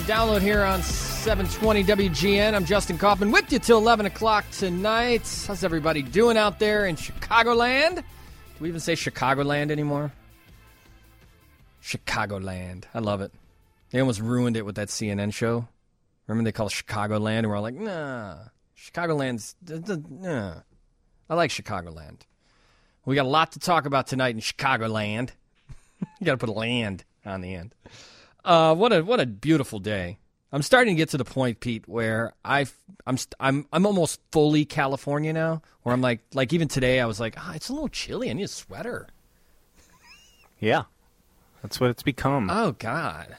Download here on 720 WGN. I'm Justin Kaufman with you till 11 o'clock tonight. How's everybody doing out there in Chicagoland? Do we even say Chicagoland anymore? Chicagoland. I love it. They almost ruined it with that CNN show. Remember they call it Chicagoland, and we're all like, nah. Chicagoland's... nah. I like Chicagoland. We got a lot to talk about tonight in Chicagoland. You got to put a land on the end. What a beautiful day. I'm starting to get to the point, Pete, where I'm almost fully California now. Where I'm like even today, I was like, it's a little chilly. I need a sweater. Yeah, that's what it's become. Oh God,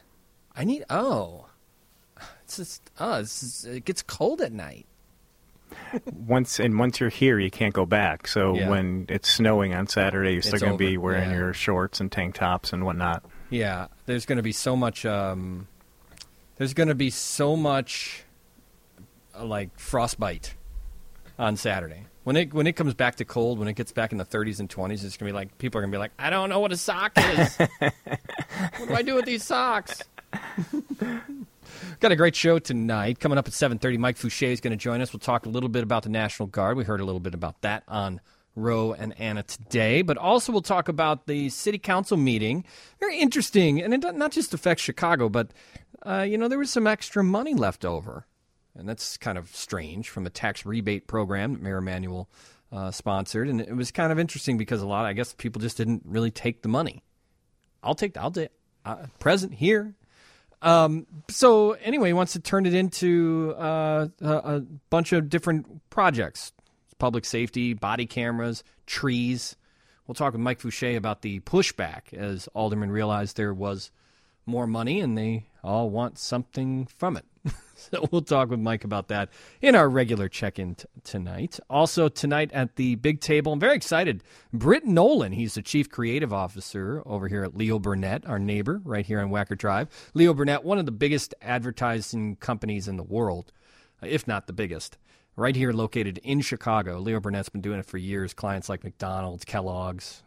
it gets cold at night. Once you're here, you can't go back. So when it's snowing on Saturday, you're still going to be wearing your shorts and tank tops and whatnot. Yeah, there's going to be so much. There's going to be so much, like frostbite, on Saturday. When it comes back to cold, when it gets back in the 30s and 20s, it's going to be like people are going to be like, I don't know what a sock is. What do I do with these socks? Got a great show tonight. Coming up at 7:30, Mike Fouché is going to join us. We'll talk a little bit about the National Guard. We heard a little bit about that on Roe and Anna today. But also we'll talk about the city council meeting. Very interesting. And it not just affects Chicago, but, there was some extra money left over. And that's kind of strange from a tax rebate program that Mayor Emanuel sponsored. And it was kind of interesting because I guess people just didn't really take the money. I'll take present here. So anyway, he wants to turn it into a bunch of different projects. Public safety, body cameras, trees. We'll talk with Mike Fouché about the pushback as aldermen realized there was more money and they all want something from it. So we'll talk with Mike about that in our regular check-in tonight. Also tonight at the big table, I'm very excited. Britt Nolan, he's the chief creative officer over here at Leo Burnett, our neighbor right here on Wacker Drive. Leo Burnett, one of the biggest advertising companies in the world, if not the biggest. Right here located in Chicago. Leo Burnett's been doing it for years. Clients like McDonald's, Kellogg's.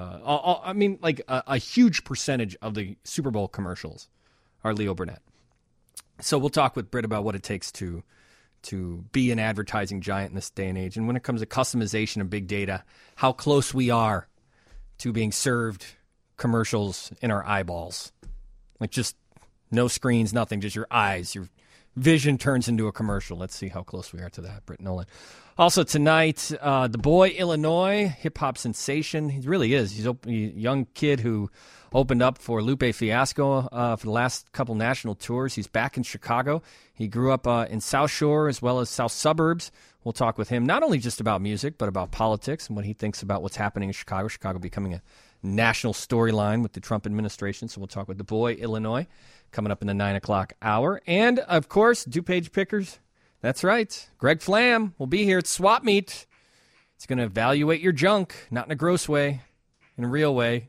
A huge percentage of the Super Bowl commercials are Leo Burnett. So we'll talk with Britt about what it takes to be an advertising giant in this day and age. And when it comes to customization and big data, how close we are to being served commercials in our eyeballs. Like just no screens, nothing, just your eyes, your vision turns into a commercial. Let's see how close we are to that, Britt Nolan. Also tonight, the boy, Illinois, hip-hop sensation. He really is. He's a young kid who opened up for Lupe Fiasco for the last couple national tours. He's back in Chicago. He grew up in South Shore as well as South Suburbs. We'll talk with him not only just about music, but about politics and what he thinks about what's happening in Chicago. Chicago becoming a national storyline with the Trump administration. So we'll talk with the boy, Illinois, coming up in the 9 o'clock hour. And, of course, DuPage Pickers. That's right. Greg Flam will be here at Swap Meet. It's going to evaluate your junk, not in a gross way, in a real way.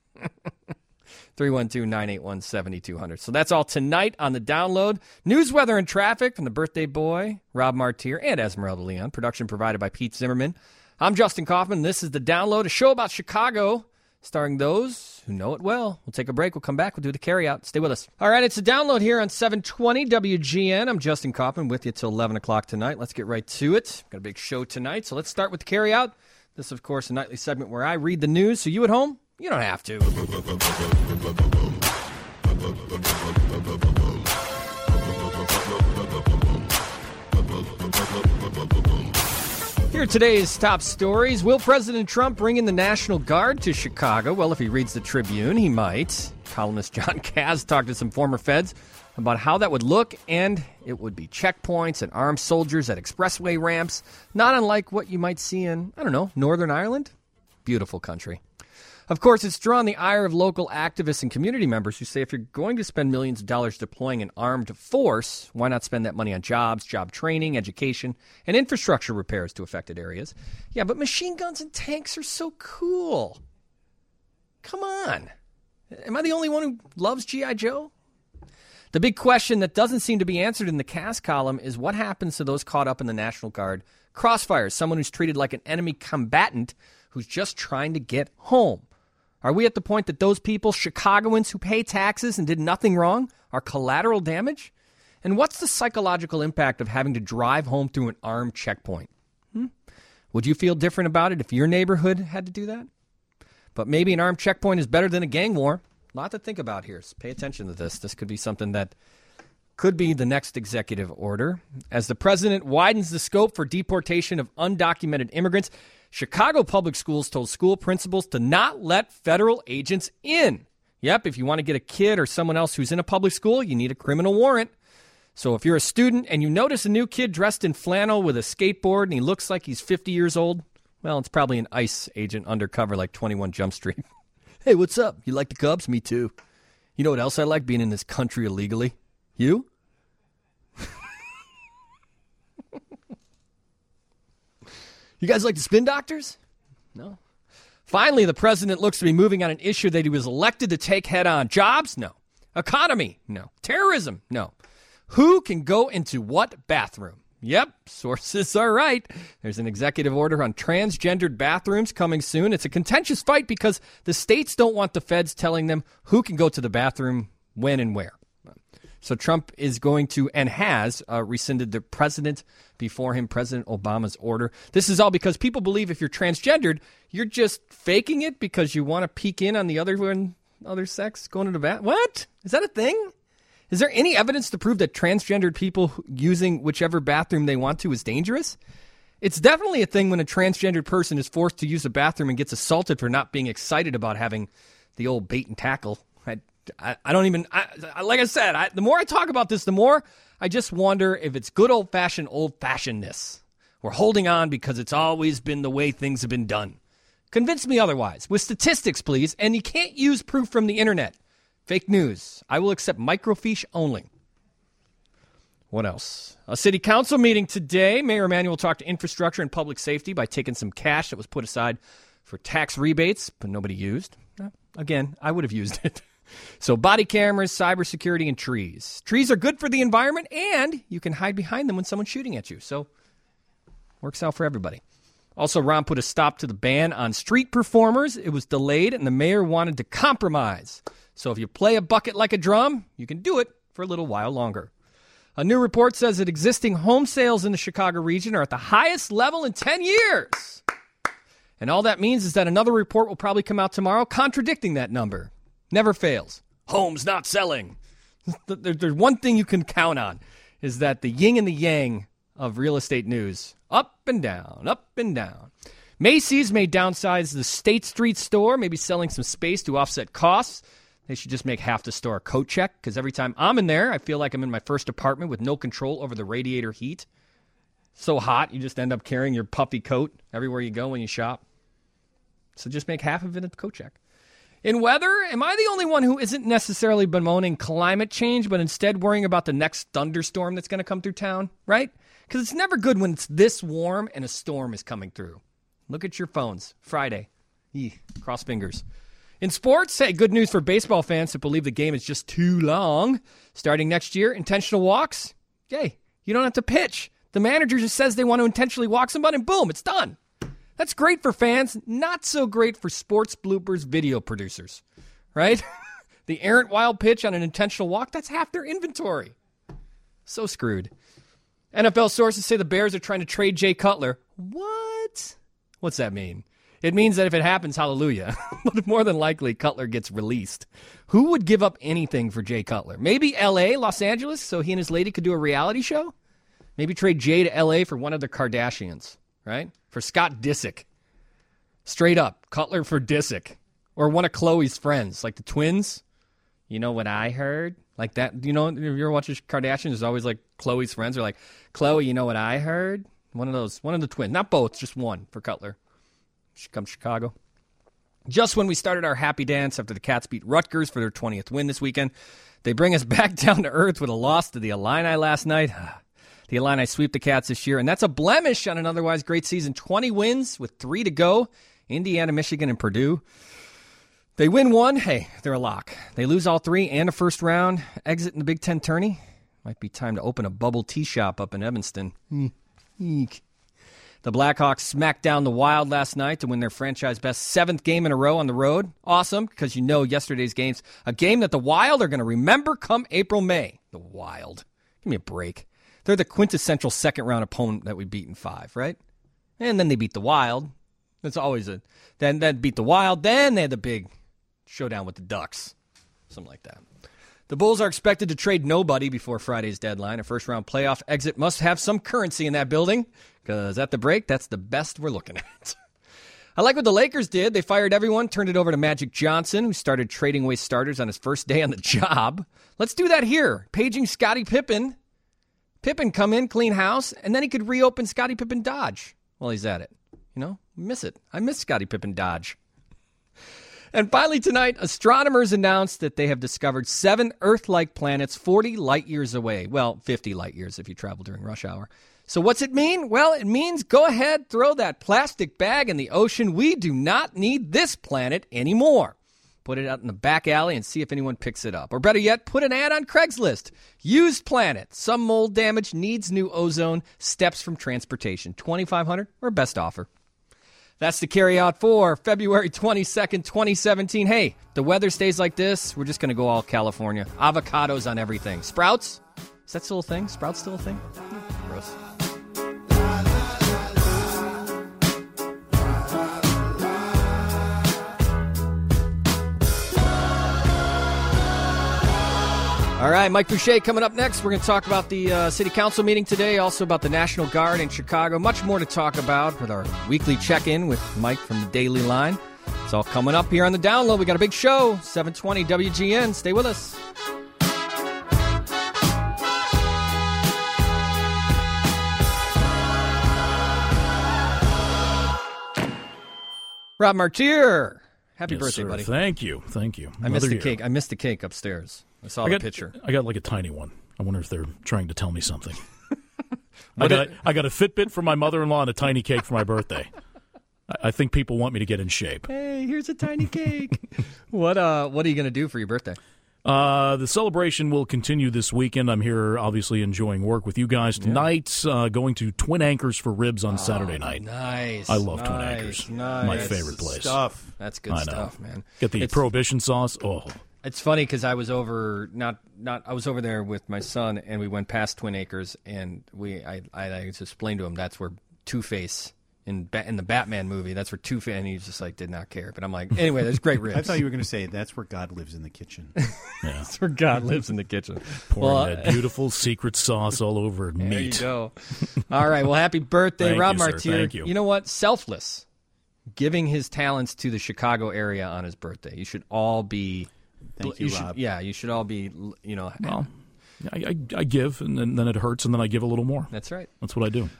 312-981-7200. So that's all tonight on the download. News, weather, and traffic from the birthday boy, Rob Martier, and Esmeralda Leon. Production provided by Pete Zimmerman. I'm Justin Kaufman. This is the download, a show about Chicago, starring those who know it well. We'll take a break. We'll come back. We'll do the carryout. Stay with us. All right, it's a download here on 720 WGN. I'm Justin Kaufman with you till 11 o'clock tonight. Let's get right to it. Got a big show tonight, so let's start with the carryout. This, of course, a nightly segment where I read the news, so you at home, you don't have to. Here are today's top stories. Will President Trump bring in the National Guard to Chicago? Well, if he reads the Tribune, he might. Columnist John Kaz talked to some former feds about how that would look, and it would be checkpoints and armed soldiers at expressway ramps, not unlike what you might see in, Northern Ireland. Beautiful country. Of course, it's drawn the ire of local activists and community members who say if you're going to spend millions of dollars deploying an armed force, why not spend that money on jobs, job training, education, and infrastructure repairs to affected areas? Yeah, but machine guns and tanks are so cool. Come on. Am I the only one who loves G.I. Joe? The big question that doesn't seem to be answered in the Cass column is what happens to those caught up in the National Guard crossfires, someone who's treated like an enemy combatant who's just trying to get home. Are we at the point that those people, Chicagoans who pay taxes and did nothing wrong, are collateral damage? And what's the psychological impact of having to drive home through an armed checkpoint? Would you feel different about it if your neighborhood had to do that? But maybe an armed checkpoint is better than a gang war. A lot to think about here. So pay attention to this. This could be something that could be the next executive order. As the president widens the scope for deportation of undocumented immigrants, Chicago Public Schools told school principals to not let federal agents in. Yep, if you want to get a kid or someone else who's in a public school, you need a criminal warrant. So if you're a student and you notice a new kid dressed in flannel with a skateboard and he looks like he's 50 years old, well, it's probably an ICE agent undercover like 21 Jump Street. Hey, what's up? You like the Cubs? Me too. You know what else I like? Being in this country illegally. You? You guys like the Spin Doctors? No. Finally, the president looks to be moving on an issue that he was elected to take head on. Jobs? No. Economy? No. Terrorism? No. Who can go into what bathroom? Yep, sources are right. There's an executive order on transgendered bathrooms coming soon. It's a contentious fight because the states don't want the feds telling them who can go to the bathroom, when, and where. So Trump is going to and has rescinded the president before him, President Obama's order. This is all because people believe if you're transgendered, you're just faking it because you want to peek in on the other sex going to the bathroom. What? Is that a thing? Is there any evidence to prove that transgendered people using whichever bathroom they want to is dangerous? It's definitely a thing when a transgendered person is forced to use a bathroom and gets assaulted for not being excited about having the old bait and tackle. I don't even, like I said, the more I talk about this, the more I just wonder if it's good old-fashionedness. We're holding on because it's always been the way things have been done. Convince me otherwise. With statistics, please. And you can't use proof from the internet. Fake news. I will accept microfiche only. What else? A city council meeting today. Mayor Emanuel talked to infrastructure and public safety by taking some cash that was put aside for tax rebates, but nobody used. Again, I would have used it. So body cameras, cybersecurity, and trees. Trees are good for the environment, and you can hide behind them when someone's shooting at you. So works out for everybody. Also, Ron put a stop to the ban on street performers. It was delayed, and the mayor wanted to compromise. So if you play a bucket like a drum, you can do it for a little while longer. A new report says that existing home sales in the Chicago region are at the highest level in 10 years. And all that means is that another report will probably come out tomorrow contradicting that number. Never fails. Homes not selling. There's one thing you can count on, is that the yin and the yang of real estate news. Up and down, up and down. Macy's may downsize the State Street store, maybe selling some space to offset costs. They should just make half the store a coat check, because every time I'm in there, I feel like I'm in my first apartment with no control over the radiator heat. So hot, you just end up carrying your puffy coat everywhere you go when you shop. So just make half of it a coat check. In weather, am I the only one who isn't necessarily bemoaning climate change, but instead worrying about the next thunderstorm that's going to come through town, right? Because it's never good when it's this warm and a storm is coming through. Look at your phones. Friday. Cross fingers. In sports, hey, good news for baseball fans that believe the game is just too long. Starting next year, intentional walks. Yay, you don't have to pitch. The manager just says they want to intentionally walk somebody, and boom, it's done. That's great for fans, not so great for sports bloopers video producers, right? The errant wild pitch on an intentional walk, that's half their inventory. So screwed. NFL sources say the Bears are trying to trade Jay Cutler. What? What's that mean? It means that if it happens, hallelujah. But more than likely, Cutler gets released. Who would give up anything for Jay Cutler? Maybe L.A., Los Angeles, so he and his lady could do a reality show? Maybe trade Jay to L.A. for one of the Kardashians, right? For Scott Disick. Straight up, Cutler for Disick. Or one of Khloe's friends, like the twins. You know what I heard? Like that, you know, if you ever watch Kardashians, there's always like Khloe's friends are like, Khloe, you know what I heard? One of the twins. Not both, just one for Cutler. She comes to Chicago. Just when we started our happy dance after the Cats beat Rutgers for their 20th win this weekend, they bring us back down to earth with a loss to the Illini last night. The Illini sweep the Cats this year, and that's a blemish on an otherwise great season. 20 wins with 3 to go. Indiana, Michigan, and Purdue. They win one, hey, they're a lock. They lose all 3 and a first round exit in the Big Ten tourney. Might be time to open a bubble tea shop up in Evanston. Eek. The Blackhawks smacked down the Wild last night to win their franchise best 7th game in a row on the road. Awesome, because you know yesterday's game's a game that the Wild are going to remember come April, May. The Wild. Give me a break. They're the quintessential second-round opponent that we beat in 5, right? And then they beat the Wild. That's always a... Then beat the Wild. Then they had the big showdown with the Ducks. Something like that. The Bulls are expected to trade nobody before Friday's deadline. A first-round playoff exit must have some currency in that building, because at the break, that's the best we're looking at. I like what the Lakers did. They fired everyone, turned it over to Magic Johnson, who started trading away starters on his first day on the job. Let's do that here. Paging Scottie Pippen. Pippen come in, clean house, and then he could reopen Scottie Pippen Dodge while he's at it. Miss it. I miss Scottie Pippen Dodge. And finally tonight, astronomers announced that they have discovered 7 Earth-like planets 40 light years away. Well, 50 light years if you travel during rush hour. So what's it mean? Well, it means go ahead, throw that plastic bag in the ocean. We do not need this planet anymore. Put it out in the back alley and see if anyone picks it up. Or better yet, put an ad on Craigslist. Used planet. Some mold damage, needs new ozone, steps from transportation. $2,500 or best offer. That's the carry out for February 22nd, 2017. Hey, the weather stays like this. We're just going to go all California. Avocados on everything. Sprouts? Is that still a thing? Sprouts still a thing? Gross. All right, Mike Boucher coming up next. We're going to talk about the city council meeting today, also about the National Guard in Chicago. Much more to talk about with our weekly check-in with Mike from the Daily Line. It's all coming up here on the download. We got a big show, 720 WGN. Stay with us. Rob Martier. Happy birthday, sir. buddy. Thank you. I missed the cake. I missed the cake upstairs. I saw the picture. I got like a tiny one. I wonder if they're trying to tell me something. I got a Fitbit for my mother-in-law and a tiny cake for my birthday. I think people want me to get in shape. Hey, here's a tiny cake. What are you going to do for your birthday? The celebration will continue this weekend. I'm here, obviously, enjoying work with you guys tonight. Going to Twin Anchors for ribs on Saturday night. Nice. I love Twin Anchors. Nice. My favorite place. That's good stuff, man. Get the Prohibition sauce. Oh. It's funny because I was over I was over there with my son, and we went past Twin Acres, and I just explained to him that's where Two-Face in the Batman movie, that's where Two-Face, and he just did not care. But I'm like, anyway, there's great ribs. I thought you were going to say that's where God lives in the kitchen. That's where God lives in the kitchen. Pouring that beautiful secret sauce all over meat. There you go. All right, well, happy birthday, Rob Martier. Thank you. You know what? Selfless. Giving his talents to the Chicago area on his birthday. You should all be... Thank you, Rob. You should all be, Well, I give, and then it hurts, and then I give a little more. That's right. That's what I do.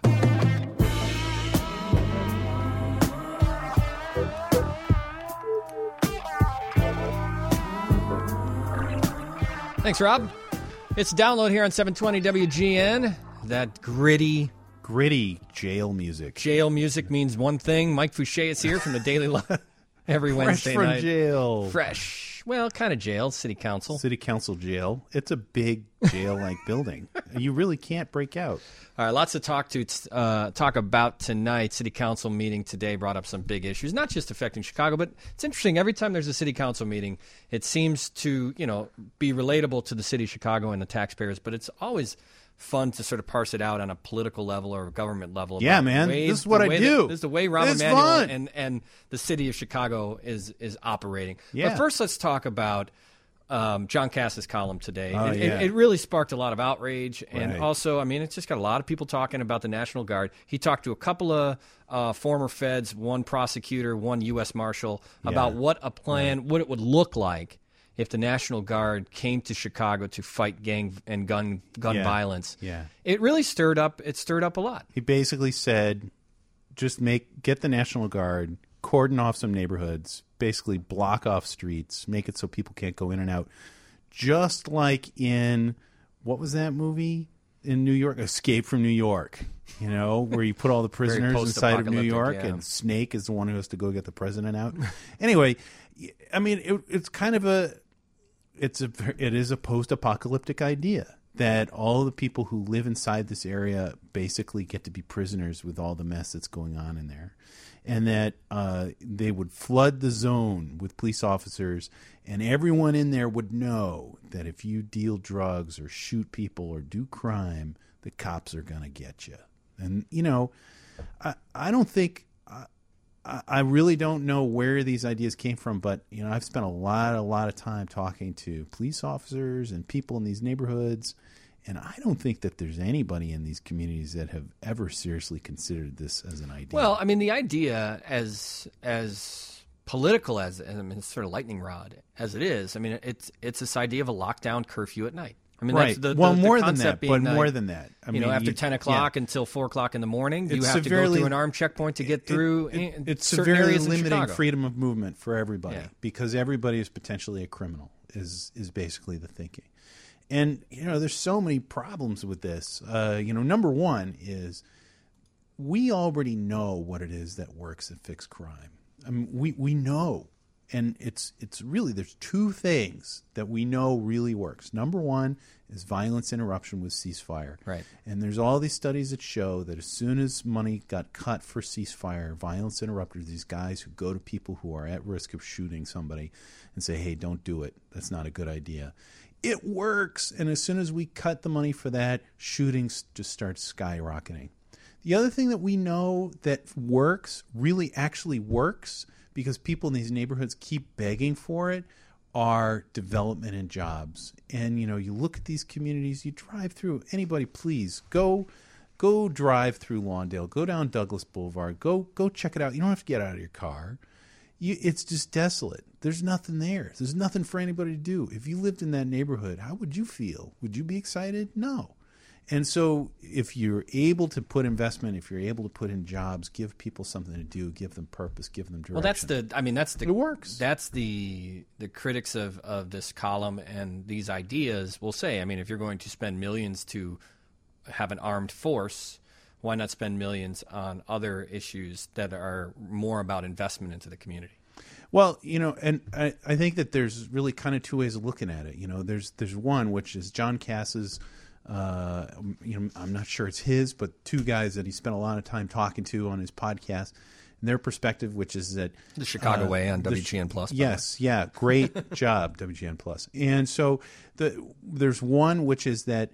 Thanks, Rob. It's Download here on 720 WGN. That gritty jail music. Jail music means one thing. Mike Fouché is here from the Daily Line every Wednesday Fresh night. from jail. Fresh. Well, kind of jail. City Council. City Council jail. It's a big jail-like building. You really can't break out. All right, lots to talk about tonight. City Council meeting today brought up some big issues, not just affecting Chicago, but it's interesting. Every time there's a City Council meeting, it seems to be relatable to the city of Chicago and the taxpayers, but it's always fun to sort of parse it out on a political level or a government level. Yeah, man. This is what I do. This is the way Rahm Emanuel and the city of Chicago is operating. Yeah. But first, let's talk about John Cass's column today. Yeah. It really sparked a lot of outrage. And Right. also, it's just got a lot of people talking about the National Guard. He talked to a couple of former feds, one prosecutor, one U.S. Marshal, about what a plan, what it would look like if the National Guard came to Chicago to fight gang and gun violence. Yeah. It really stirred up a lot. He basically said, just get the National Guard, cordon off some neighborhoods, basically block off streets, make it so people can't go in and out. Just like in, what was that movie in New York? Escape from New York, where you put all the prisoners inside of New York and Snake is the one who has to go get the president out. Anyway, it's kind of it is a post-apocalyptic idea. that all the people who live inside this area basically get to be prisoners with all the mess that's going on in there. And that they would flood the zone with police officers, and everyone in there would know that if you deal drugs or shoot people or do crime, the cops are going to get you. And, I don't think I really don't know where these ideas came from, but I've spent a lot of time talking to police officers and people in these neighborhoods, and I don't think that there's anybody in these communities that have ever seriously considered this as an idea. Well, I mean, the idea as political as it's sort of lightning rod as it is. I mean, it's this idea of a lockdown curfew at night. I mean, right. That's more the than that, but more than that. I mean, after 10 o'clock until 4 o'clock in the morning, you have to go through an armed checkpoint to get through. It's certain severely areas limiting freedom of movement for everybody because everybody is potentially a criminal. Is basically the thinking, and there's so many problems with this. Number one is we already know what it is that works to fix crime. I mean, we know. And it's really, there's two things that we know really works. Number one is violence interruption with ceasefire. Right. And there's all these studies that show that as soon as money got cut for ceasefire, violence interrupters, these guys who go to people who are at risk of shooting somebody and say, hey, don't do it. That's not a good idea. It works. And as soon as we cut the money for that, shootings just start skyrocketing. The other thing that we know that works, really actually works, because people in these neighborhoods keep begging for it, are development and jobs. And, you look at these communities, you drive through, anybody, please, go drive through Lawndale, go down Douglas Boulevard, go check it out. You don't have to get out of your car. It's just desolate. There's nothing there. There's nothing for anybody to do. If you lived in that neighborhood, how would you feel? Would you be excited? No. And so if you're able to put investment, if you're able to put in jobs, give people something to do, give them purpose, give them direction. Well, it works. That's the critics of this column and these ideas will say, I mean, if you're going to spend millions to have an armed force, why not spend millions on other issues that are more about investment into the community? Well, and I think that there's really kind of two ways of looking at it. There's one, which is John Cass's, I'm not sure it's his, but two guys that he spent a lot of time talking to on his podcast, and their perspective, which is that the Chicago Way on WGN Plus. Yes, yeah, great job, WGN Plus. And so there's one which is that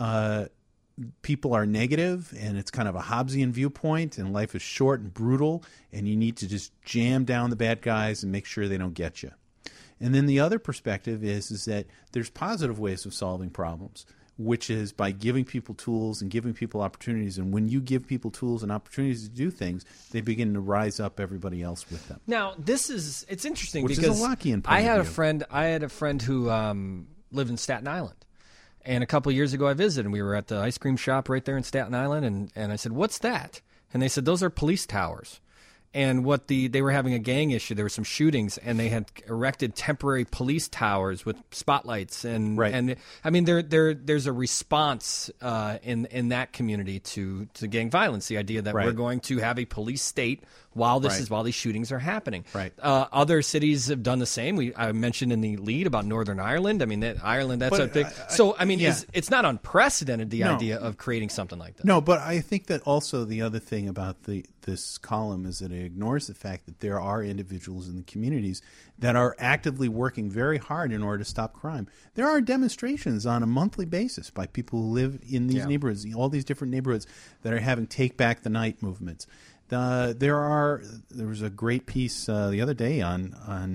people are negative, and it's kind of a Hobbesian viewpoint, and life is short and brutal, and you need to just jam down the bad guys and make sure they don't get you. And then the other perspective is that there's positive ways of solving problems, which is by giving people tools and giving people opportunities. And when you give people tools and opportunities to do things, they begin to rise up everybody else with them. Now, it's interesting which because is a Lockean point I had of view. I had a friend who lived in Staten Island. And a couple of years ago I visited, and we were at the ice cream shop right there in Staten Island, and I said, what's that? And they said, those are police towers. And they were having a gang issue. There were some shootings, and they had erected temporary police towers with spotlights. And right. And I mean, there's a response in that community to gang violence. The idea that we're going to have a police state while these shootings are happening. Right. Other cities have done the same. I mentioned in the lead about Northern Ireland. I mean, Ireland, that's a big. So I mean, it's not unprecedented the idea of creating something like that. No, but I think that also the other thing about this column is that it ignores the fact that there are individuals in the communities that are actively working very hard in order to stop crime. There are demonstrations on a monthly basis by people who live in these neighborhoods, all these different neighborhoods that are having Take Back the Night movements. There was a great piece the other day on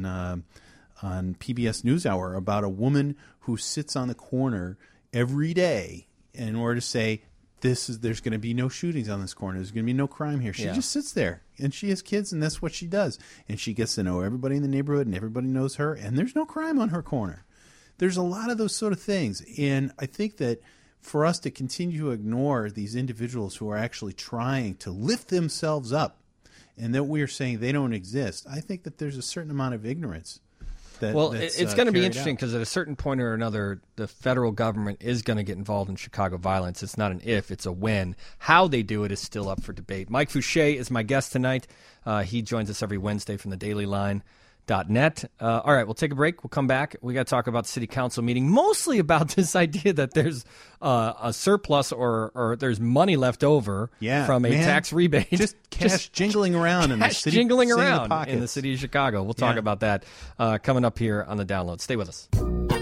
PBS NewsHour about a woman who sits on the corner every day in order to say, there's going to be no shootings on this corner. There's going to be no crime here. She just sits there, and she has kids, and that's what she does. And she gets to know everybody in the neighborhood, and everybody knows her, and there's no crime on her corner. There's a lot of those sort of things. And I think that for us to continue to ignore these individuals who are actually trying to lift themselves up and that we are saying they don't exist, I think that there's a certain amount of ignorance. It's going to be interesting because at a certain point or another, the federal government is going to get involved in Chicago violence. It's not an if, it's a when. How they do it is still up for debate. Mike Fouché is my guest tonight. He joins us every Wednesday from the Daily Line. All right, we'll take a break. We'll come back. We got to talk about the city council meeting, mostly about this idea that there's a surplus or there's money left over from a tax rebate. Just cash jingling around in the city, in the city of Chicago. We'll talk about that coming up here on the Download. Stay with us.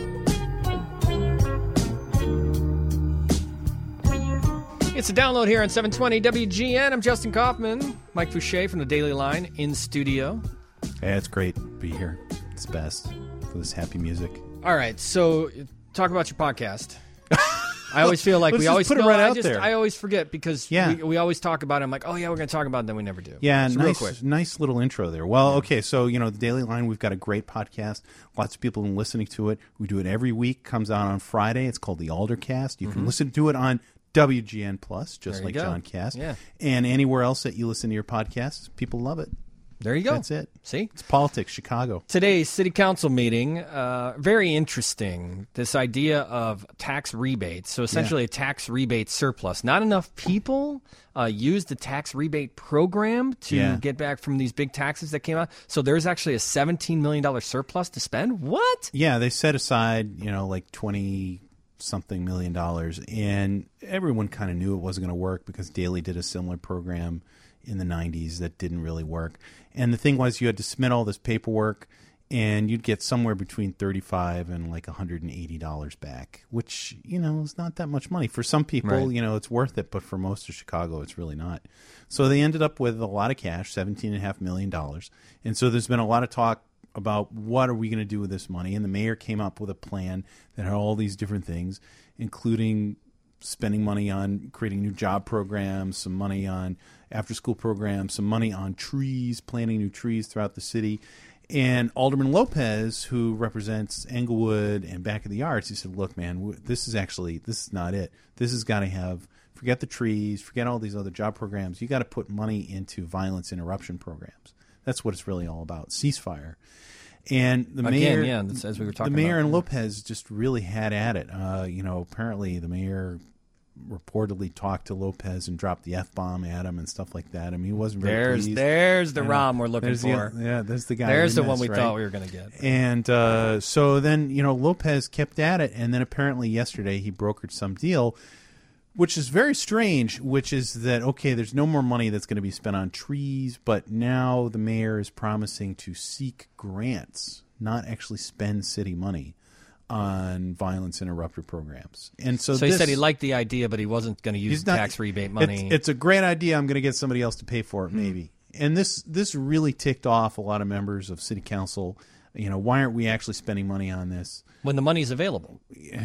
It's a Download here on 720 WGN. I'm Justin Kaufman. Mike Fouché from the Daily Line in studio. Yeah, it's great to be here. It's best for this happy music. All right, so talk about your podcast. I always feel like we always put it right out there. I always forget because we always talk about it. I'm like, oh yeah, we're going to talk about it, and then we never do. Yeah, so nice little intro there. Well, okay, so the Daily Line, we've got a great podcast. Lots of people have been listening to it. We do it every week. Comes out on Friday. It's called the Aldercast. You can listen to it on WGN Plus, just like John Cast, and anywhere else that you listen to your podcasts. People love it. There you go. That's it. See? It's politics, Chicago. Today's city council meeting, very interesting. This idea of tax rebates. So essentially a tax rebate surplus. Not enough people use the tax rebate program to get back from these big taxes that came out. So there's actually a $17 million surplus to spend? What? Yeah, they set aside, like 20-something million dollars. And everyone kind of knew it wasn't going to work because Daley did a similar program in the 90s that didn't really work. And the thing was, you had to submit all this paperwork, and you'd get somewhere between $35 and like $180 back, which, is not that much money. For some people, it's worth it, but for most of Chicago, it's really not. So they ended up with a lot of cash, $17.5 million. And so there's been a lot of talk about what are we going to do with this money. And the mayor came up with a plan that had all these different things, including spending money on creating new job programs, some money on after-school programs, some money on trees, planting new trees throughout the city. And Alderman Lopez, who represents Englewood and Back of the Arts, he said, look, man, this is not it. This has got to forget the trees, forget all these other job programs. You got to put money into violence interruption programs. That's what it's really all about, ceasefire. And the mayor, as we were talking the mayor about. and Lopez just really had at it. Apparently the mayor reportedly talked to Lopez and dropped the F-bomb at him and stuff like that. I mean, he wasn't very pleased. There's the ROM we're looking for. There's the guy. There's the one we thought we were going to get. And so then, Lopez kept at it, and then apparently yesterday he brokered some deal, which is very strange, which is that, okay, there's no more money that's going to be spent on trees, but now the mayor is promising to seek grants, not actually spend city money on violence interrupter programs. And so he said he liked the idea, but he wasn't going to use tax rebate money. It's a great idea. I'm going to get somebody else to pay for it, maybe. And this really ticked off a lot of members of city council. Why aren't we actually spending money on this when the money's available?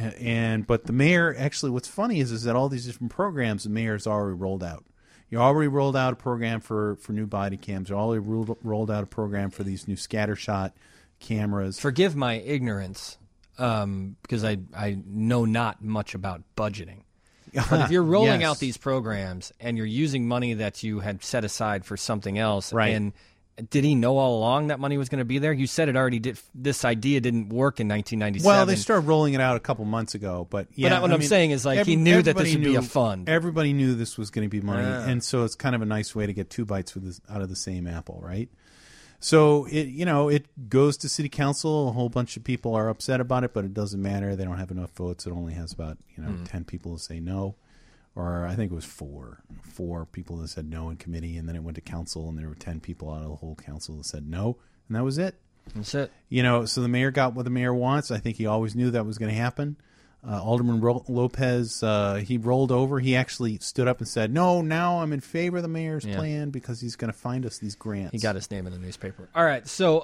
But the mayor, actually, what's funny is that all these different programs the mayor's already rolled out. You already rolled out a program for new body cams. You already rolled out a program for these new scatter shot cameras. Forgive my ignorance. Because I know not much about budgeting. But if you're rolling out these programs and you're using money that you had set aside for something else, and did he know all along that money was going to be there? You said it already did. This idea didn't work in 1997. Well, they started rolling it out a couple months ago, but what I'm saying is he knew that this would be a fund. Everybody knew this was going to be money, and so it's kind of a nice way to get two bites out of the same apple, right? So it goes to city council. A whole bunch of people are upset about it, but it doesn't matter. They don't have enough votes. It only has about 10 people to say no, or I think it was four people that said no in committee, and then it went to council, and there were 10 people out of the whole council that said no, and that was it. That's it. So the mayor got what the mayor wants. I think he always knew that was going to happen. Alderman Lopez, he rolled over. He actually stood up and said, no, now I'm in favor of the mayor's plan because he's going to find us these grants. He got his name in the newspaper. All right, so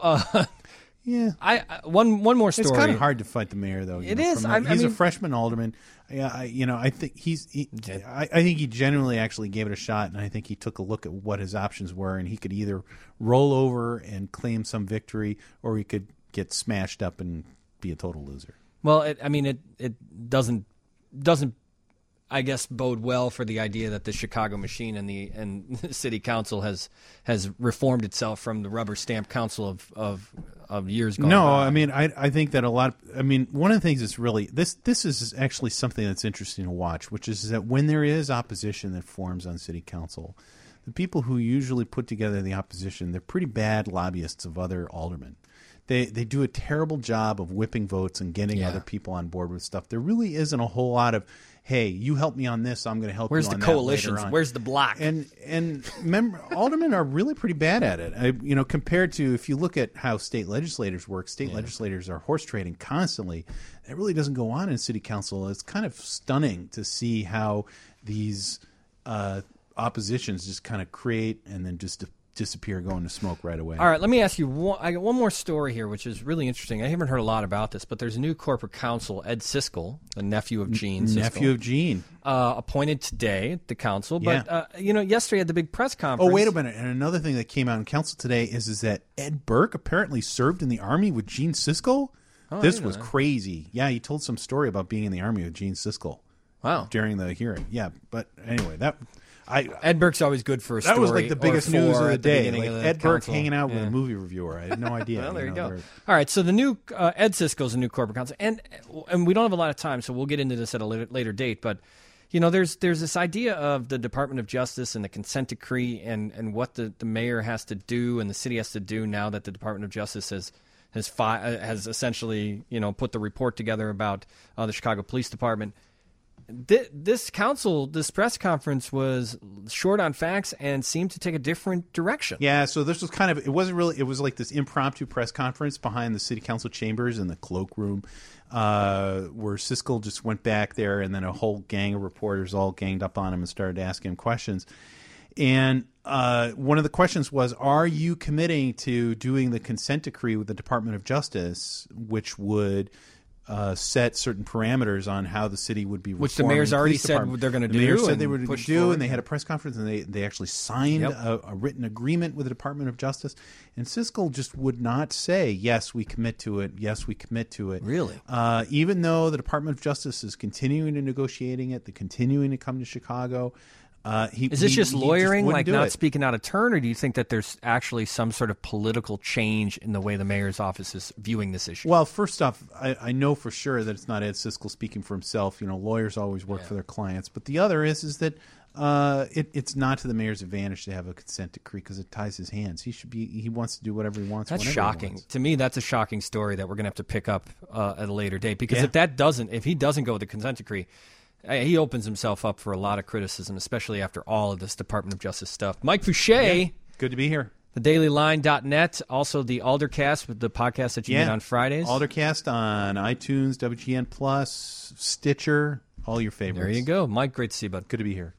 one more story. It's kind of hard to fight the mayor, though. It is. He's a freshman alderman. I think I think he genuinely actually gave it a shot, and I think he took a look at what his options were, and he could either roll over and claim some victory, or he could get smashed up and be a total loser. Well, it doesn't, I guess, bode well for the idea that the Chicago machine and the city council has reformed itself from the rubber stamp council of years gone by. I think that one of the things that's really this is actually something that's interesting to watch, which is that when there is opposition that forms on city council, the people who usually put together the opposition, they're pretty bad lobbyists of other aldermen. They do a terrible job of whipping votes and getting other people on board with stuff. There really isn't a whole lot of, hey, you help me on this, I'm going to help you on that later on. Where's the coalitions? Where's the block? And aldermen are really pretty bad at it. Compared to if you look at how state legislators work, legislators are horse trading constantly. That really doesn't go on in city council. It's kind of stunning to see how these oppositions just kind of create and then just disappear, go into smoke right away. All right, let me ask you I got one more story here, which is really interesting. I haven't heard a lot about this, but there's a new corporate counsel, Ed Siskel, the nephew of Gene Siskel. Nephew of Gene. Appointed today at the council. But, yesterday at the big press conference. Oh, wait a minute. And another thing that came out in council today is that Ed Burke apparently served in the Army with Gene Siskel. Oh, this was crazy. Yeah, he told some story about being in the Army with Gene Siskel. Wow. During the hearing. Yeah, but anyway, Ed Burke's always good for a story. That was like the biggest news of the day. Ed Burke hanging out with a movie reviewer. I had no idea. Well, there you go. All right, so the new Ed Siskel's a new corporate counsel, and we don't have a lot of time, so we'll get into this at a later date. But there's this idea of the Department of Justice and the consent decree, and what the mayor has to do and the city has to do now that the Department of Justice has essentially put the report together about the Chicago Police Department. This press conference was short on facts and seemed to take a different direction. Yeah, so this was it was like this impromptu press conference behind the city council chambers in the cloakroom, where Siskel just went back there, and then a whole gang of reporters all ganged up on him and started asking him questions. And one of the questions was, are you committing to doing the consent decree with the Department of Justice, which would set certain parameters on how the city would be reforming. Which the mayor's already said they're going to do. The mayor said they were going to do, and they had a press conference, and they actually signed a written agreement with the Department of Justice. And Siskel just would not say, yes, we commit to it, yes, we commit to it. Really? Even though the Department of Justice is continuing to negotiating it, they're continuing to come to Chicago. Is this just lawyering, like not speaking out of turn, or do you think that there's actually some sort of political change in the way the mayor's office is viewing this issue? Well, first off, I know for sure that it's not Ed Siskel speaking for himself. Lawyers always work for their clients. But the other is that it's not to the mayor's advantage to have a consent decree because it ties his hands. He wants to do whatever he wants. That's shocking to me. That's a shocking story that we're going to have to pick up at a later date because if he doesn't go with the consent decree, he opens himself up for a lot of criticism, especially after all of this Department of Justice stuff. Mike Fouché. Good to be here. TheDailyLine.net. Also the Aldercast, with the podcast that you get on Fridays. Aldercast on iTunes, WGN Plus, Stitcher, all your favorites. There you go. Mike, great to see you, bud. Good to be here.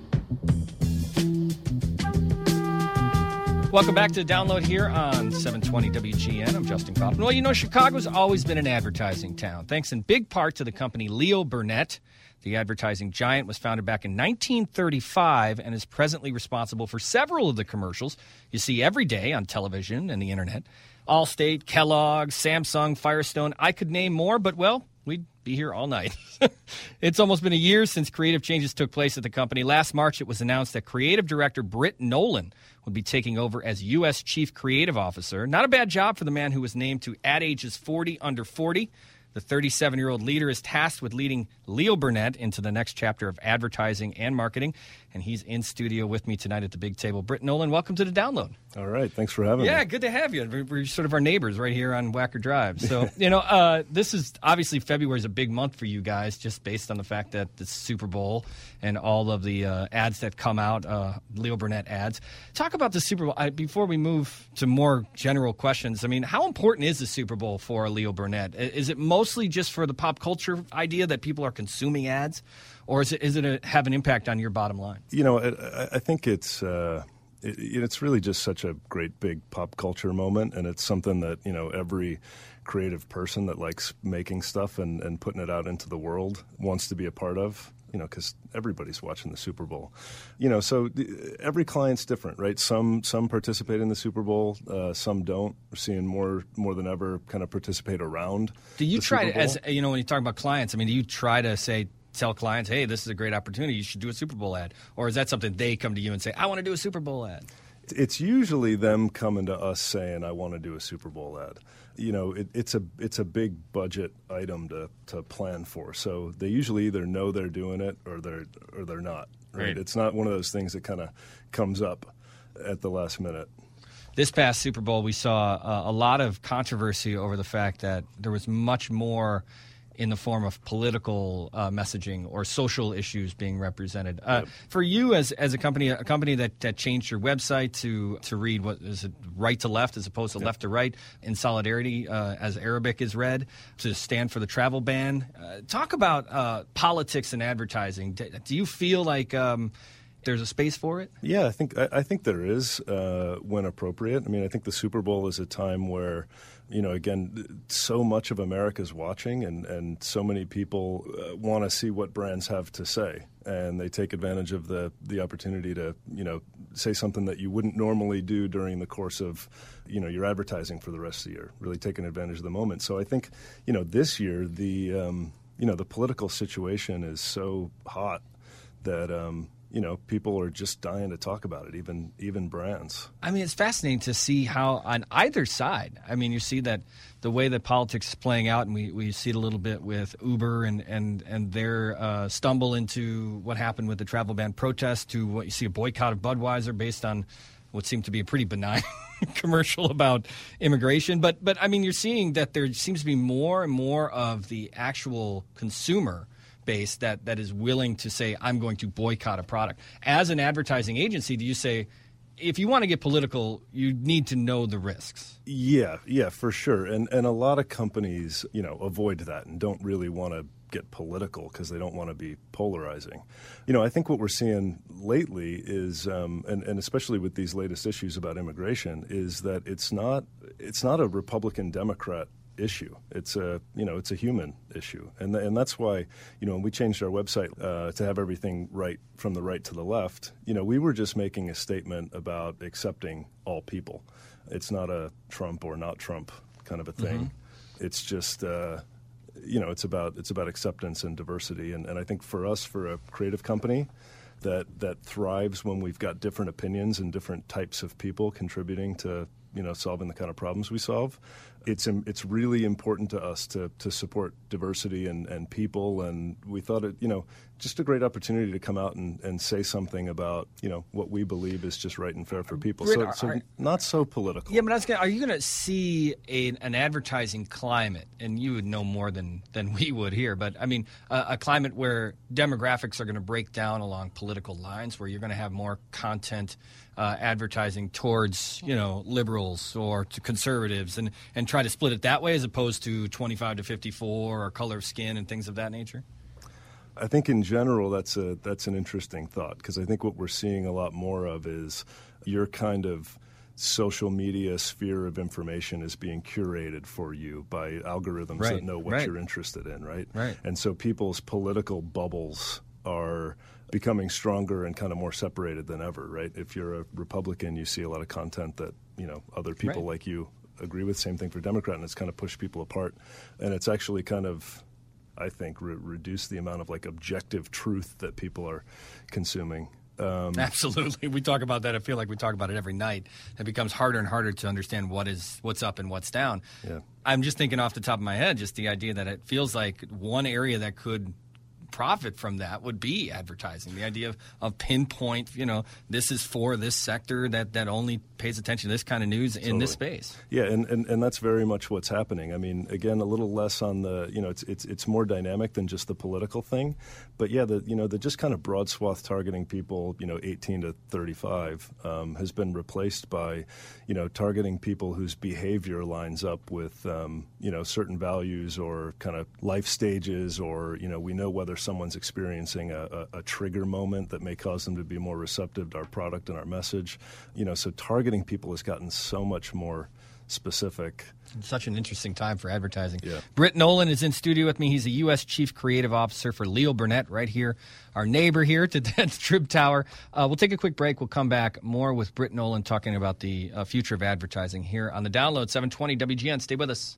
Welcome back to Download here on 720 WGN. I'm Justin Kaufman. Well, Chicago's always been an advertising town, thanks in big part to the company Leo Burnett. The advertising giant was founded back in 1935 and is presently responsible for several of the commercials you see every day on television and the internet. Allstate, Kellogg's, Samsung, Firestone. I could name more, but, we'd be here all night. It's almost been a year since creative changes took place at the company. Last March, it was announced that creative director Britt Nolan would be taking over as U.S. Chief Creative Officer. Not a bad job for the man who was named to Ad Age's 40 Under 40. The 37-year-old leader is tasked with leading Leo Burnett into the next chapter of advertising and marketing, and he's in studio with me tonight at the big table. Britt Nolan, welcome to the Download. All right, thanks for having me. Yeah, good to have you. We're sort of our neighbors right here on Wacker Drive. So, this is obviously February is a big month for you guys, just based on the fact that it's Super Bowl and all of the ads that come out, Leo Burnett ads. Talk about the Super Bowl. Before we move to more general questions, how important is the Super Bowl for Leo Burnett? Is it mostly just for the pop culture idea that people are consuming ads, or is it have an impact on your bottom line? I think it's really just such a great big pop culture moment, and it's something that every creative person that likes making stuff and putting it out into the world wants to be a part of. Because everybody's watching the Super Bowl. So every client's different, right? Some participate in the Super Bowl, some don't. We're seeing more than ever kind of participate around. Do you try to, when you talk about clients, do you try to tell clients, hey, this is a great opportunity, you should do a Super Bowl ad? Or is that something they come to you and say, I want to do a Super Bowl ad? It's usually them coming to us saying, I want to do a Super Bowl ad. It's a big budget item to plan for. So they usually either know they're doing it or they're not. right? It's not one of those things that kind of comes up at the last minute. This past Super Bowl, we saw a lot of controversy over the fact that there was much more in the form of political messaging or social issues being represented. For you as a company that changed your website to read, what is it, right to left as opposed to left to right, in solidarity as Arabic is read, to stand for the travel ban. Talk about politics and advertising. Do you feel like there's a space for it? Yeah, I think there is when appropriate. I mean, I think the Super Bowl is a time where, again, so much of America's watching, and so many people want to see what brands have to say, and they take advantage of the opportunity to, say something that you wouldn't normally do during the course of, your advertising for the rest of the year. Really taking advantage of the moment. So I think, this year the political situation is so hot that people are just dying to talk about it, even brands. I mean, it's fascinating to see how on either side, I mean, you see that the way that politics is playing out, and we see it a little bit with Uber and their stumble into what happened with the travel ban protest, to what you see, a boycott of Budweiser based on what seemed to be a pretty benign commercial about immigration. But I mean, you're seeing that there seems to be more and more of the actual consumer base that is willing to say, I'm going to boycott a product. As an advertising agency, do you say, if you want to get political, you need to know the risks? Yeah, for sure. And a lot of companies, avoid that and don't really want to get political because they don't want to be polarizing. I think what we're seeing lately is, and especially with these latest issues about immigration, is that it's not a Republican-Democrat issue. It's a human issue, and that's why when we changed our website to have everything right from the right to the left, we were just making a statement about accepting all people. It's not a Trump or not Trump kind of a thing. Mm-hmm. It's just it's about acceptance and diversity, and I think for us, for a creative company that thrives when we've got different opinions and different types of people contributing to solving the kind of problems we solve, it's really important to us to support diversity and people, and we thought it just a great opportunity to come out and say something about what we believe is just right and fair for people. So not so political. Yeah, but are you going to see an advertising climate, and you would know more than we would here, but I mean a climate where demographics are going to break down along political lines, where you're going to have more content advertising towards liberals or to conservatives, and try to split it that way as opposed to 25 to 54 or color of skin and things of that nature? I think in general that's an interesting thought, because I think what we're seeing a lot more of is your kind of social media sphere of information is being curated for you by algorithms that know what you're interested in, right? And so people's political bubbles are becoming stronger and kind of more separated than ever, right? If you're a Republican, you see a lot of content that other people like you agree with. Same thing for Democrat, and it's kind of pushed people apart, and it's actually kind of, I think, reduced the amount of objective truth that people are consuming. Absolutely. We talk about that. I feel like we talk about it every night. It becomes harder and harder to understand what's up and what's down. Yeah. I'm just thinking off the top of my head, just the idea that it feels like one area that could profit from that would be advertising. The idea of pinpoint, this is for this sector that only pays attention to this kind of news in this space. Yeah, and that's very much what's happening. I mean, again, a little less on the, it's more dynamic than just the political thing. But yeah, the just kind of broad swath targeting people, 18 to 35 has been replaced by, targeting people whose behavior lines up with, certain values or kind of life stages, or, we know whether someone's experiencing a trigger moment that may cause them to be more receptive to our product and our message. So targeting people has gotten so much more specific. It's such an interesting time for advertising. Yeah. Britt Nolan is in studio with me. He's a U.S. Chief Creative Officer for Leo Burnett, right here, our neighbor here to the Trib Tower. We'll take a quick break. We'll come back more with Britt Nolan talking about the future of advertising here on the Download, 720 WGN. Stay with us.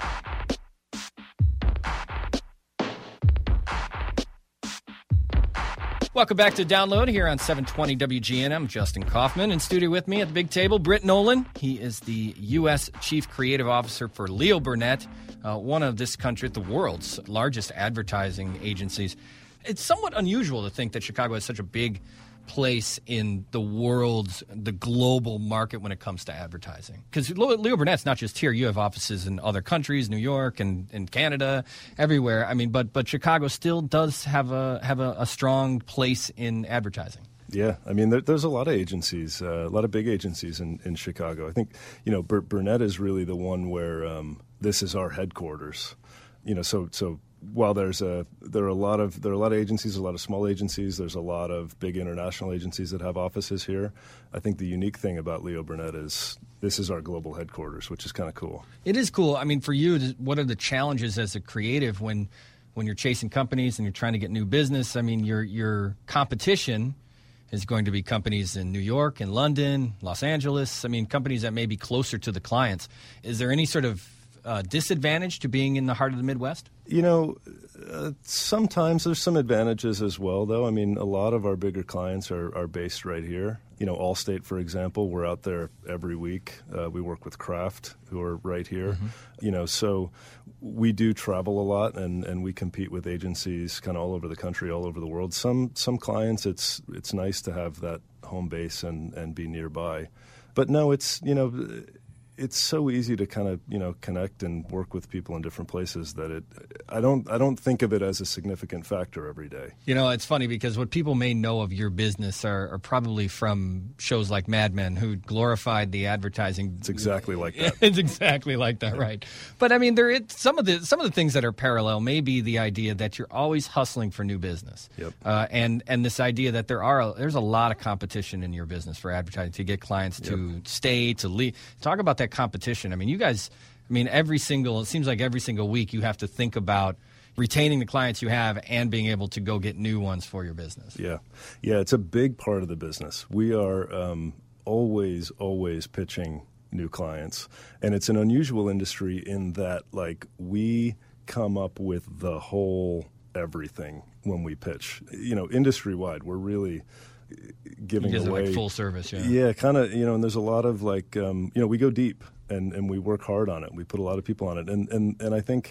Welcome back to Download here on 720 WGN. I'm Justin Kaufman. In studio with me at the big table, Britt Nolan. He is the U.S. Chief Creative Officer for Leo Burnett, one of this country, the world's largest advertising agencies. it's somewhat unusual to think that Chicago has such a big place in the global market when it comes to advertising. Because Leo Burnett's not just here. You have offices in other countries, New York and Canada, everywhere. I mean, but Chicago still does have a strong place in advertising. Yeah, I mean, there's a lot of agencies, a lot of big agencies in Chicago. I think, Burnett is really the one where this is our headquarters. So while there are a lot of agencies, a lot of small agencies, there's a lot of big international agencies that have offices here. I think the unique thing about Leo Burnett is this is our global headquarters, which is kind of cool. It is cool. I mean, for you, what are the challenges as a creative when you're chasing companies and you're trying to get new business? I mean, your competition is going to be companies in New York and London, Los Angeles. I mean, companies that may be closer to the clients. Is there any sort of disadvantage to being in the heart of the Midwest? Sometimes there's some advantages as well, though. I mean, a lot of our bigger clients are based right here. Allstate, for example, we're out there every week. We work with Kraft, who are right here. Mm-hmm. So we do travel a lot, and we compete with agencies kind of all over the country, all over the world. Some clients, it's nice to have that home base and be nearby. But no, it's so easy to kind of connect and work with people in different places that I don't think of it as a significant factor every day. It's funny because what people may know of your business are probably from shows like Mad Men, who glorified the advertising. It's exactly like that. It's exactly like that, right? But I mean, some of the things that are parallel may be the idea that you're always hustling for new business. Yep. And this idea that there's a lot of competition in your business for advertising to get clients to stay, to leave. Talk about that competition. I mean, you guys, it seems like every single week you have to think about retaining the clients you have and being able to go get new ones for your business. Yeah, it's a big part of the business. We are always pitching new clients, and it's an unusual industry in that, like, we come up with the whole everything when we pitch. Industry-wide, we're really giving away like full service. Yeah, kind of. And there's a lot of we go deep and we work hard on it. We put a lot of people on it, and I think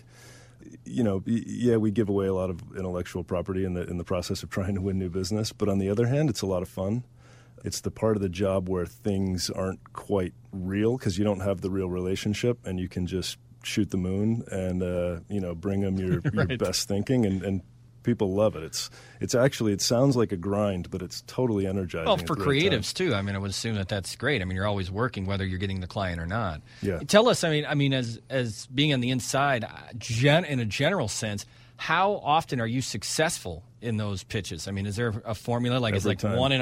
we give away a lot of intellectual property in the process of trying to win new business. But on the other hand, it's a lot of fun. It's the part of the job where things aren't quite real because you don't have the real relationship, and you can just shoot the moon and bring them your right. best thinking and people love it. It's actually, it sounds like a grind, but it's totally energizing. Well, for creatives too. I mean, I would assume that's great. I mean, you're always working whether you're getting the client or not. Yeah. Tell us, I mean, as being on the inside, in a general sense, how often are you successful in those pitches? I mean, is there a formula? Like, every it's time. like 1 in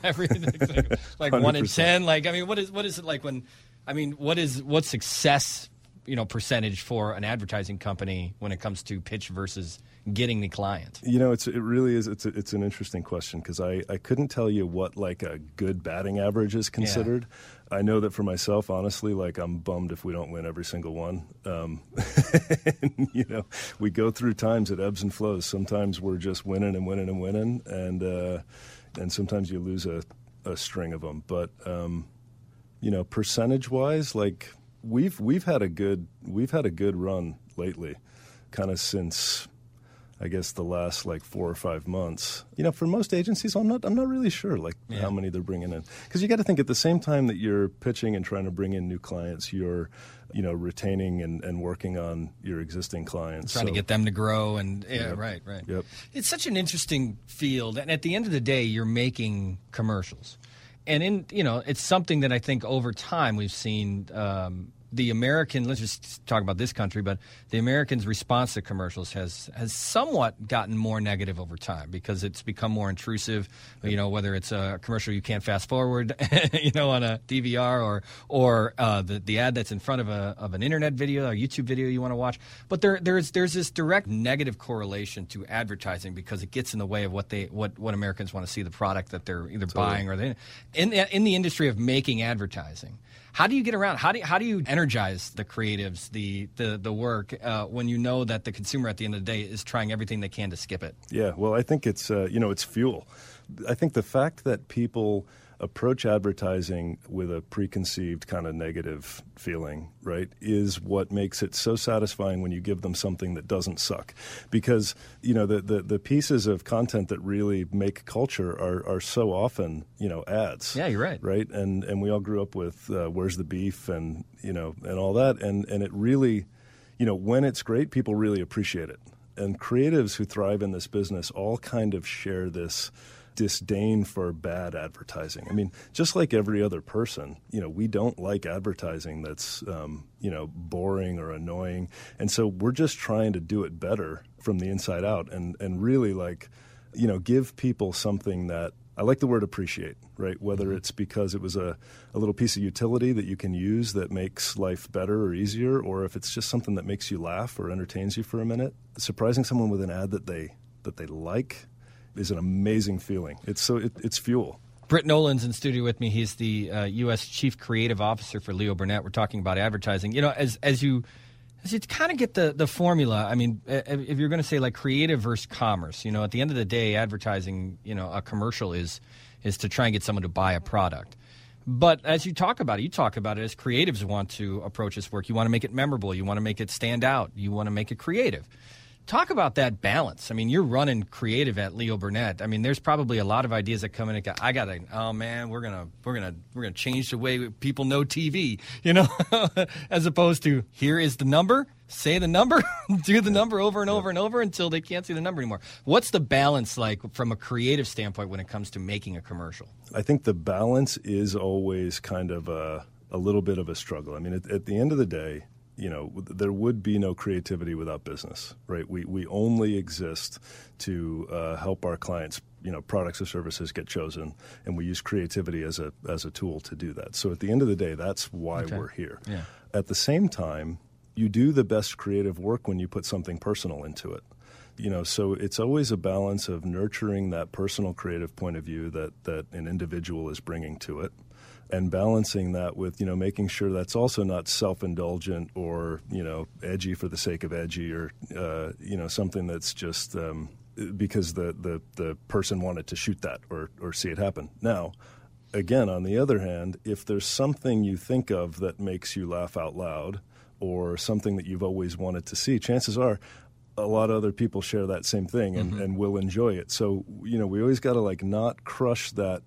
like 1 in 10. Like, I mean, what is it like when? I mean, what's success? Percentage for an advertising company when it comes to pitch versus getting the client? It really is. It's an interesting question because I couldn't tell you what like a good batting average is considered. Yeah. I know that for myself, honestly, like I'm bummed if we don't win every single one. We go through times, it ebbs and flows. Sometimes we're just winning and winning and winning, and sometimes you lose a string of them. But percentage wise, like. We've had a good run lately, kind of since I guess the last like 4 or 5 months. For most agencies, I'm not really sure how many they're bringing in, because you got to think at the same time that you're pitching and trying to bring in new clients, you're retaining and working on your existing clients, trying to get them to grow and Yep. Right. Yep. It's such an interesting field, and at the end of the day, you're making commercials. And it's something that I think over time we've seen the American, let's just talk about this country, but the Americans' response to commercials has somewhat gotten more negative over time because it's become more intrusive, whether it's a commercial you can't fast forward, on a DVR or the ad that's in front of an internet video or YouTube video you want to watch. But there's this direct negative correlation to advertising because it gets in the way of what Americans want to see, the product that they're either buying or they in the industry of making advertising. How do you get around? How do you energize the creatives, the work when you know that the consumer at the end of the day is trying everything they can to skip it? Yeah, well, I think it's it's fuel. I think the fact that people approach advertising with a preconceived kind of negative feeling, right, is what makes it so satisfying when you give them something that doesn't suck. Because, the pieces of content that really make culture are so often, ads. Yeah, you're right. Right? And we all grew up with Where's the Beef and, and all that. And it really, when it's great, people really appreciate it. And creatives who thrive in this business all kind of share this disdain for bad advertising. I mean, just like every other person, we don't like advertising that's, boring or annoying. And so we're just trying to do it better from the inside out and really give people something that, I like the word appreciate, right? Whether it's because it was a little piece of utility that you can use that makes life better or easier, or if it's just something that makes you laugh or entertains you for a minute. Surprising someone with an ad that they like is an amazing feeling. It's fuel. Britt Nolan's in studio with me. He's the U.S. Chief Creative Officer for Leo Burnett. We're talking about advertising. As you kind of get the formula, I mean, if you're going to say like creative versus commerce, at the end of the day, advertising, a commercial is to try and get someone to buy a product. But as you talk about it as creatives want to approach this work. You want to make it memorable. You want to make it stand out. You want to make it creative. Talk about that balance. I mean, you're running creative at Leo Burnett. I mean, there's probably a lot of ideas that come in and oh man, we're gonna change the way people know TV, as opposed to here is the number, say the number, do the number over and over and over until they can't see the number anymore. What's the balance like from a creative standpoint when it comes to making a commercial? I think the balance is always kind of a little bit of a struggle. I mean, at the end of the day, there would be no creativity without business, right? We only exist to help our clients, products or services get chosen, and we use creativity as a tool to do that. So at the end of the day, that's why we're here. Yeah. At the same time, you do the best creative work when you put something personal into it. So it's always a balance of nurturing that personal creative point of view that an individual is bringing to it, and balancing that with, making sure that's also not self-indulgent or, edgy for the sake of edgy or, something that's just because the person wanted to shoot that or see it happen. Now, again, on the other hand, if there's something you think of that makes you laugh out loud or something that you've always wanted to see, chances are a lot of other people share that same thing and will enjoy it. So, we always got to not crush that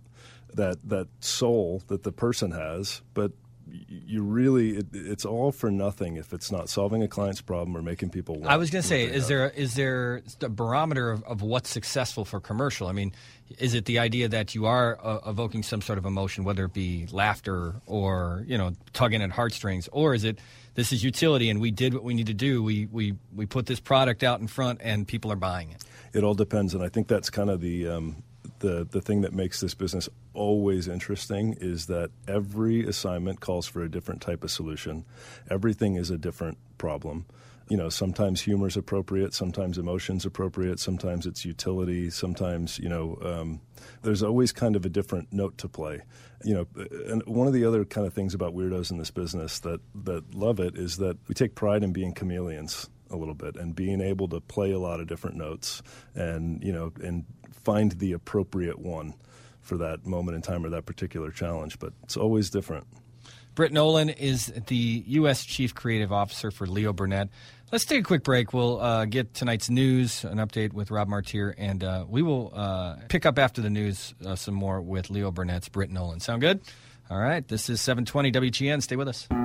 soul that the person has, but you really it's all for nothing if it's not solving a client's problem or making people want. I was going to say, is there a barometer of what's successful for commercial? I mean, is it the idea that you are evoking some sort of emotion, whether it be laughter or tugging at heartstrings, or is it this is utility and we did what we need to do? We put this product out in front and people are buying it. It all depends, and I think that's kind of the thing that makes this business always interesting is that every assignment calls for a different type of solution. Everything is a different problem. Sometimes humor is appropriate, sometimes emotion's appropriate, sometimes it's utility, sometimes, there's always kind of a different note to play. And one of the other kind of things about weirdos in this business that love it is that we take pride in being chameleons a little bit and being able to play a lot of different notes and find the appropriate one for that moment in time or that particular challenge, but it's always different. Britt Nolan is the U.S. Chief Creative Officer for Leo Burnett. Let's take a quick break. We'll get tonight's news, an update with Rob Martier, and we will pick up after the news some more with Leo Burnett's Britt Nolan. Sound good? All right. This is 720 WGN. Stay with us.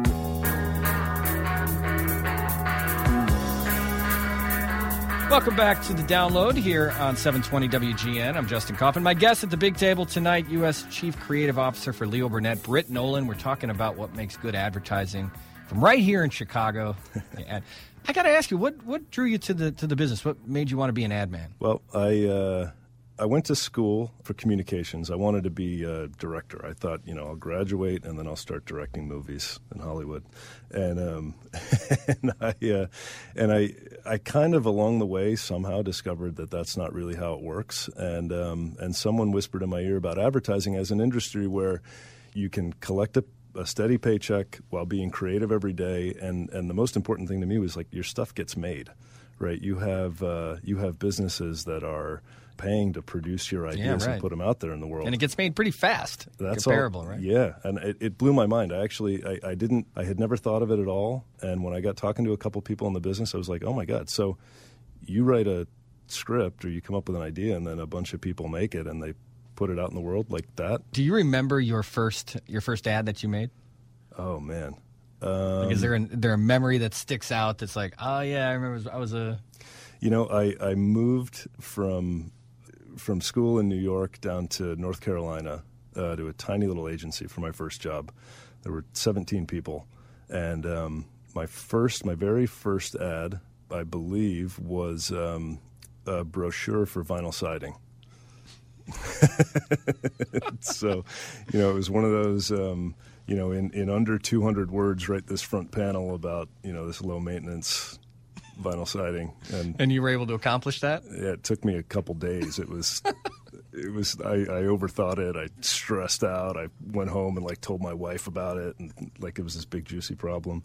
Welcome back to the Download here on 720 WGN. I'm Justin Coffin. My guest at the big table tonight, U.S. Chief Creative Officer for Leo Burnett, Britt Nolan. We're talking about what makes good advertising from right here in Chicago. And I got to ask you, what drew you to the business? What made you want to be an ad man? Well, I went to school for communications. I wanted to be a director. I thought, I'll graduate and then I'll start directing movies in Hollywood. And I kind of along the way somehow discovered that that's not really how it works. And someone whispered in my ear about advertising as an industry where you can collect a steady paycheck while being creative every day. And the most important thing to me was your stuff gets made, right? You have businesses that are paying to produce your ideas and put them out there in the world. And it gets made pretty fast. That's comparable, right? Yeah, and it blew my mind. I had never thought of it at all. And when I got talking to a couple people in the business, I was like, oh my God. So you write a script or you come up with an idea and then a bunch of people make it and they put it out in the world like that. Do you remember your first ad that you made? Oh man. Is there a memory that sticks out that's like, oh yeah, I remember I moved from school in New York down to North Carolina to a tiny little agency for my first job. There were 17 people, and my very first ad, I believe, was a brochure for vinyl siding. So, it was one of those, in under 200 words, write this front panel about, this low maintenance vinyl siding. And you were able to accomplish that? Yeah, it took me a couple days. I overthought it. I stressed out. I went home and told my wife about it, and it was this big juicy problem.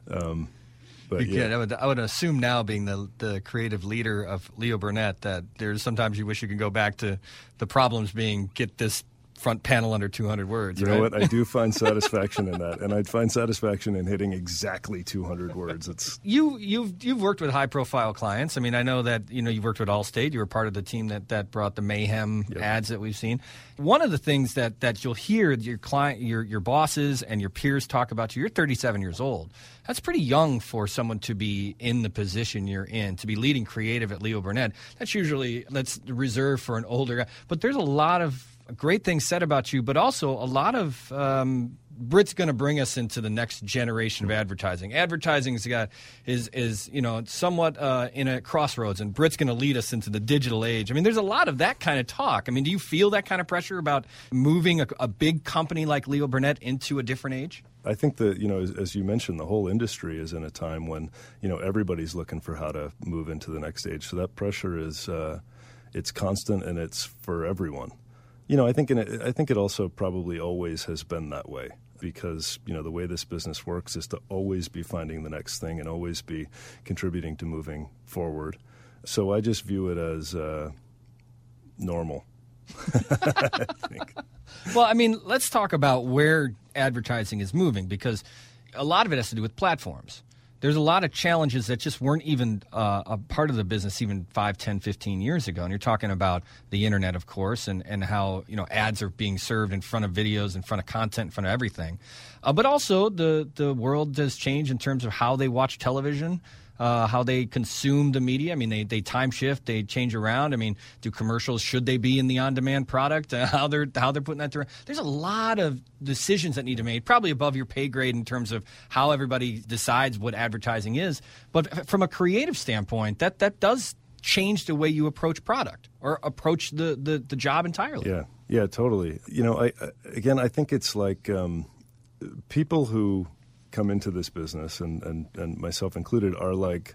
But yeah. I would assume now, being the creative leader of Leo Burnett, that there's sometimes you wish you could go back to the problems being get this front panel under 200 words. You know what? I do find satisfaction in that, and I'd find satisfaction in hitting exactly 200 words. It's you've worked with high profile clients. I mean, I know that you've worked with Allstate. You were part of the team that brought the Mayhem ads that we've seen. One of the things that you'll hear your client, your bosses, and your peers talk about you. You're 37 years old. That's pretty young for someone to be in the position you're in, to be leading creative at Leo Burnett. That's reserved for an older guy. But there's a lot of great things said about you, but also a lot of Britt's going to bring us into the next generation of advertising. Advertising is somewhat in a crossroads, and Britt's going to lead us into the digital age. I mean, there's a lot of that kind of talk. I mean, do you feel that kind of pressure about moving a big company like Leo Burnett into a different age? I think that, as you mentioned, the whole industry is in a time when, everybody's looking for how to move into the next age. So that pressure is it's constant, and it's for everyone. I think it also probably always has been that way, because the way this business works is to always be finding the next thing and always be contributing to moving forward. So I just view it as normal. I think. Well, I mean, let's talk about where advertising is moving, because a lot of it has to do with platforms. There's a lot of challenges that just weren't even a part of the business even 5, 10, 15 years ago. And you're talking about the internet, of course, and how ads are being served in front of videos, in front of content, in front of everything. But also the world has changed in terms of how they watch television, how they consume the media. I mean, they time shift, they change around. I mean, do commercials, should they be in the on-demand product? How they're putting that through. There's a lot of decisions that need to be made, probably above your pay grade in terms of how everybody decides what advertising is. But from a creative standpoint, that does change the way you approach product or approach the job entirely. Yeah, totally. I think it's like people who come into this business, and myself included, are like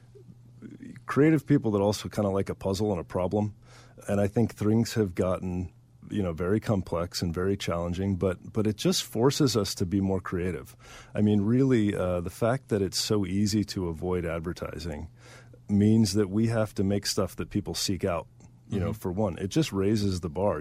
creative people that also kind of like a puzzle and a problem. And I think things have gotten very complex and very challenging, but it just forces us to be more creative. I mean, really, the fact that it's so easy to avoid advertising means that we have to make stuff that people seek out. For one, it just raises the bar.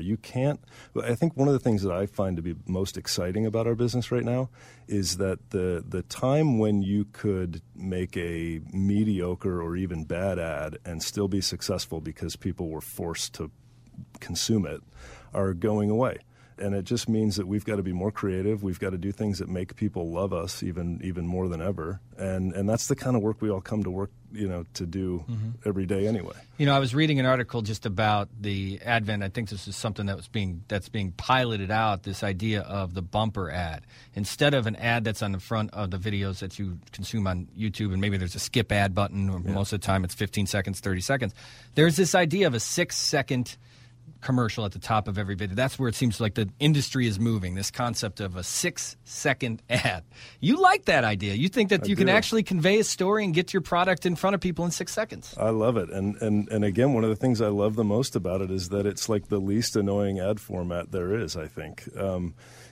I think one of the things that I find to be most exciting about our business right now is that the time when you could make a mediocre or even bad ad and still be successful because people were forced to consume it are going away. And it just means that we've got to be more creative. We've got to do things that make people love us even more than ever. And that's the kind of work we all come to work, to do every day anyway. I was reading an article just about the advent. I think this is something that's being piloted out, this idea of the bumper ad. Instead of an ad that's on the front of the videos that you consume on YouTube, and maybe there's a skip ad button, or most of the time it's 15 seconds, 30 seconds. There's this idea of a 6-second commercial at the top of every video. That's where it seems like the industry is moving, this concept of a 6-second ad. You like that idea. You think that you can actually convey a story and get your product in front of people in 6 seconds. I love it. And again, one of the things I love the most about it is that it's like the least annoying ad format there is, I think.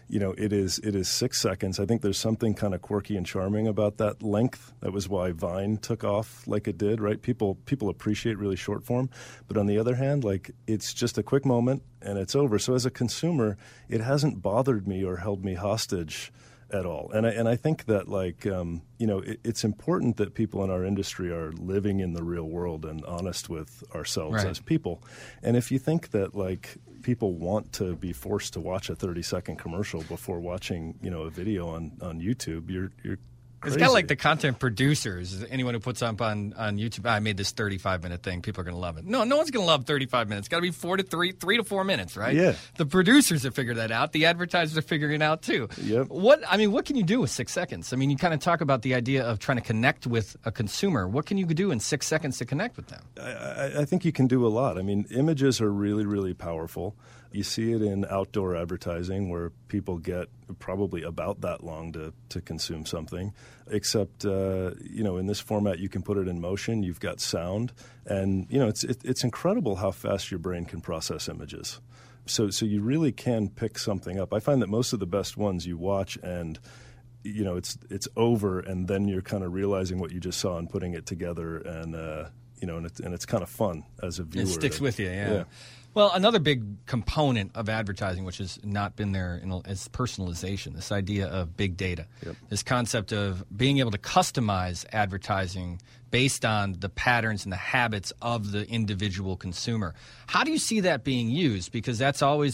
it is 6 seconds. I think there's something kind of quirky and charming about that length. That was why Vine took off like it did, right? People appreciate really short form, but on the other hand, like, it's just a quick moment and it's over. So as a consumer, it hasn't bothered me or held me hostage at all. And I think that, like, it's important that people in our industry are living in the real world and honest with ourselves as people. And if you think that, like, people want to be forced to watch a 30-second commercial before watching, a video on YouTube, you're crazy. It's kind of like the content producers. Anyone who puts up on YouTube, I made this 35-minute thing. People are going to love it. No one's going to love 35 minutes. It's got to be 3 to 4 minutes, right? Yeah. The producers have figured that out. The advertisers are figuring it out too. Yep. What can you do with 6 seconds? I mean, you kind of talk about the idea of trying to connect with a consumer. What can you do in 6 seconds to connect with them? I think you can do a lot. I mean, images are really, really powerful. You see it in outdoor advertising where people get probably about that long to consume something, except, in this format you can put it in motion, you've got sound, and, it's incredible how fast your brain can process images. So you really can pick something up. I find that most of the best ones you watch and, it's over, and then you're kind of realizing what you just saw and putting it together, and, and it's kind of fun as a viewer. It sticks with you, yeah. Well, another big component of advertising, which has not been there, is personalization, this idea of big data, this concept of being able to customize advertising based on the patterns and the habits of the individual consumer. How do you see that being used? Because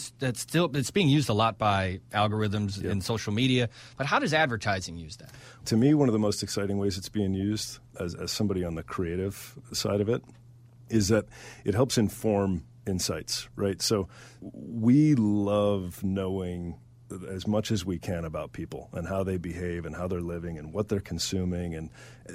it's being used a lot by algorithms in social media, but how does advertising use that? To me, one of the most exciting ways it's being used as somebody on the creative side of it is that it helps inform insights, right? So we love knowing as much as we can about people and how they behave and how they're living and what they're consuming, and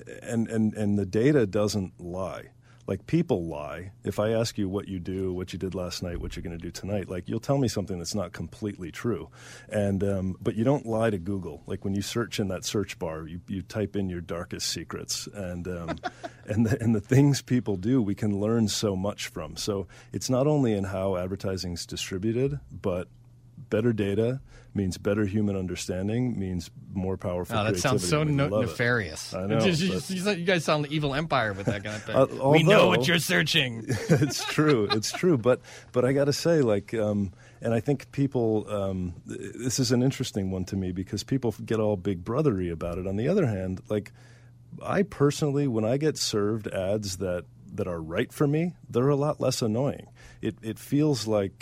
the data doesn't lie. Like, people lie. If I ask you what you do, what you did last night, what you're going to do tonight, like, you'll tell me something that's not completely true. And but you don't lie to Google. Like, when you search in that search bar, you type in your darkest secrets, and and the things people do, we can learn so much from. So it's not only in how advertising's distributed, but better data means better human understanding, means more powerful creativity. That sounds so nefarious. I know. You guys sound the evil empire with that kind of thing. We know what you're searching. It's true. It's true. But I got to say, like, and I think people, this is an interesting one to me because people get all big brothery about it. On the other hand, like, I personally, when I get served ads that are right for me, they're a lot less annoying. It feels like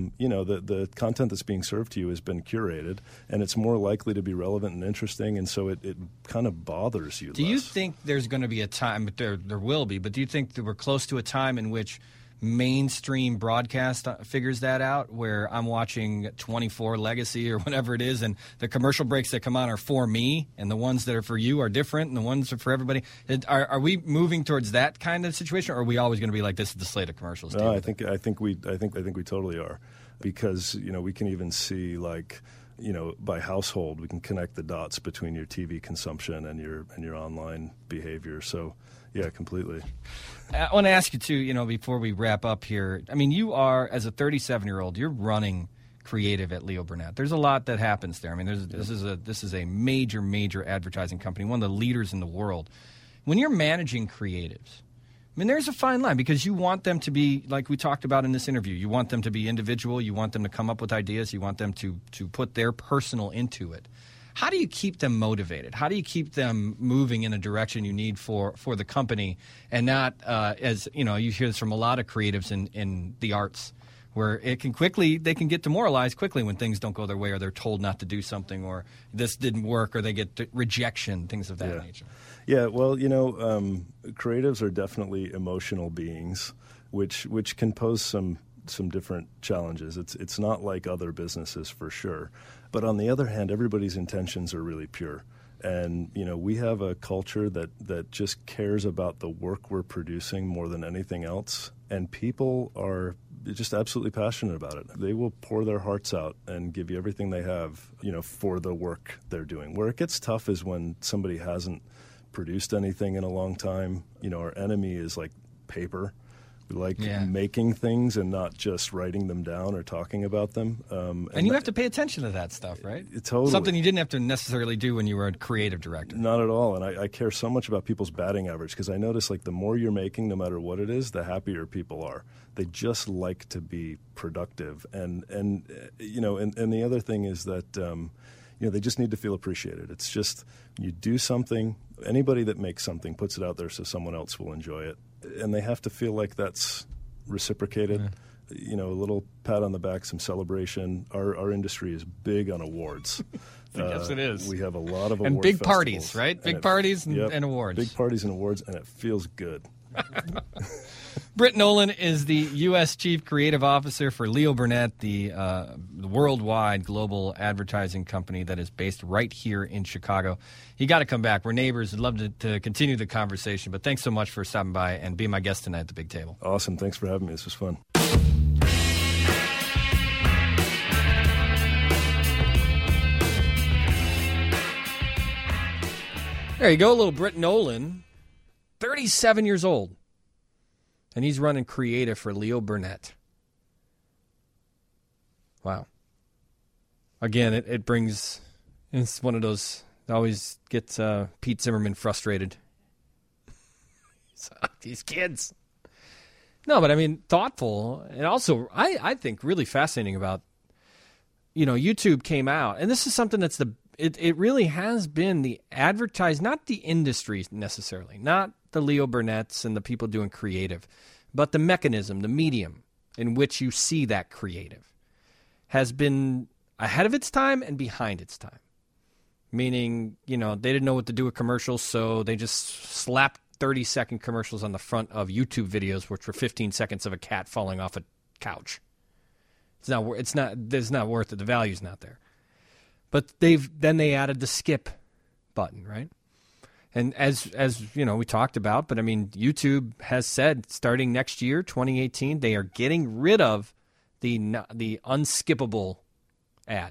the content that's being served to you has been curated, and it's more likely to be relevant and interesting, and so it kind of bothers you less. Do you think there's going to be a time, but there will be, but do you think that we're close to a time in which mainstream broadcast figures that out, where I'm watching 24 Legacy or whatever it is, and the commercial breaks that come on are for me, and the ones that are for you are different, and the ones that are for everybody? Are we moving towards that kind of situation, or are we always going to be like, this is the slate of commercials? No, I think we totally are, because we can even see, like, by household, we can connect the dots between your TV consumption and your online behavior. So, yeah, completely. I want to ask you too, before we wrap up here. I mean, you are, as a 37-year-old, you're running creative at Leo Burnett. There's a lot that happens there. I mean, this is a major advertising company, one of the leaders in the world. When you're managing creatives, I mean, there's a fine line, because you want them to be, like we talked about in this interview, you want them to be individual, you want them to come up with ideas, you want them to put their personal into it. How do you keep them motivated? How do you keep them moving in a direction you need for the company, and not, as you hear this from a lot of creatives in the arts, where they can get demoralized quickly when things don't go their way, or they're told not to do something, or this didn't work, or they get rejection, things of that nature. Yeah, well, creatives are definitely emotional beings, which can pose some different challenges. It's not like other businesses, for sure. But on the other hand, everybody's intentions are really pure. And, we have a culture that just cares about the work we're producing more than anything else. And people are just absolutely passionate about it. They will pour their hearts out and give you everything they have, for the work they're doing. Where it gets tough is when somebody hasn't produced anything in a long time. Our enemy is like paper, We like making things and not just writing them down or talking about them. And you have to pay attention to that stuff, right? Totally. Something you didn't have to necessarily do when you were a creative director. Not at all. And I care so much about people's batting average because I notice like the more you're making, no matter what it is, the happier people are. They just like to be productive. And the other thing is that, they just need to feel appreciated. It's just you do something, anybody that makes something puts it out there so someone else will enjoy it. And they have to feel like that's reciprocated. A little pat on the back, some celebration. Our industry is big on awards. Yes, it is. We have a lot of and award big festivals, parties, right? Big parties and awards. Big parties and awards, and it feels good. Britt Nolan is the U.S. Chief Creative Officer for Leo Burnett, the worldwide global advertising company that is based right here in Chicago. You got to come back. We're neighbors. I'd love to continue the conversation, but thanks so much for stopping by and being my guest tonight at the Big Table. Awesome. Thanks for having me. This was fun. There you go, little Britt Nolan, 37 years old. And he's running creative for Leo Burnett. Wow. Again, it brings, it's one of those, it always gets Pete Zimmerman frustrated. These kids. No, but I mean, thoughtful. And also, I think really fascinating about, YouTube came out. And this is something that's it really has been the advertised, not the industry necessarily, not the Leo Burnetts and the people doing creative, but the mechanism, the medium in which you see that creative has been ahead of its time and behind its time. Meaning, they didn't know what to do with commercials, so they just slapped 30-second commercials on the front of YouTube videos, which were 15 seconds of a cat falling off a couch. It's not worth it. The value's not there. But they added the skip button, right? And as we talked about, but I mean, YouTube has said starting next year, 2018, they are getting rid of the unskippable ad,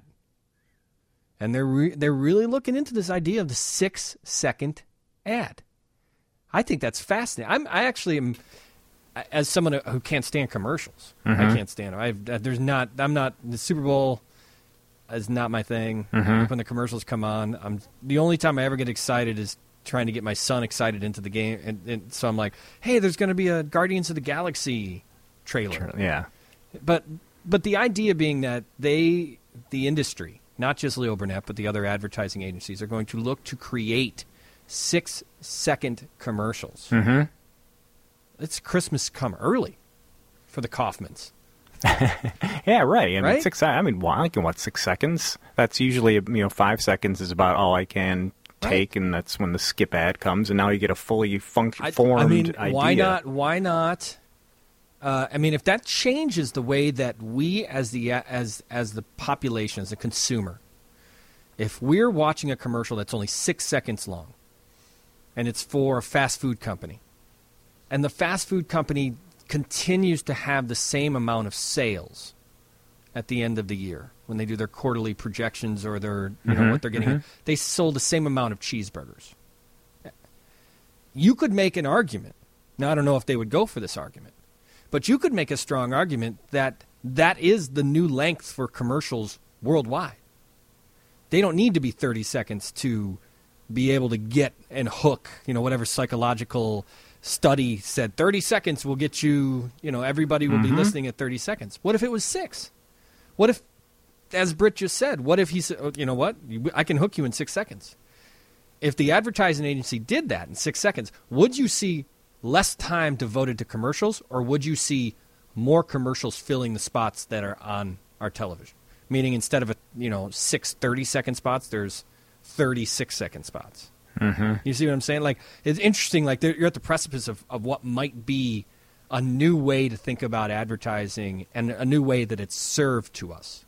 and they're really looking into this idea of the 6-second ad. I think that's fascinating. I actually am, as someone who can't stand commercials. I can't stand them. The Super Bowl is not my thing. When the commercials come on, the only time I ever get excited is trying to get my son excited into the game, and so I'm like, hey, there's going to be a Guardians of the Galaxy trailer. Yeah. But the idea being that the industry, not just Leo Burnett, but the other advertising agencies, are going to look to create 6-second commercials. It's Christmas come early for the Kaufmans. Yeah, right. I mean, I can watch 6 seconds. That's usually 5 seconds is about all I can take, and that's when the skip ad comes, and now you get a fully formed idea. Why not? If that changes the way that we as the population, as a consumer, if we're watching a commercial that's only 6 seconds long, and it's for a fast food company, and the fast food company continues to have the same amount of sales at the end of the year when they do their quarterly projections or their what they're getting, they sold the same amount of cheeseburgers. You could make an argument. Now, I don't know if they would go for this argument, but you could make a strong argument that is the new length for commercials worldwide. They don't need to be 30 seconds to be able to get and hook, whatever psychological study said 30 seconds will get you, everybody will be listening at 30 seconds. What if it was 6? What if, as Britt just said, what if he said, I can hook you in 6 seconds? If the advertising agency did that in 6 seconds, would you see less time devoted to commercials, or would you see more commercials filling the spots that are on our television? Meaning instead of 6 30-second spots, there's 30 6-second spots. You see what I'm saying? Like, it's interesting. Like, you're at the precipice of what might be a new way to think about advertising and a new way that it's served to us.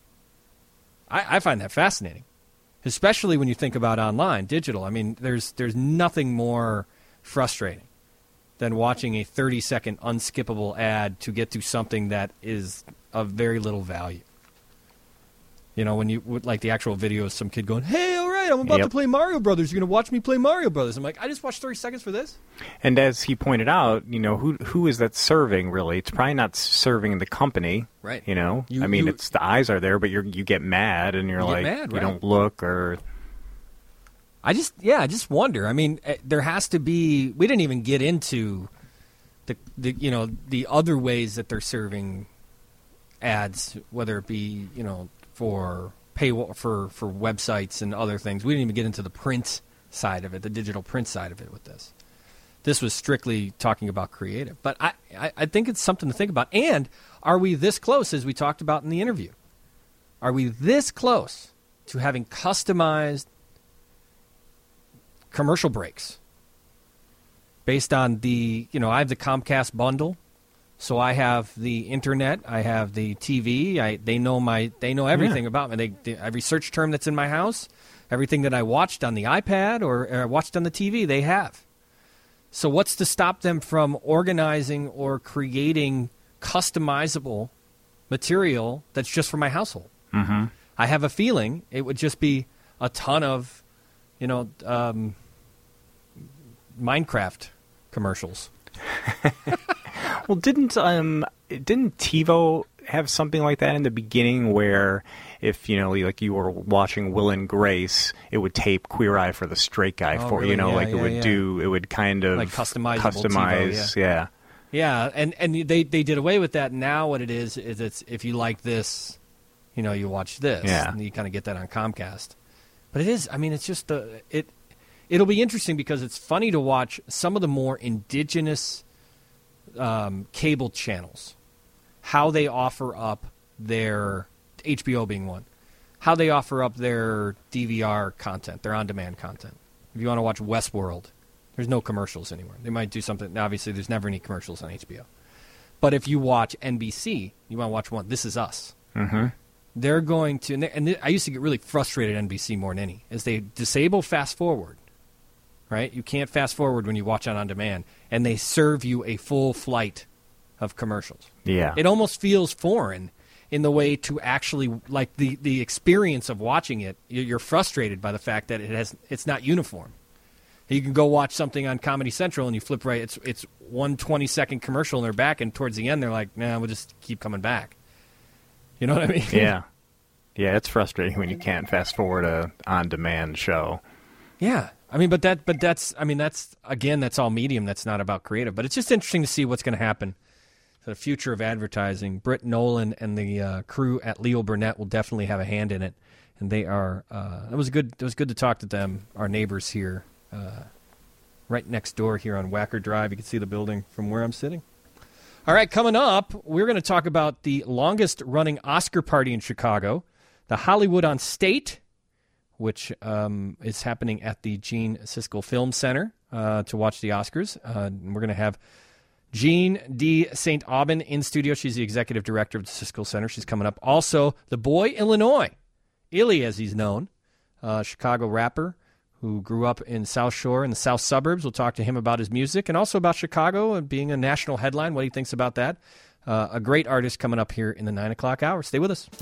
I find that fascinating, especially when you think about online, digital. I mean, there's nothing more frustrating than watching a 30-second unskippable ad to get to something that is of very little value. When you like the actual video of some kid going, "Hey, all right, great. I'm about to play Mario Brothers. You're going to watch me play Mario Brothers. I'm like, I just watched 30 seconds for this? And as he pointed out, who is that serving, really? It's probably not serving the company. Right. It's the eyes are there, but you get mad, and you're like, mad, you don't look, or... I just wonder. I mean, there has to be... We didn't even get into the other ways that they're serving ads, whether it be, for websites and other things. We didn't even get into the print side of it, the digital print side of it with this. This was strictly talking about creative. But I think it's something to think about. And are we this close, as we talked about in the interview? Are we this close to having customized commercial breaks based on the, I have the Comcast bundle, so I have the internet, I have the TV, they know everything about me. Every search term that's in my house, everything that I watched on the iPad or watched on the TV, they have. So what's to stop them from organizing or creating customizable material that's just for my household? Mm-hmm. I have a feeling it would just be a ton of, Minecraft commercials. Well, didn't TiVo have something like that in the beginning, where if you were watching Will and Grace, it would tape Queer Eye for the Straight Guy really? It would kind of like customize TiVo, yeah, and they did away with that. Now what it is it's if you like this, you watch this, and you kind of get that on Comcast. But it is, it's just it'll be interesting because it's funny to watch some of the more indigenous cable channels, how they offer up their, HBO being one, how they offer up their DVR content, their on-demand content. If you want to watch Westworld, there's no commercials anywhere. They might do something. Obviously, there's never any commercials on HBO. But if you watch NBC, you want to watch one, This Is Us. Mm-hmm. They're going to, I used to get really frustrated at NBC more than any, is they disable fast forward. Right? You can't fast forward when you watch on demand, and they serve you a full flight of commercials. Yeah. It almost feels foreign in the way to actually, like the experience of watching it. You're frustrated by the fact that it's not uniform. You can go watch something on Comedy Central and you flip right. It's one 20-second commercial and they're back, and towards the end they're like, nah, we'll just keep coming back. You know what I mean? Yeah. Yeah, it's frustrating when you can't fast forward a on-demand show. Yeah. That's again, that's all medium. That's not about creative. But it's just interesting to see what's going to happen to the future of advertising. Britt Nolan and the crew at Leo Burnett will definitely have a hand in it, and they are. It was good to talk to them, our neighbors here, right next door here on Wacker Drive. You can see the building from where I'm sitting. All right, coming up, we're going to talk about the longest-running Oscar party in Chicago, the Hollywood on State, which is happening at the Gene Siskel Film Center to watch the Oscars. We're going to have Jean D. St. Aubin in studio. She's the executive director of the Siskel Center. She's coming up. Also, the boy Illinois, Illy as he's known, Chicago rapper who grew up in South Shore in the south suburbs. We'll talk to him about his music and also about Chicago and being a national headline, what he thinks about that. A great artist coming up here in the 9 o'clock hour. Stay with us.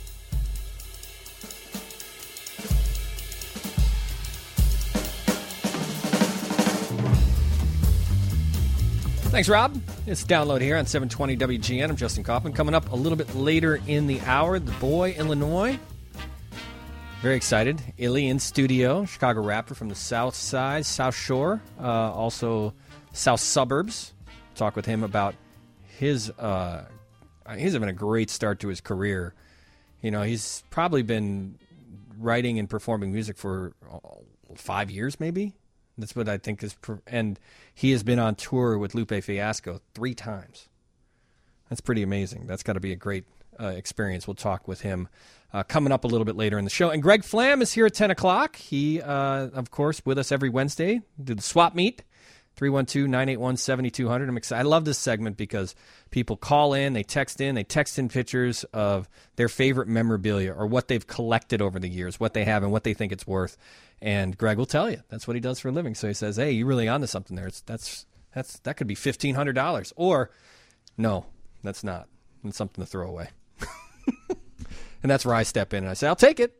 Thanks, Rob. It's Download here on 720 WGN. I'm Justin Kaufman. Coming up a little bit later in the hour, the boy, Illinois. Very excited. Illy in studio, Chicago rapper from the South Side, South Shore, also South Suburbs. Talk with him about his. He's having a great start to his career. He's probably been writing and performing music for 5 years, maybe. That's what I think is, and he has been on tour with Lupe Fiasco 3 times. That's pretty amazing. That's got to be a great experience. We'll talk with him coming up a little bit later in the show. And Greg Flam is here at 10 o'clock. He, of course, with us every Wednesday. Do the swap meet, 312-981-7200. I'm excited. I love this segment because people call in, they text in pictures of their favorite memorabilia or what they've collected over the years, what they have and what they think it's worth. And Greg will tell you. That's what he does for a living. So he says, hey, you're really onto something there. That could be $1,500. Or, no, that's not. It's something to throw away. And that's where I step in and I say, I'll take it.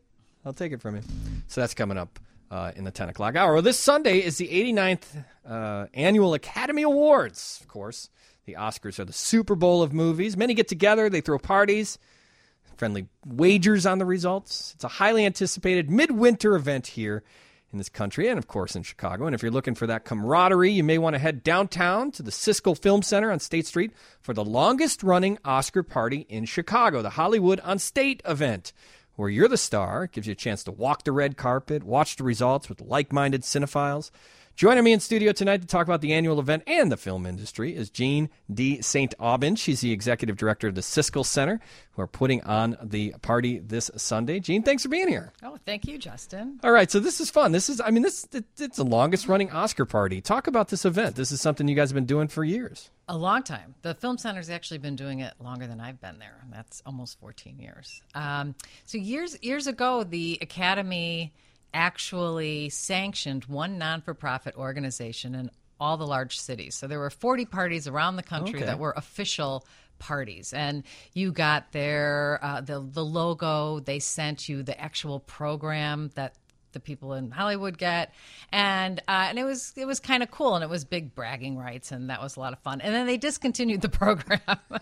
I'll take it from you. So that's coming up in the 10 o'clock hour. Well, this Sunday is the 89th Annual Academy Awards. Of course, the Oscars are the Super Bowl of movies. Many get together. They throw parties, friendly wagers on the results. It's a highly anticipated midwinter event here in this country and, of course, in Chicago. And if you're looking for that camaraderie, you may want to head downtown to the Siskel Film Center on State Street for the longest-running Oscar party in Chicago, the Hollywood on State event, where you're the star. It gives you a chance to walk the red carpet, watch the results with like-minded cinephiles. Joining me in studio tonight to talk about the annual event and the film industry is Jean D. St. Aubin. She's the executive director of the Siskel Center, who are putting on the party this Sunday. Jean, thanks for being here. Oh, thank you, Justin. All right, so this is fun. It's the longest running Oscar party. Talk about this event. This is something you guys have been doing for years. A long time. The Film Center's actually been doing it longer than I've been there. That's almost 14 years. So years ago, the Academy actually sanctioned one non-for-profit organization in all the large cities. So there were 40 parties around the country that were official parties, and you got their the logo. They sent you the actual program that the people in Hollywood get, and it was kind of cool, and it was big bragging rights, and that was a lot of fun. And then they discontinued the program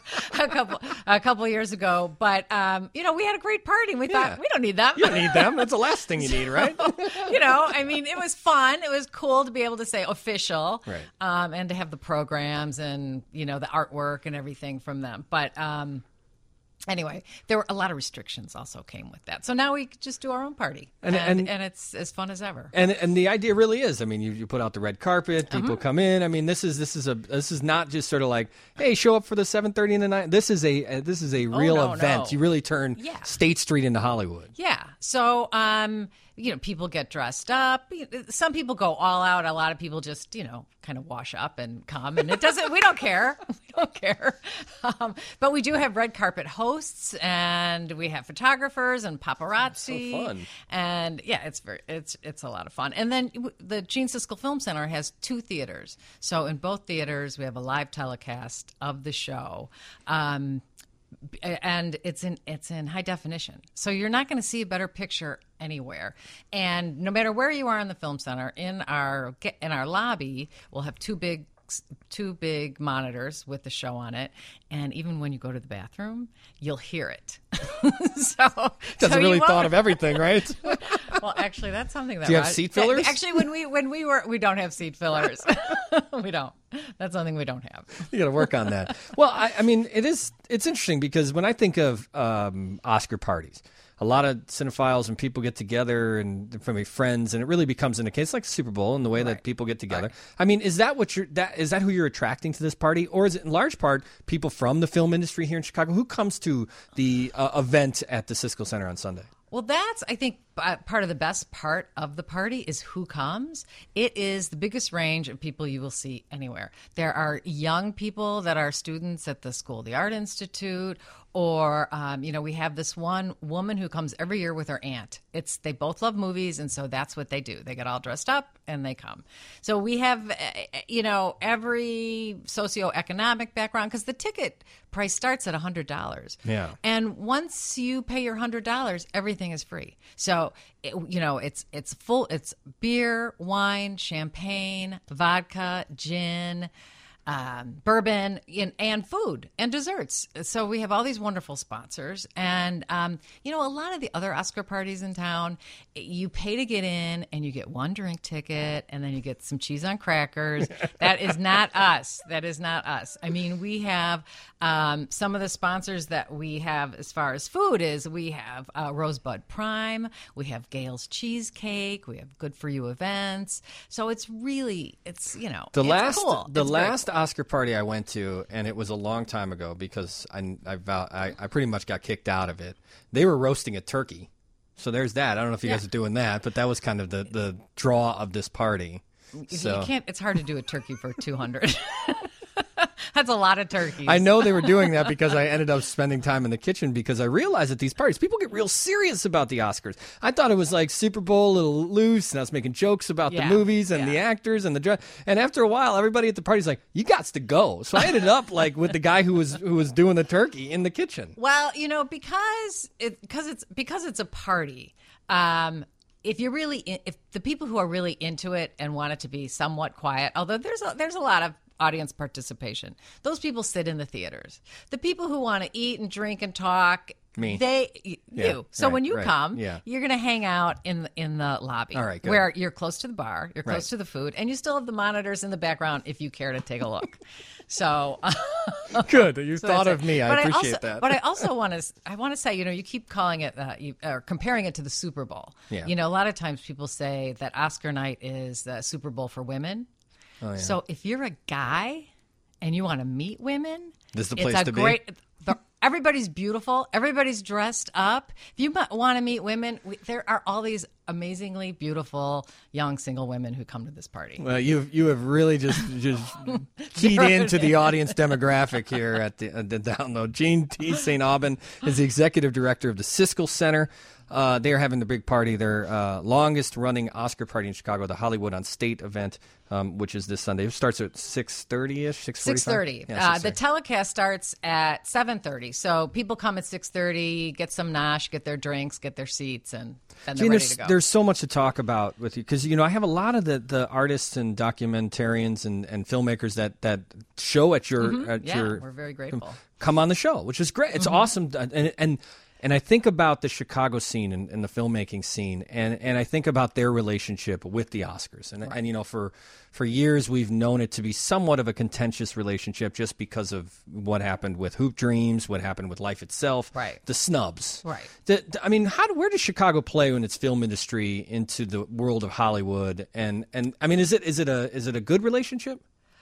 a couple years ago, but we had a great party, and we thought we don't need them. You don't need them. That's the last thing you need, right? It was fun. It was cool to be able to say official, right. And to have the programs and the artwork and everything from them, but. Anyway, there were a lot of restrictions also came with that. So now we just do our own party, and it's as fun as ever. And the idea really is, you put out the red carpet, people come in. This is not just sort of like, hey, show up for the 7:30 and the 9. This is a real event. No. You really turn State Street into Hollywood. Yeah. So people get dressed up. Some people go all out. A lot of people just, kind of wash up and come. And we don't care. We don't care. But we do have red carpet hosts, and we have photographers and paparazzi. So fun. And it's a lot of fun. And then the Gene Siskel Film Center has 2 theaters. So in both theaters, we have a live telecast of the show. And it's in high definition, so you're not going to see a better picture anywhere. And no matter where you are in the Film Center, in our lobby, we'll have two big monitors with the show on it, and even when you go to the bathroom, you'll hear it. Doesn't really thought of everything, right? Well, actually, that's something that. Do you have seat fillers? Actually, we don't have seat fillers. We don't. That's something we don't have. You got to work on that. Well, it's interesting because when I think of Oscar parties, a lot of cinephiles and people get together and from friends, and it really becomes in a case like Super Bowl in the way that people get together. Right. Is that is that who you're attracting to this party, or is it in large part people from the film industry here in Chicago? Who comes to the event at the Siskel Center on Sunday? Well, that's, I think, part of the best part of the party is who comes. It is the biggest range of people you will see anywhere. There are young people that are students at the School of the Art Institute, or, we have this one woman who comes every year with her aunt. They both love movies, and so that's what they do. They get all dressed up, and they come. So we have, every socioeconomic background, because the ticket price starts at $100. Yeah. And once you pay your $100, everything is free. So, it's full. It's beer, wine, champagne, vodka, gin, bourbon, and food and desserts. So we have all these wonderful sponsors. And, a lot of the other Oscar parties in town, you pay to get in and you get one drink ticket and then you get some cheese on crackers. That is not us. That is not us. We have some of the sponsors that we have as far as food is we have Rosebud Prime. We have Gale's Cheesecake. We have Good For You events. So it's really, it's cool. The last Oscar party I went to, and it was a long time ago because I pretty much got kicked out of it. They were roasting a turkey. So there's that. I don't know if you guys are doing that, but that was kind of the draw of this party. So. You can't. It's hard to do a turkey for 200. That's a lot of turkeys. I know they were doing that because I ended up spending time in the kitchen because I realized at these parties, people get real serious about the Oscars. I thought it was like Super Bowl, a little loose, and I was making jokes about the movies and the actors and and after a while, everybody at the party's like, "You got to go." So I ended up with the guy who was doing the turkey in the kitchen. Well, because it's a party. If you're really, if the people who are really into it and want it to be somewhat quiet, although there's a lot of audience participation, those people sit in the theaters. The people who want to eat and drink and talk, Me. You. So when you come, yeah. you're going to hang out in the lobby, all right, good. where you're close to the bar, you're close to the food, and you still have the monitors in the background if you care to take a look. So good. You so thought that's of me. I appreciate that. But I also want to say, you keep calling it or comparing it to the Super Bowl. Yeah. A lot of times people say that Oscar night is the Super Bowl for women. Oh, yeah. So if you're a guy and you want to meet women, this is the place it's to a great. be. Everybody's beautiful. Everybody's dressed up. If you want to meet women, there are all these amazingly beautiful young single women who come to this party. Well, you have really just keyed into the audience demographic here at the download. Jean T. St. Aubin is the executive director of the Siskel Center. They are having the big party, their longest-running Oscar party in Chicago, the Hollywood on State event, which is this Sunday. It starts at 6:30-ish, 6:45? 6:30. Yeah, The telecast starts at 7:30. So people come at 6:30, get some nosh, get their drinks, get their seats, and then they're ready to go. There's so much to talk about with you because, I have a lot of the artists and documentarians and filmmakers that show at your we're very grateful. Come on the show, which is great. It's awesome. And I think about the Chicago scene and the filmmaking scene, and I think about their relationship with the Oscars. And for years we've known it to be somewhat of a contentious relationship just because of what happened with Hoop Dreams, what happened with Life Itself, the snubs. Right. Where does Chicago play in its film industry into the world of Hollywood? And is it a good relationship?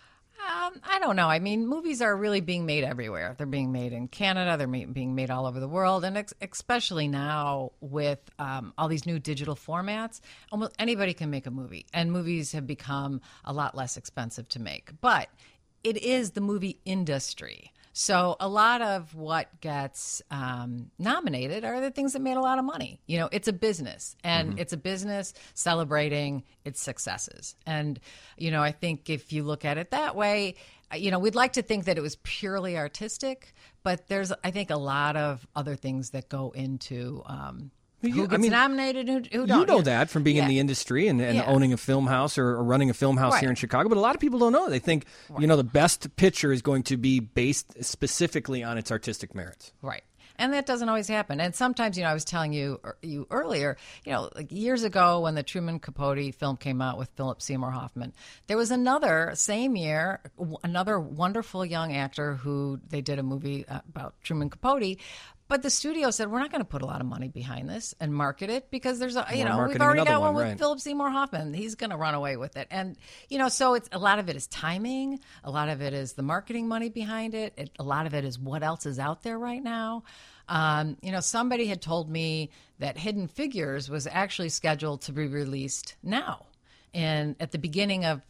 I don't know. Movies are really being made everywhere. They're being made in Canada. They're being made all over the world. And especially now with all these new digital formats, almost anybody can make a movie. And movies have become a lot less expensive to make. But it is the movie industry. So a lot of what gets nominated are the things that made a lot of money. It's a business, and it's a business celebrating its successes. And, I think if you look at it that way, we'd like to think that it was purely artistic, but there's, I think, a lot of other things that go into who gets nominated and who don't. You know that from being in the industry and owning a film house or running a film house here in Chicago. But a lot of people don't know. They think, the best picture is going to be based specifically on its artistic merits. Right. And that doesn't always happen. And sometimes, I was telling you earlier, like years ago when the Truman Capote film came out with Philip Seymour Hoffman, there was same year, another wonderful young actor who they did a movie about Truman Capote. But the studio said, we're not going to put a lot of money behind this and market it because there's we've already got one with Philip Seymour Hoffman. He's going to run away with it. And, so it's a lot of it is timing. A lot of it is the marketing money behind it. A lot of it is what else is out there right now. Somebody had told me that Hidden Figures was actually scheduled to be released now and at the beginning of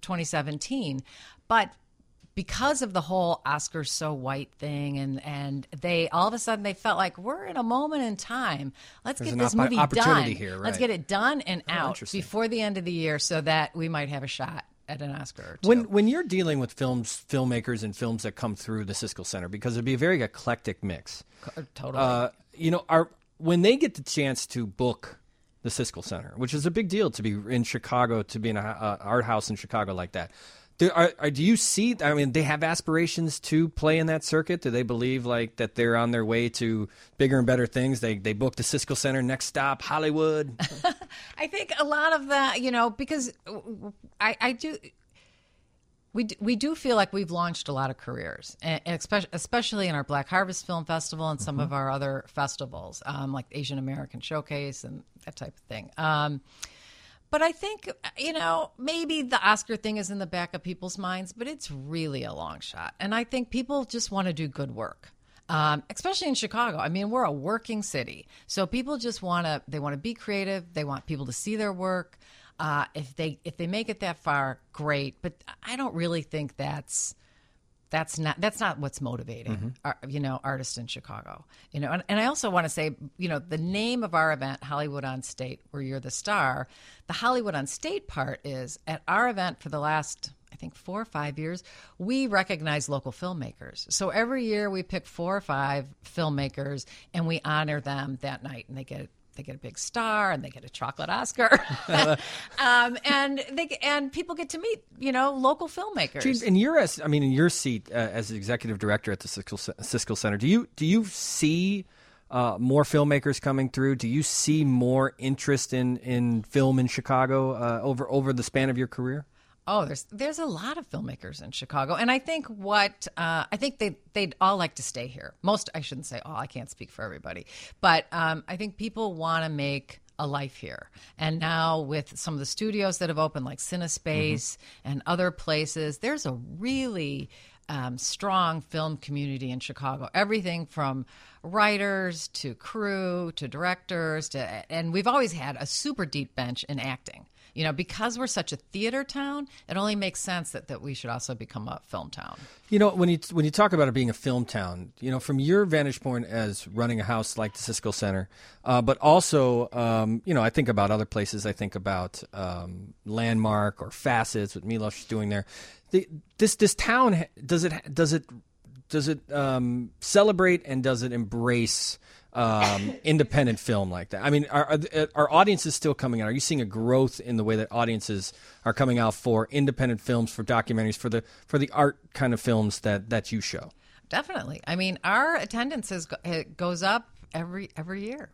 2017. But because of the whole Oscars so white thing, and they all of a sudden they felt like we're in a moment in time. Let's get this movie done. Here, right. Let's get it done and out before the end of the year, so that we might have a shot at an Oscar or two. When you're dealing with filmmakers and films that come through the Siskel Center, because it'd be a very eclectic mix. Totally. When they get the chance to book the Siskel Center, which is a big deal to be in Chicago, to be in an art house in Chicago like that. Do you see? They have aspirations to play in that circuit. Do they believe that they're on their way to bigger and better things? They book the Siskel Center, next stop Hollywood. I think a lot of that, because I do. We do feel like we've launched a lot of careers, and especially in our Black Harvest Film Festival and some of our other festivals, like Asian American Showcase and that type of thing. But I think, maybe the Oscar thing is in the back of people's minds, but it's really a long shot. And I think people just want to do good work, especially in Chicago. We're a working city. So people just want to be creative. They want people to see their work. If they make it that far, great. But I don't really think that's not what's motivating artists in Chicago. And I also want to say, the name of our event, Hollywood on State, where you're the star, the Hollywood on State part is at our event for the last, I think, 4 or 5 years, we recognize local filmmakers. So every year we pick 4 or 5 filmmakers and we honor them that night, and they they get a big star and they get a chocolate Oscar, and people get to meet local filmmakers. Gene, in your seat as executive director at the Siskel Center, do you see more filmmakers coming through? Do you see more interest in film in Chicago over the span of your career? Oh, there's a lot of filmmakers in Chicago, and I think they'd all like to stay here. Most, I shouldn't say all. I can't speak for everybody, but I think people want to make a life here. And now with some of the studios that have opened, like CineSpace and other places, there's a really strong film community in Chicago. Everything from writers to crew to directors and we've always had a super deep bench in acting. Because we're such a theater town, it only makes sense that we should also become a film town. When you talk about it being a film town, from your vantage point as running a house like the Siskel Center, but also, I think about other places. I think about Landmark or Facets, what Milos is doing there. This town, does it celebrate and does it embrace independent film like that? I mean, are audiences still coming out? Are you seeing a growth in the way that audiences are coming out for independent films, for documentaries, for the art kind of films that you show? Definitely. I mean, our attendance goes up every year,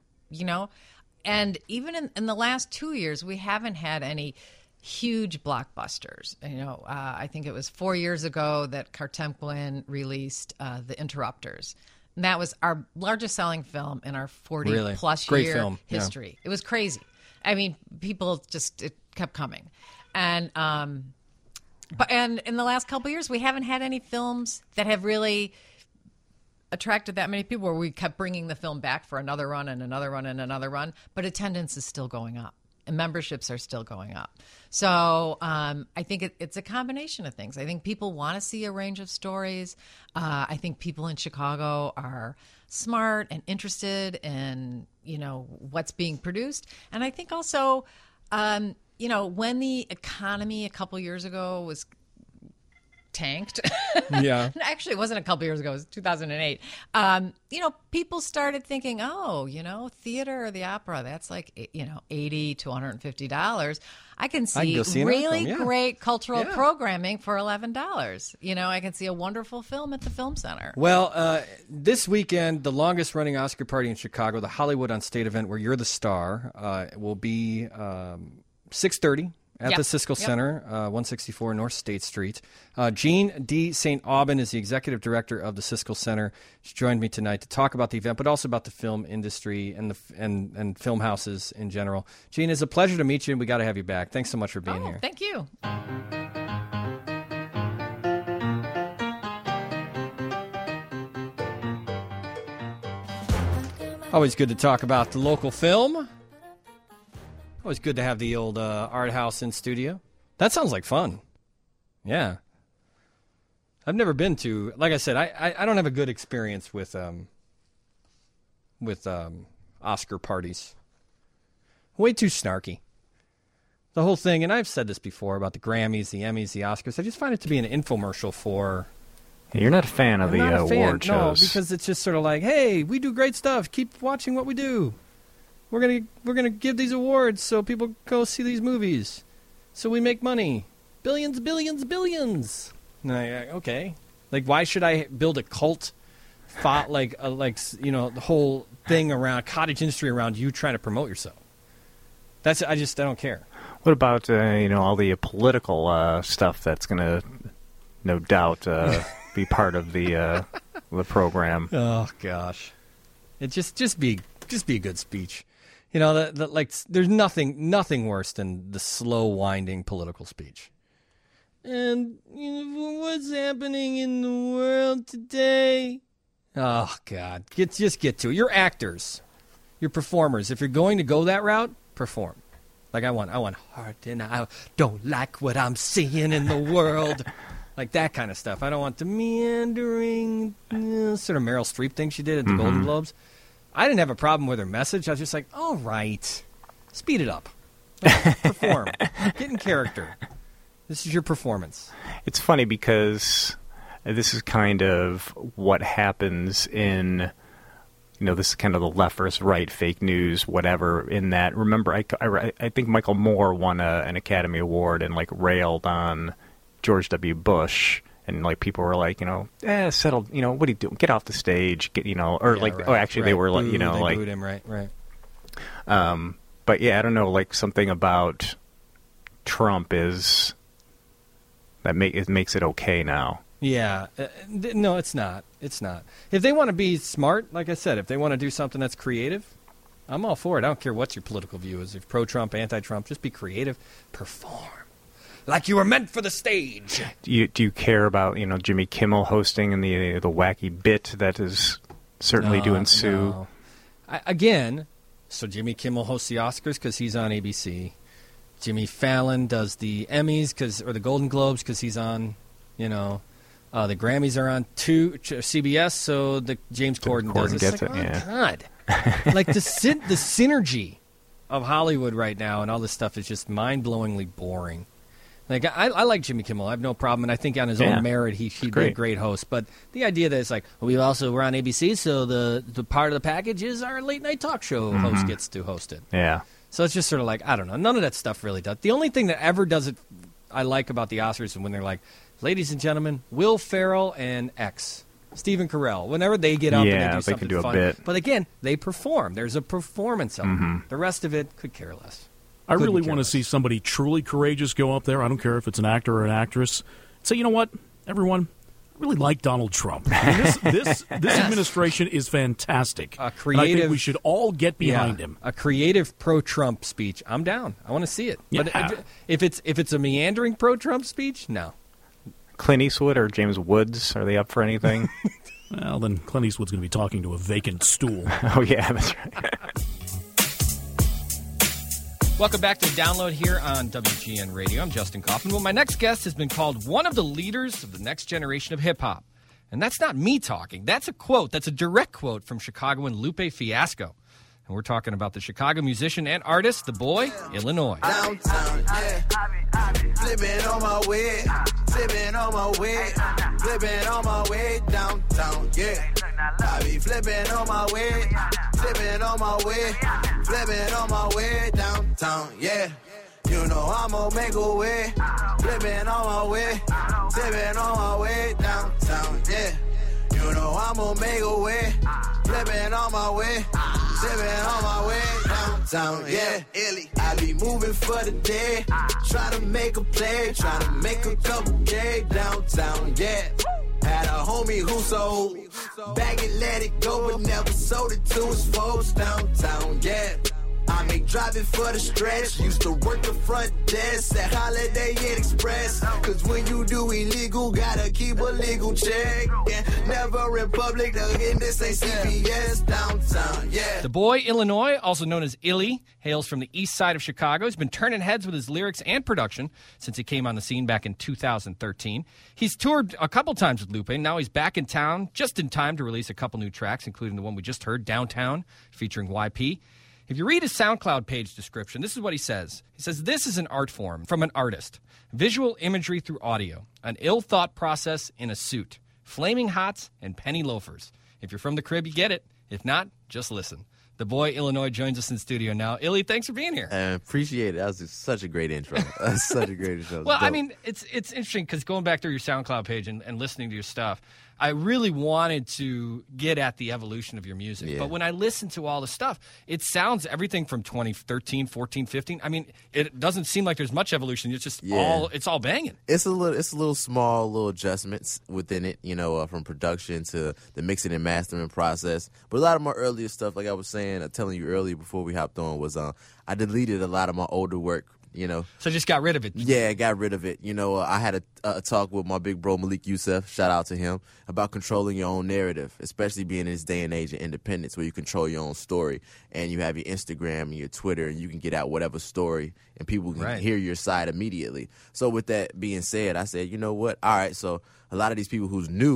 and even in the last 2 years, we haven't had any huge blockbusters. I think it was 4 years ago that Kartemquin released The Interrupters. And that was our largest selling film in our 40-plus Great year film. history. Yeah. It was crazy. I mean, it kept coming. And in the last couple of years, we haven't had any films that have really attracted that many people where we kept bringing the film back for another run and another run and another run. But attendance is still going up. And memberships are still going up. So I think it's a combination of things. I think people want to see a range of stories. I think people in Chicago are smart and interested in, what's being produced. And I think also, when the economy a couple years ago was tanked. Yeah. Actually, it wasn't a couple years ago. It was 2008. People started thinking, theater or the opera, that's like, $80 to $150. I can see really great cultural programming for $11. I can see a wonderful film at the Film Center. Well, this weekend, the longest running Oscar party in Chicago, the Hollywood on State event where you're the star, will be 6:30. At the Siskel Center, 164 North State Street. Jean D. St. Aubin is the executive director of the Siskel Center. She joined me tonight to talk about the event, but also about the film industry and film houses in general. Jean, it's a pleasure to meet you, and we got to have you back. Thanks so much for being here. Thank you. Always good to talk about the local film. Always good to have the old art house in studio. That sounds like fun. Yeah. I've never been to, like I said, I don't have a good experience with Oscar parties. Way too snarky. The whole thing, and I've said this before about the Grammys, the Emmys, the Oscars, I just find it to be an infomercial for... You're not a fan of the award shows. No, because it's just sort of like, hey, we do great stuff. Keep watching what we do. We're gonna give these awards so people go see these movies, so we make money, billions. Okay, like why should I build a cult, the whole thing around cottage industry around you trying to promote yourself? I don't care. What about all the political stuff that's gonna, no doubt, be part of the program? Oh gosh, it just be a good speech. There's nothing worse than the slow winding political speech. And what's happening in the world today? Oh God, just get to it. You're actors, you're performers. If you're going to go that route, perform. Like I want heart, and I don't like what I'm seeing in the world. Like that kind of stuff. I don't want the meandering sort of Meryl Streep thing she did at the Golden Globes. I didn't have a problem with her message. I was just like, all right, speed it up. Perform. Get in character. This is your performance. It's funny because this is kind of what happens in, this is kind of the left versus right, fake news, whatever. In that, remember, I think Michael Moore won an Academy Award and like railed on George W. Bush. And like people were like, settle, what are you doing? Get off the stage, they were like, they booed him, right. But yeah, I don't know, like something about Trump is that makes it okay now. Yeah, no, it's not. It's not. If they want to be smart, like I said, if they want to do something that's creative, I'm all for it. I don't care what your political view is. If pro-Trump, anti-Trump, just be creative, perform. Like you were meant for the stage. Do you care about Jimmy Kimmel hosting and the wacky bit that is certainly to ensue? No. So Jimmy Kimmel hosts the Oscars because he's on ABC. Jimmy Fallon does the Emmys or the Golden Globes because he's on, the Grammys are on CBS. So the James Corden does it. Gets it. Yeah. God, like the synergy of Hollywood right now and all this stuff is just mind-blowingly boring. Like I like Jimmy Kimmel. I have no problem, and I think on his own merit he'd be a great host. But the idea that it's like we're on ABC, so the part of the package is our late night talk show host gets to host it. Yeah. So it's just sort of like I don't know. None of that stuff really does. The only thing that ever does it, I like about the Oscars, is when they're like, ladies and gentlemen, Will Ferrell and Stephen Carell. Whenever they get up and they do something can do fun, a bit. But again, they perform. There's a performance element. The rest of it could care less. I really want to see somebody truly courageous go up there. I don't care if it's an actor or an actress. Say, you know what, everyone, I really like Donald Trump. I mean, this administration is fantastic. A creative, and I think we should all get behind him. A creative pro-Trump speech. I'm down. I want to see it. Yeah. But if it's a meandering pro-Trump speech, no. Clint Eastwood or James Woods, are they up for anything? Well, then Clint Eastwood's going to be talking to a vacant stool. Oh, yeah, that's right. Welcome back to Download here on WGN Radio. I'm Justin Kaufman. Well, my next guest has been called one of the leaders of the next generation of hip-hop. And that's not me talking. That's a quote. That's a direct quote from Chicagoan Lupe Fiasco. And we're talking about the Chicago musician and artist, the boy, Illinois. Downtown, yeah. Flipping on my way. Flipping on my way. Flipping on my way. Downtown, yeah. I be flipping on my way. Flipping on my way. Flipping on my way. Downtown, yeah. You know I'ma make a way. Flipping on my way. Flipping on my way. Downtown, yeah. You know I'ma make a way. Flipping on my way. Flipping on my way. Downtown, yeah. Illy. I be moving for the day. Try to make a play. Try to make a couple K. Downtown, yeah. Had a homie who sold. Bag it, let it go, but never sold it to his foes. Downtown, yeah. I make driving for the stretch. Used to work the front desk at Holiday Inn Express. Cause when you do illegal, gotta keep a legal check. Yeah, never in public, again, this ain't CBS. Downtown, yeah. The boy, Illinois, also known as Illy, hails from the east side of Chicago. He's been turning heads with his lyrics and production since he came on the scene back in 2013. He's toured a couple times with Lupe. Now he's back in town just in time to release a couple new tracks, including the one we just heard, Downtown, featuring YP. If you read his SoundCloud page description, this is what he says. He says, this is an art form from an artist. Visual imagery through audio. An ill-thought process in a suit. Flaming hots and penny loafers. If you're from the crib, you get it. If not, just listen. The boy, Illinois, joins us in studio now. Illy, thanks for being here. I appreciate it. That was such a great intro. Such a great intro. Well, I mean, it's interesting because going back through your SoundCloud page and listening to your stuff, I really wanted to get at the evolution of your music. Yeah. But when I listen to all the stuff, it sounds everything from 2013, 14, 15. I mean, it doesn't seem like there's much evolution. It's just all banging. It's a little small little adjustments within it, from production to the mixing and mastering process. But a lot of my earlier stuff, like I was saying, telling you earlier before we hopped on, was I deleted a lot of my older work. So just got rid of it. Yeah, got rid of it. I had a talk with my big bro Malik Youssef, shout out to him, about controlling your own narrative, especially being in this day and age of independence where you control your own story and you have your Instagram and your Twitter and you can get out whatever story and people can hear your side immediately. So with that being said, I said, you know what? All right, so a lot of these people who's new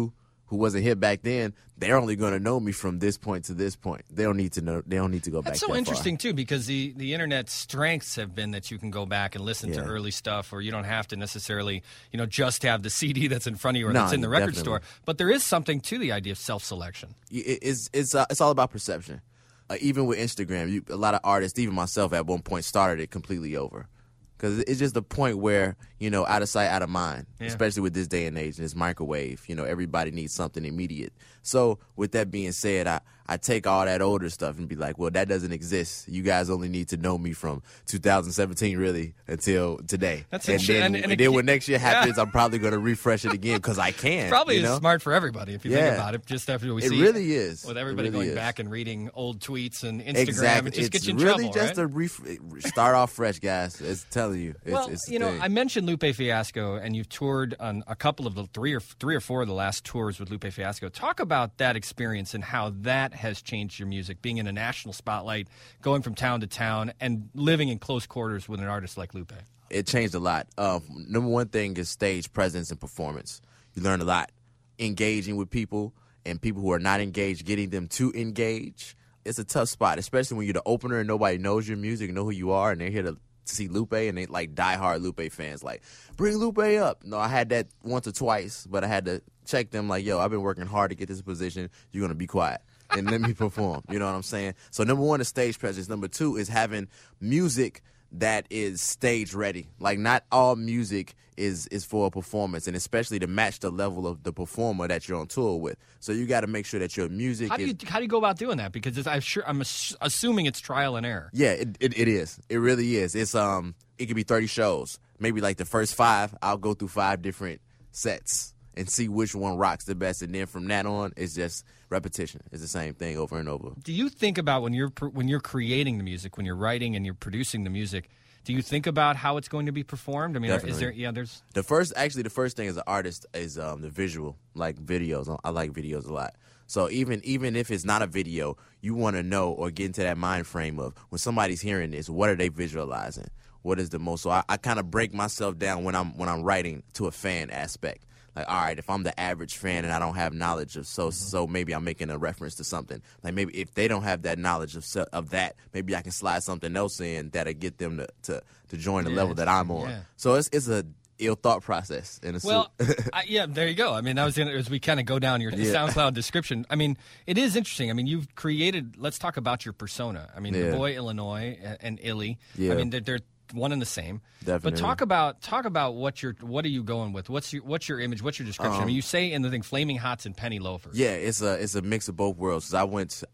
who wasn't hip back then, they're only going to know me from this point to this point. They don't need to know. They don't need to go back. That's so interesting too, because the internet's strengths have been that you can go back and listen to early stuff, or you don't have to necessarily, just have the CD that's in front of you or that's in the record store. But there is something to the idea of self-selection. It's all about perception. Even with Instagram, a lot of artists, even myself, at one point started it completely over. Because it's just a point where, out of sight, out of mind, especially with this day and age and this microwave. Everybody needs something immediate. So with that being said, I take all that older stuff and be like, well, that doesn't exist. You guys only need to know me from 2017, really, until today. That's and then when next year happens, I'm probably going to refresh it again because I can. It's probably smart for everybody if you think about it. Just after we see it really is. With everybody really going back and reading old tweets and Instagram, exactly. it just gets you in really trouble, just to start off fresh, guys. It's telling you. It's I mentioned Lupe Fiasco, and you've toured on a couple of the three or four of the last tours with Lupe Fiasco. Talk about that experience and how that has changed your music, being in a national spotlight, going from town to town, and living in close quarters with an artist like Lupe. It changed a lot. Number one thing is stage presence and performance. You learn a lot. Engaging with people, and people who are not engaged, getting them to engage. It's a tough spot, especially when you're the opener and nobody knows your music, know who you are, and they're here to see Lupe, and they like diehard Lupe fans, like, bring Lupe up. No, I had that once or twice, but I had to check them like, yo, I've been working hard to get this position. You're going to be quiet and let me perform. You know what I'm saying? So number one is stage presence. Number two is having music that is stage ready. Like, not all music is for a performance, and especially to match the level of the performer that you're on tour with. So you got to make sure that your music How do you go about doing that? Because I'm assuming it's trial and error. Yeah, it is. It really is. It's it could be 30 shows. Maybe like the first 5, I'll go through 5 different sets and see which one rocks the best, and then from that on, it's just repetition. It's the same thing over and over. Do you think about when you're creating the music, when you're writing and you're producing the music? Do you think about how it's going to be performed? I mean, Definitely. Is there? Yeah, there's the first thing as an artist is the visual, like videos. I like videos a lot. So even if it's not a video, you want to know or get into that mind frame of when somebody's hearing this, what are they visualizing? What is the most? So I kind of break myself down when I'm writing to a fan aspect. Like, all right, if I'm the average fan and I don't have knowledge of so maybe I'm making a reference to something. Like, maybe if they don't have that knowledge of that, maybe I can slide something else in that'll get them to join the level that I'm on. Yeah. So it's a ill thought process. There you go. I mean, as we kind of go down your SoundCloud description. I mean, it is interesting. I mean, you've created. Let's talk about your persona. I mean, The Boy Illinois and Illy. Yeah. I mean, they're one and the same. Definitely. But talk about what are you going with? What's your image? What's your description? I mean, you say in the thing, Flaming Hots and Penny Loafers. Yeah, it's a mix of both worlds. I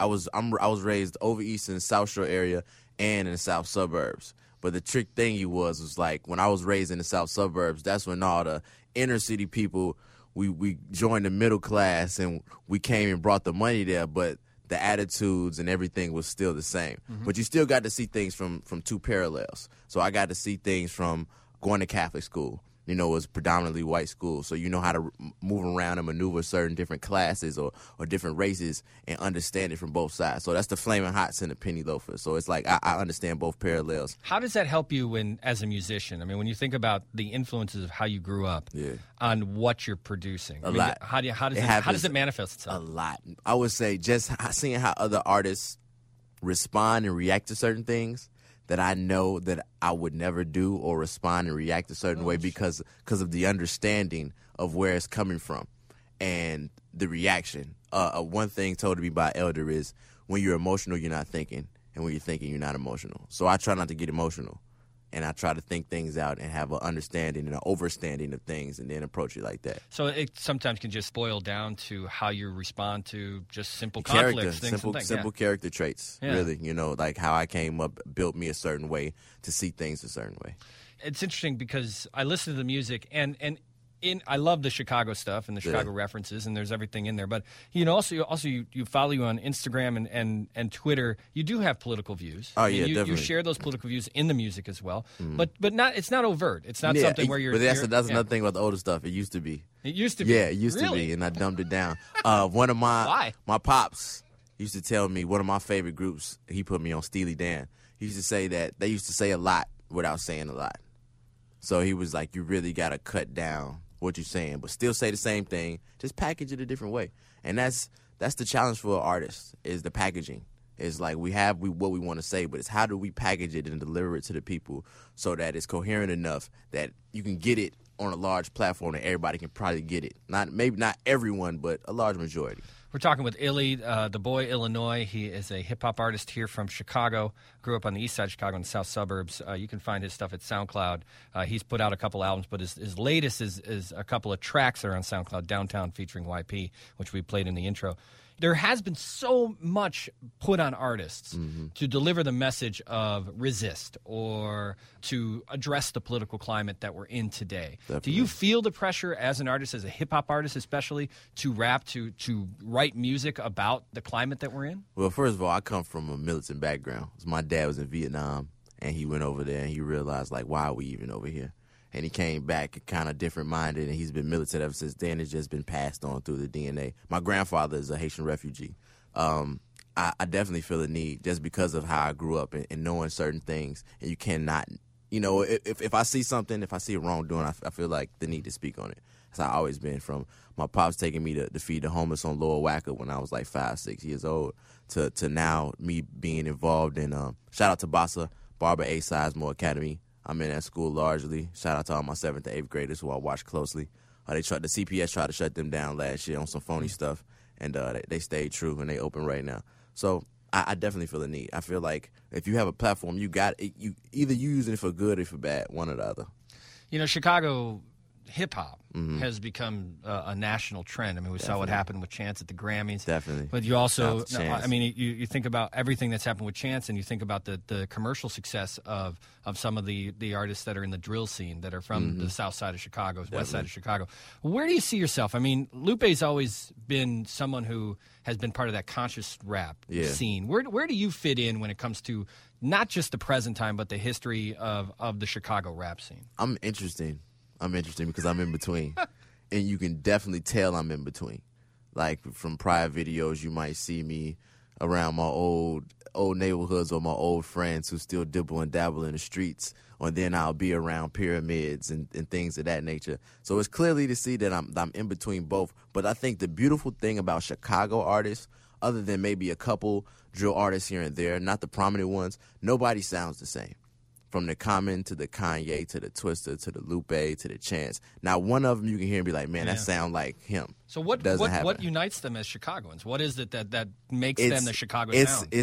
was raised over east in the South Shore area and in the South suburbs. But the trick thing was like, when I was raised in the South suburbs, that's when all the inner city people, we joined the middle class and we came and brought the money there, but the attitudes and everything was still the same. Mm-hmm. But you still got to see things from two parallels. So I got to see things from going to Catholic school. It was predominantly white school, so you know how to move around and maneuver certain different classes or different races and understand it from both sides. So that's the Flaming Hots and the Penny Loafers. So it's like I understand both parallels. How does that help you as a musician? I mean, when you think about the influences of how you grew up on what you're producing, a lot. How does it manifest itself? A lot. I would say just seeing how other artists respond and react to certain things that I know that I would never do, or respond and react a certain way because of the understanding of where it's coming from and the reaction. One thing told to me by Elder is, when you're emotional, you're not thinking, and when you're thinking, you're not emotional. So I try not to get emotional, and I try to think things out and have an understanding and an overstanding of things, and then approach it like that. So it sometimes can just boil down to how you respond to just simple conflicts, simple character traits. Yeah. Really, like how I came up built me a certain way to see things a certain way. It's interesting because I listen to the music and I love the Chicago stuff and the Chicago references, and there's everything in there. But also you follow you on Instagram and Twitter. You do have political views. Oh yeah, definitely. You share those political views in the music as well. Mm. But not. It's not overt. It's not something where you're. But that's another thing about the older stuff. It used to be. It used to be. Yeah, it used to be, and I dumbed it down. One of my pops used to tell me, one of my favorite groups. He put me on Steely Dan. He used to say that they used to say a lot without saying a lot. So he was like, you really got to cut down what you're saying, but still say the same thing, just package it a different way. And that's the challenge for an artist, is the packaging. It's like we what we want to say, but it's how do we package it and deliver it to the people so that it's coherent enough that you can get it on a large platform and everybody can probably get it. Maybe not everyone, but a large majority. We're talking with Illy, the boy, Illinois. He is a hip-hop artist here from Chicago. Grew up on the east side of Chicago in the south suburbs. You can find his stuff at SoundCloud. He's put out a couple albums, but his latest is a couple of tracks that are on SoundCloud, Downtown featuring YP, which we played in the intro. There has been so much put on artists to deliver the message of resist or to address the political climate that we're in today. Definitely. Do you feel the pressure as an artist, as a hip-hop artist especially, to rap, to write music about the climate that we're in? Well, first of all, I come from a militant background. My dad was in Vietnam, and he went over there, and he realized, like, why are we even over here? And he came back kind of different-minded, and he's been militant ever since then. It's just been passed on through the DNA. My grandfather is a Haitian refugee. I definitely feel the need just because of how I grew up and knowing certain things. And you cannot, if I see something, if I see a wrongdoing, I feel like the need to speak on it. That's how I've always been, from my pops taking me to feed the homeless on Lower Wacker when I was like 5, 6 years old to now me being involved in, shout out to Bassa, Barbara A. Sizemore Academy. I'm in that school largely. Shout out to all my 7th to 8th graders who I watch closely. The CPS tried to shut them down last year on some phony stuff, and they stayed true, and they open right now. So I definitely feel the need. I feel like if you have a platform, you got it. You either using it for good or for bad, one or the other. Chicago hip-hop has become a national trend. I mean, we saw what happened with Chance at the Grammys. Definitely. But you also, you think about everything that's happened with Chance, and you think about the commercial success of some of the artists that are in the drill scene that are from the south side of Chicago, west side of Chicago. Where do you see yourself? I mean, Lupe's always been someone who has been part of that conscious rap scene. Where do you fit in when it comes to not just the present time, but the history of the Chicago rap scene? I'm interesting because I'm in between. And you can definitely tell I'm in between. Like, from prior videos, you might see me around my old neighborhoods or my old friends who still dibble and dabble in the streets. Or then I'll be around pyramids and things of that nature. So it's clearly to see that I'm in between both. But I think the beautiful thing about Chicago artists, other than maybe a couple drill artists here and there, not the prominent ones, nobody sounds the same. From the Common to the Kanye to the Twista to the Lupe to the Chance. Now, one of them you can hear and be like, man, that sound like him. So what unites them as Chicagoans? What is it that makes them the Chicago sound?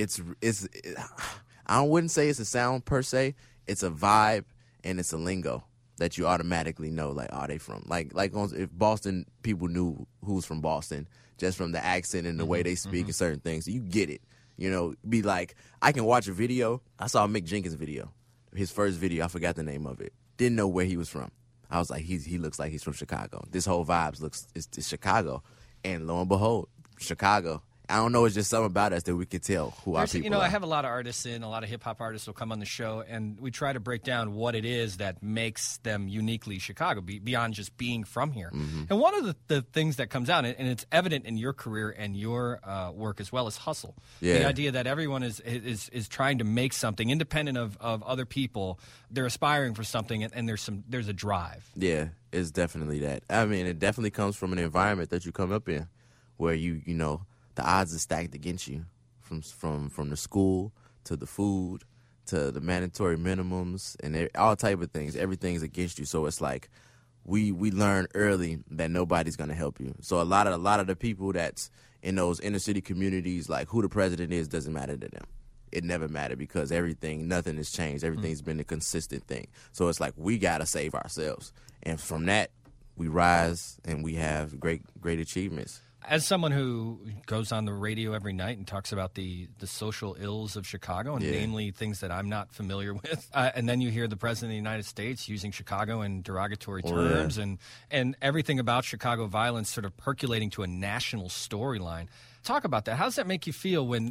I wouldn't say it's a sound per se. It's a vibe and it's a lingo that you automatically know, like, oh, they from. Like if Boston people knew who's from Boston just from the accent and the way they speak and certain things, you get it. Be like, I can watch a video. I saw a Mick Jenkins video. His first video, I forgot the name of it. Didn't know where he was from. I was like, he looks like he's from Chicago. This whole vibes it's Chicago. And lo and behold, Chicago. I don't know, it's just something about us that we can tell who our people are. I have a lot of artists a lot of hip-hop artists will come on the show, and we try to break down what it is that makes them uniquely Chicago, beyond just being from here. And one of the things that comes out, and it's evident in your career and your work as well, is hustle. Yeah. The idea that everyone is trying to make something independent of other people. They're aspiring for something, and there's a drive. Yeah, it's definitely that. I mean, it definitely comes from an environment that you come up in where you know, the odds are stacked against you, from the school to the food to the mandatory minimums and all type of things. Everything's against you. So it's like we learn early that nobody's gonna help you. So a lot of the people that's in those inner city communities, like, who the president is doesn't matter to them. It never mattered because nothing has changed. Everything's been a consistent thing. So it's like we gotta save ourselves, and from that we rise and we have great achievements. As someone who goes on the radio every night and talks about the social ills of Chicago, and namely things that I'm not familiar with, and then you hear the President of the United States using Chicago in derogatory terms, and everything about Chicago violence sort of percolating to a national storyline. Talk about that. How does that make you feel when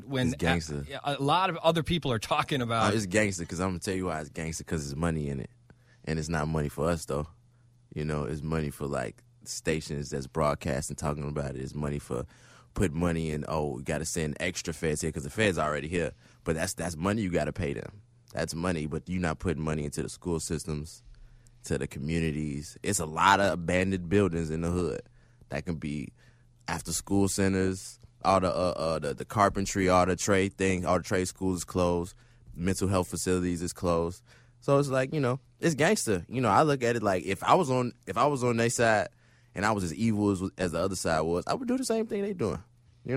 a lot of other people are talking about it's gangster? Because I'm going to tell you why it's gangster, because there's money in it. And it's not money for us, though. It's money for, like, stations that's broadcasting talking about it. It's money for put money in, we got to send extra feds here because the feds already here. But that's money you got to pay them. That's money, but you're not putting money into the school systems to the communities. It's a lot of abandoned buildings in the hood that can be after school centers, all the carpentry, all the trade things, all the trade schools is closed, mental health facilities is closed. So it's like, it's gangster. I look at it like if I was on their side and I was as evil as the other side was, I would do the same thing they doing.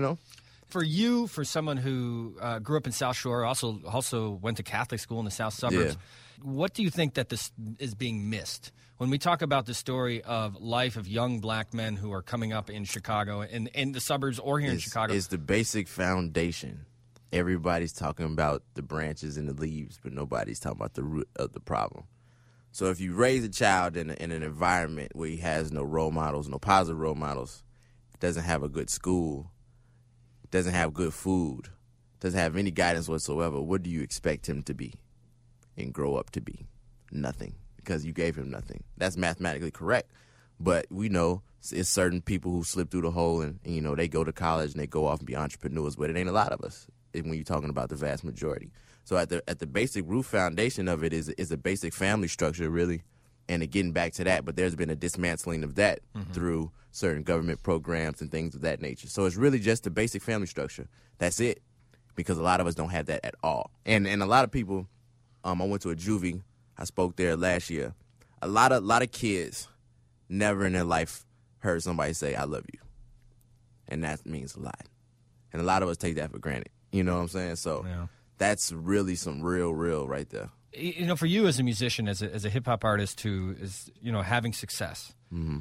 For you, for someone who grew up in South Shore, also went to Catholic school in the South Suburbs, what do you think that this is being missed? When we talk about the story of life of young black men who are coming up in Chicago, in the suburbs or here in Chicago. It's the basic foundation. Everybody's talking about the branches and the leaves, but nobody's talking about the root of the problem. So if you raise a child in an environment where he has no role models, no positive role models, doesn't have a good school, doesn't have good food, doesn't have any guidance whatsoever, what do you expect him to be and grow up to be? Nothing, because you gave him nothing. That's mathematically correct. But we know it's certain people who slip through the hole and they go to college and they go off and be entrepreneurs, but it ain't a lot of us when you're talking about the vast majority. So at the basic root foundation of it is a basic family structure, really, and getting back to that. But there's been a dismantling of that through certain government programs and things of that nature. So it's really just the basic family structure. That's it, because a lot of us don't have that at all. And a lot of people, I went to a juvie. I spoke there last year. A lot of kids never in their life heard somebody say, "I love you," and that means a lot. And a lot of us take that for granted. You know what I'm saying? So that's really some real right there. For you as a musician, as a hip hop artist who is having success,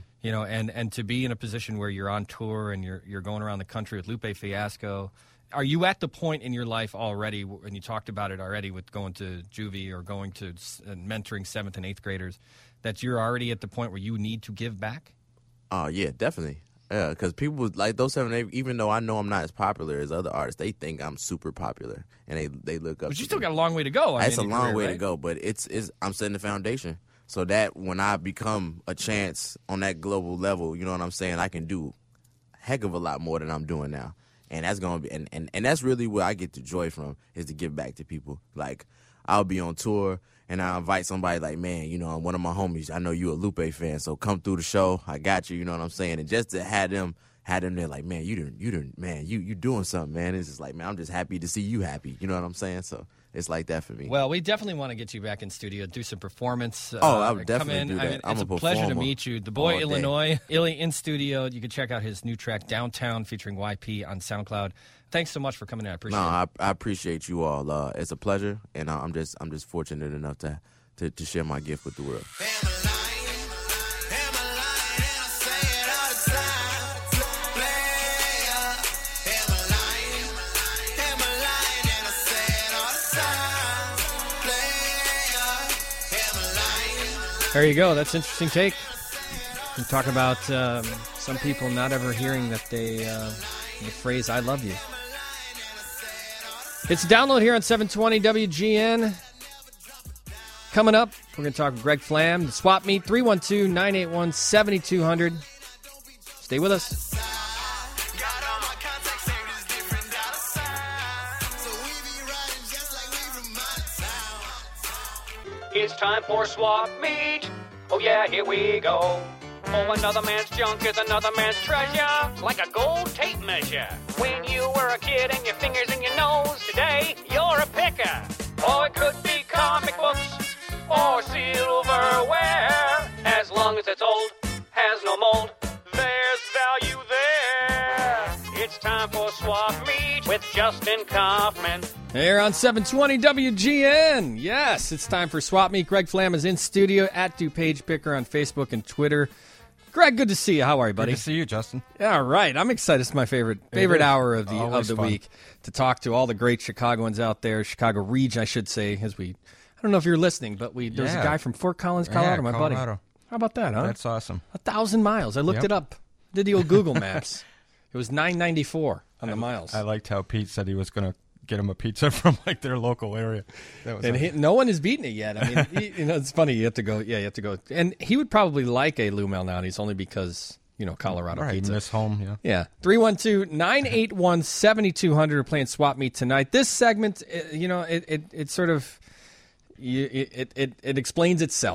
and to be in a position where you're on tour and you're going around the country with Lupe Fiasco, are you at the point in your life already, and you talked about it already with going to juvie or going to mentoring 7th and 8th graders, that you're already at the point where you need to give back? Oh yeah, definitely. Yeah, because people like those 7 and 8, even though I know I'm not as popular as other artists, they think I'm super popular, and they look up. But you still got a long way to go. It's a long way to go, but it's I'm setting the foundation so that when I become a chance on that global level, you know what I'm saying, I can do a heck of a lot more than I'm doing now, and that's gonna be and that's really where I get the joy from, is to give back to people. Like I'll be on tour. And I invite somebody like, man, one of my homies, I know you a Lupe fan, so come through the show. I got you, you know what I'm saying? And just to have them there like, man, you doing something, man. It's just like, man, I'm just happy to see you happy. You know what I'm saying? So it's like that for me. Well, we definitely want to get you back in studio, do some performance. I would definitely do that. It's a pleasure to meet you. The Boy Illinois, Illy in studio. You can check out his new track, Downtown, featuring YP on SoundCloud. Thanks so much for coming in. I appreciate it. I appreciate you all. It's a pleasure, and I'm just fortunate enough to share my gift with the world. There you go. That's an interesting take. You talk about some people not ever hearing that the phrase "I love you." It's a download here on 720 WGN. Coming up, we're going to talk with Greg Flam, the Swap Meet, 312-981-7200. Stay with us. It's time for Swap Meet. Oh yeah, here we go. Oh, another man's junk is another man's treasure, like a gold tape measure. When you were a kid and your fingers in your nose, today you're a picker. Oh, it could be comic books or silverware. As long as it's old, has no mold, there's value there. It's time for Swap Meet with Justin Kaufman. Here on 720 WGN. Yes, it's time for Swap Meet. Greg Flam is in studio at DuPage Picker on Facebook and Twitter. Greg, good to see you. How are you, buddy? Good to see you, Justin. Yeah, right. I'm excited. It's my favorite hour of the week to talk to all the great Chicagoans out there, Chicago region, I should say. I don't know if you're listening, but there's a guy from Fort Collins, Colorado, my buddy. How about that, huh? That's awesome. 1,000 miles. I looked it up. Did the old Google Maps. It was 994 on the miles. I liked how Pete said he was going to get him a pizza from their local area. No one has beaten it yet. I mean, it's funny. You have to go. Yeah, you have to go. And he would probably like a Lou Malnati's only because Colorado pizza. Miss home. Yeah. 312-981-7200. We're playing Swap Meet tonight. This segment, it sort of it explains itself.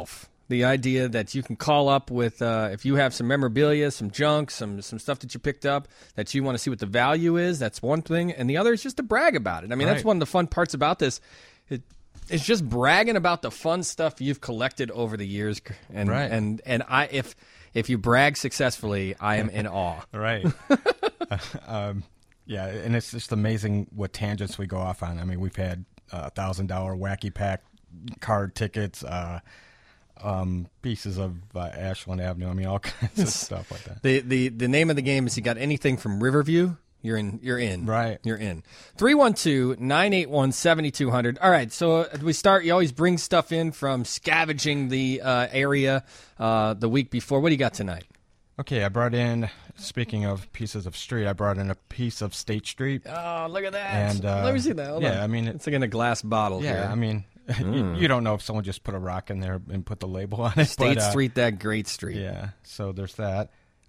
The idea that you can call up with, if you have some memorabilia, some junk, some stuff that you picked up that you want to see what the value is, that's one thing. And the other is just to brag about it. I mean, that's one of the fun parts about this. It's just bragging about the fun stuff you've collected over the years. And if you brag successfully, I am in awe. Right. Yeah, and it's just amazing what tangents we go off on. I mean, we've had $1,000 Wacky Pack card tickets, pieces of Ashland Avenue. I mean, all kinds of stuff like that. The name of the game is you got anything from Riverview, you're in. Right. You're in. 312-981-7200. All right, so we start. You always bring stuff in from scavenging the area the week before. What do you got tonight? Okay, I brought in, speaking of pieces of street, I brought in a piece of State Street. Oh, look at that. And, let me see that. Hold on. I mean, it's like in a glass bottle here. Yeah, I mean, you don't know if someone just put a rock in there and put the label on it. State Street, that great street. Yeah, so there's that.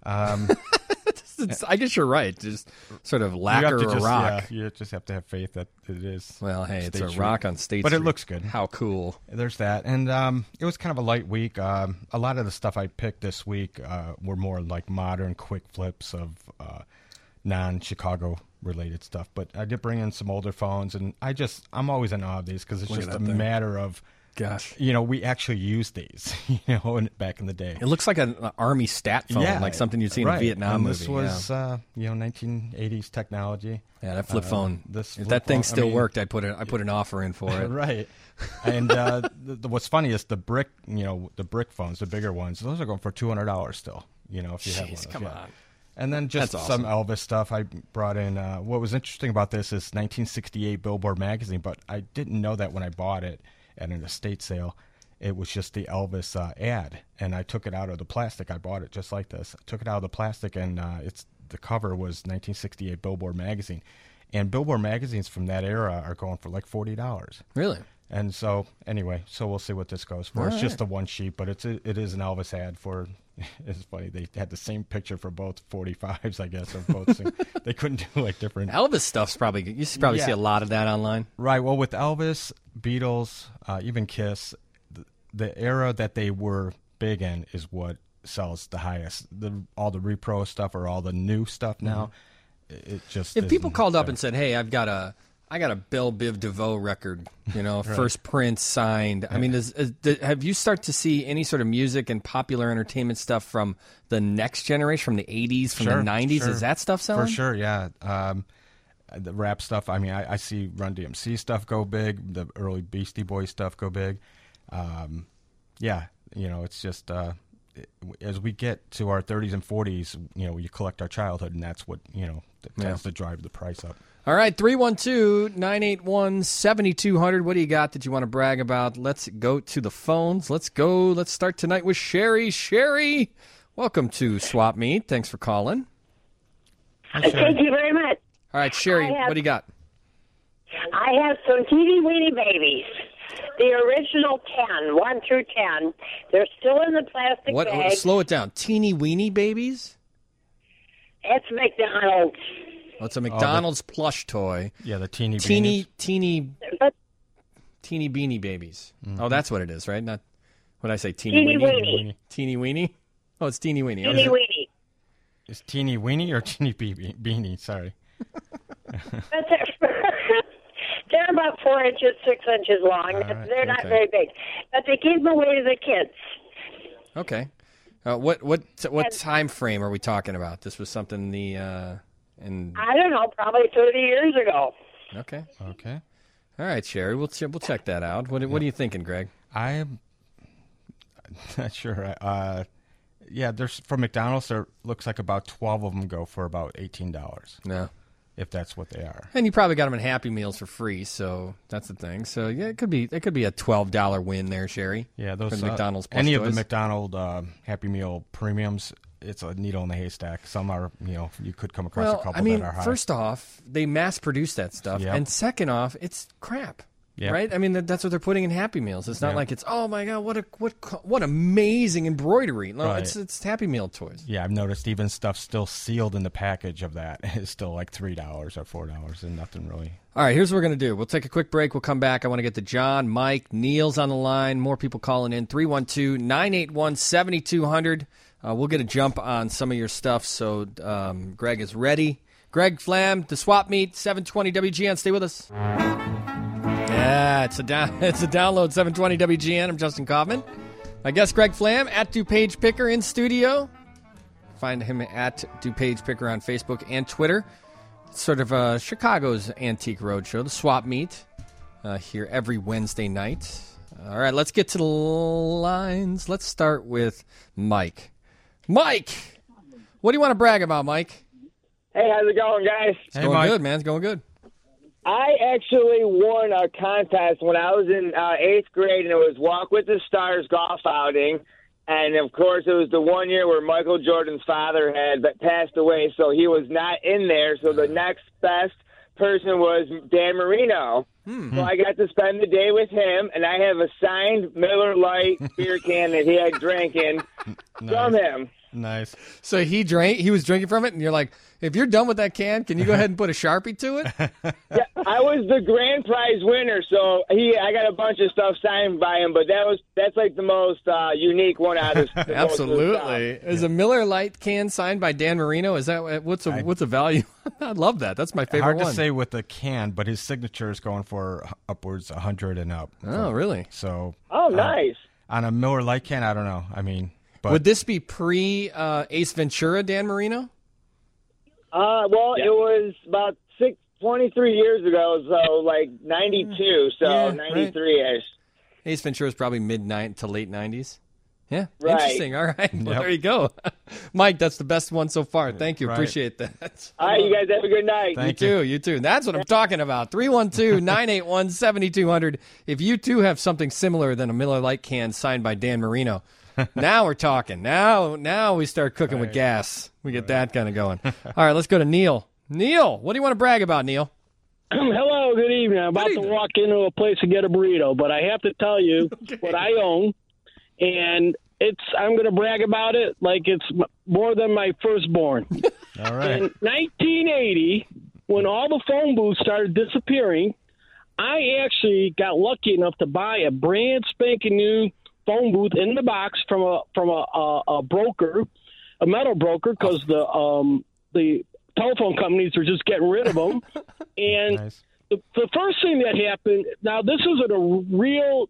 I guess you're right. Just sort of lacquer or rock. Yeah, you just have to have faith that it is. Well, hey, it's a Street. rock on State But Street. it looks good. How cool. There's that. And it was kind of a light week. A lot of the stuff I picked this week were more like modern quick flips of non-Chicago related stuff. But I did bring in some older phones, and I'm always in awe of these because it's Look just at a that thing. matter of, gosh, we actually used these, back in the day. It looks like an Army stat phone, like something you'd see in a Vietnam and movie. This was, 1980s technology. Yeah, that flip phone. If that thing still worked, I put an offer in for it. Right. And what's funny is the brick, the brick phones, the bigger ones, those are going for $200 still. If you have one. Come on. And then just some Elvis stuff. I brought in. What was interesting about this is 1968 Billboard magazine, but I didn't know that when I bought it at an estate sale. It was just the Elvis ad, and I took it out of the plastic. I bought it just like this. I took it out of the plastic, and the cover was 1968 Billboard magazine, and Billboard magazines from that era are going for like $40. Really? And so anyway, we'll see what this goes for. It's just the one sheet, but it is an Elvis ad for. It's funny, they had the same picture for both 45s, I guess, of both. They couldn't do like different. Elvis stuff's probably you see a lot of that online. Right. Well, with Elvis, Beatles, even Kiss, the era that they were big in is what sells the highest. All the repro stuff or all the new stuff now, it just. If people called up and said, "Hey, I got a Belle Biv DeVoe record, first print signed." I mean, have you start to see any sort of music and popular entertainment stuff from the next generation, from the 80s, from the 90s? Sure. Is that stuff selling? For sure, yeah. The rap stuff, I mean, I see Run DMC stuff go big, the early Beastie Boys stuff go big. It's just as we get to our 30s and 40s, you collect our childhood, and that's what, that tends to drive the price up. All right, 312-981-7200. What do you got that you want to brag about? Let's go to the phones. Let's start tonight with Sherry. Sherry, welcome to Swap Meet. Thanks for calling. Thank you very much. All right, Sherry, what do you got? I have some teeny weeny babies. The original 10, 1 through 10. They're still in the plastic bag. Slow it down. Teeny weeny babies? It's McDonald's. Oh, it's a McDonald's plush toy. Yeah, the teeny beanie babies. Mm-hmm. Oh, that's what it is, right? Not what did I say? Teeny weenie. Teeny weenie. Oh, it's teeny weenie. Teeny weenie. Is teeny weenie or teeny beanie? Sorry. They're about 4 inches, 6 inches long. Right, they're not very big, but they gave them away to the kids. Okay. What time frame are we talking about? This was something I don't know, probably 30 years ago. Okay. All right, Sherry, we'll check that out. What are you thinking, Greg? I'm not sure. There's from McDonald's. There looks like about 12 of them go for about $18. No. If that's what they are. And you probably got them in Happy Meals for free, so that's the thing. So yeah, it could be a $12 win there, Sherry. Yeah, those for the McDonald's plus any toys. of the McDonald's Happy Meal premiums, it's a needle in the haystack. Some are, you could come across a couple that are high. First off, they mass produce that stuff, Yep. and second off, it's crap. Yep. Right? I mean, that's what they're putting in Happy Meals. It's not like it's, oh my God, what amazing embroidery. No, Right. it's Happy Meal toys. Yeah, I've noticed even stuff still sealed in the package of that is still like $3 or $4 and nothing really. All right, here's what we're going to do. We'll take a quick break. We'll come back. I want to get to John, Mike, Neil's on the line. More people calling in. 312-981-7200. We'll get a jump on some of your stuff, so Greg is ready. Greg Flam, the Swap Meet, 720 WGN. Stay with us. Yeah, it's a download, 720 WGN. I'm Justin Kaufman. My guest, Greg Flam, at DuPage Picker in studio. Find him at DuPage Picker on Facebook and Twitter. It's sort of Chicago's antique roadshow, the Swap Meet, here every Wednesday night. All right, let's get to the lines. Let's start with Mike. Mike, what do you want to brag about, Mike? Hey, how's it going, guys? It's going good, man. It's going good. I actually won a contest when I was in 8th grade, and it was Walk with the Stars golf outing. And, of course, it was the one year where Michael Jordan's father had passed away, so he was not in there. So the next best person was Dan Marino. So I got to spend the day with him, and I have a signed Miller Lite beer can that he had drinking from him. Nice. So he was drinking from it, and you're like, if you're done with that can, can you go ahead and put a Sharpie to it? Yeah, I was the grand prize winner, so I got a bunch of stuff signed by him, but that's like the most unique one out of the Absolutely. Is a Miller Lite can signed by Dan Marino? Is that what's a value? I love that. That's my favorite Hard one. to say with the can, but his signature is going for upwards 100 and up. Oh, really? So. Oh, nice. On a Miller Lite can, I don't know. I mean, but would this be pre Ace Ventura, Dan Marino? Well, it was about 23 years ago, so like 92, so 93-ish. Ace Ventura is probably mid to late 90s. Yeah, right. Interesting. All right, well, there you go. Mike, that's the best one so far. Thank you. Right. Appreciate that. All right, you guys have a good night. You too. That's what I'm talking about. 312-981-7200. If you too have something similar than a Miller Lite can signed by Dan Marino, now we're talking. Now we start cooking with gas. We get that kind of going. All right, let's go to Neil. Neil, what do you want to brag about, Neil? Hello, good evening. I'm about to walk into a place to get a burrito, but I have to tell you what I own, and I'm going to brag about it like it's more than my firstborn. All right. In 1980, when all the phone booths started disappearing, I actually got lucky enough to buy a brand spanking new phone booth in the box from a broker, a metal broker, because the telephone companies are just getting rid of them. And nice. the first thing that happened, now this isn't a real,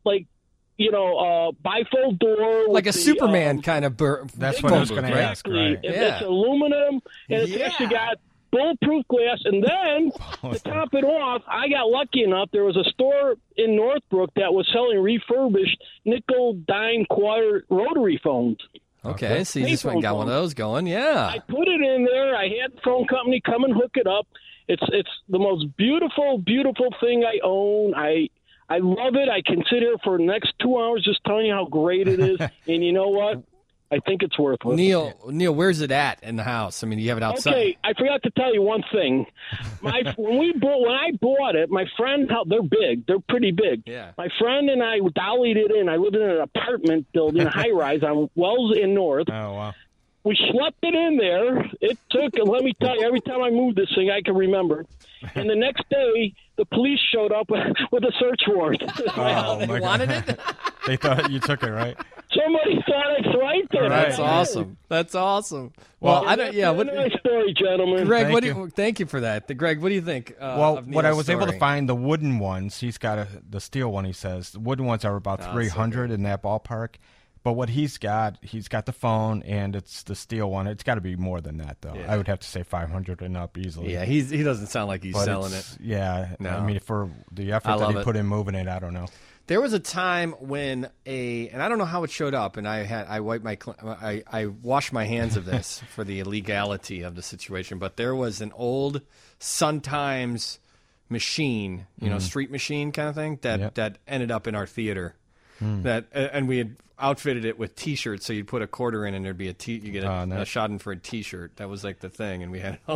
bifold door. Like a Superman kind of That's what I was going to ask, right? It's aluminum, and it's actually got bulletproof glass. And then, to top it off, I got lucky enough, there was a store in Northbrook that was selling refurbished nickel, dime, quarter rotary phones. Okay, so you just went and got one of those going, yeah. I put it in there. I had the phone company come and hook it up. It's the most beautiful, beautiful thing I own. I love it. I can sit here for the next 2 hours just telling you how great it is. And you know what? I think it's worth it. Neil, where's it at in the house? I mean, you have it outside. Okay, I forgot to tell you one thing. When I bought it, my friend, they're big. They're pretty big. Yeah. My friend and I dollied it in. I lived in an apartment building, a high-rise on Wells in North. Oh, wow. We schlepped it in there. It took, and let me tell you, every time I moved this thing, I can remember. And the next day, the police showed up with a search warrant. Oh, they wanted it? They thought you took it, right? Somebody thought I swiped it. That's awesome. That's awesome. Well, I don't. Yeah. What a nice story, gentlemen. Greg, thank you for that. Greg, what do you think? Of what I was story? able to find, the wooden ones. He's got the steel one. He says the wooden ones are about 300 in that ballpark. But what he's got the phone, and it's the steel one. It's got to be more than that, though. Yeah. I would have to say 500 and up easily. Yeah, he doesn't sound like he's selling it. Yeah, no. I mean, for the effort that he put in moving it, I don't know. There was a time when and I don't know how it showed up, and I washed my hands of this for the illegality of the situation, but there was an old Sun Times machine, street machine kind of thing that ended up in our theater. And we had outfitted it with T-shirts, so you'd put a quarter in, and there'd be you get a Schadenfreude T-shirt. That was like the thing, and we had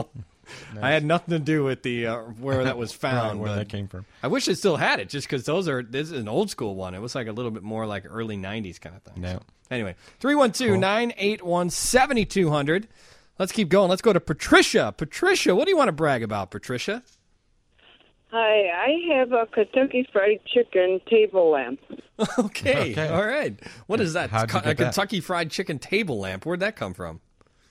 Nice. I had nothing to do with the where that was found. Where but that came from. I wish I still had it, just because this is an old school one. It was like a little bit more like early 90s kind of thing. No. So, anyway, 312-981-7200. Let's keep going. Let's go to Patricia. Patricia, what do you want to brag about, Patricia? Hi, I have a Kentucky Fried Chicken table lamp. Okay. All right. What is that? How'd you A get that? Kentucky Fried Chicken table lamp. Where'd that come from?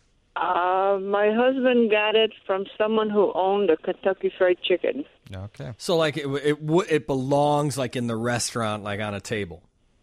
My husband got it from someone who owned a Kentucky Fried Chicken. Okay. So like it belongs like in the restaurant, like on a table.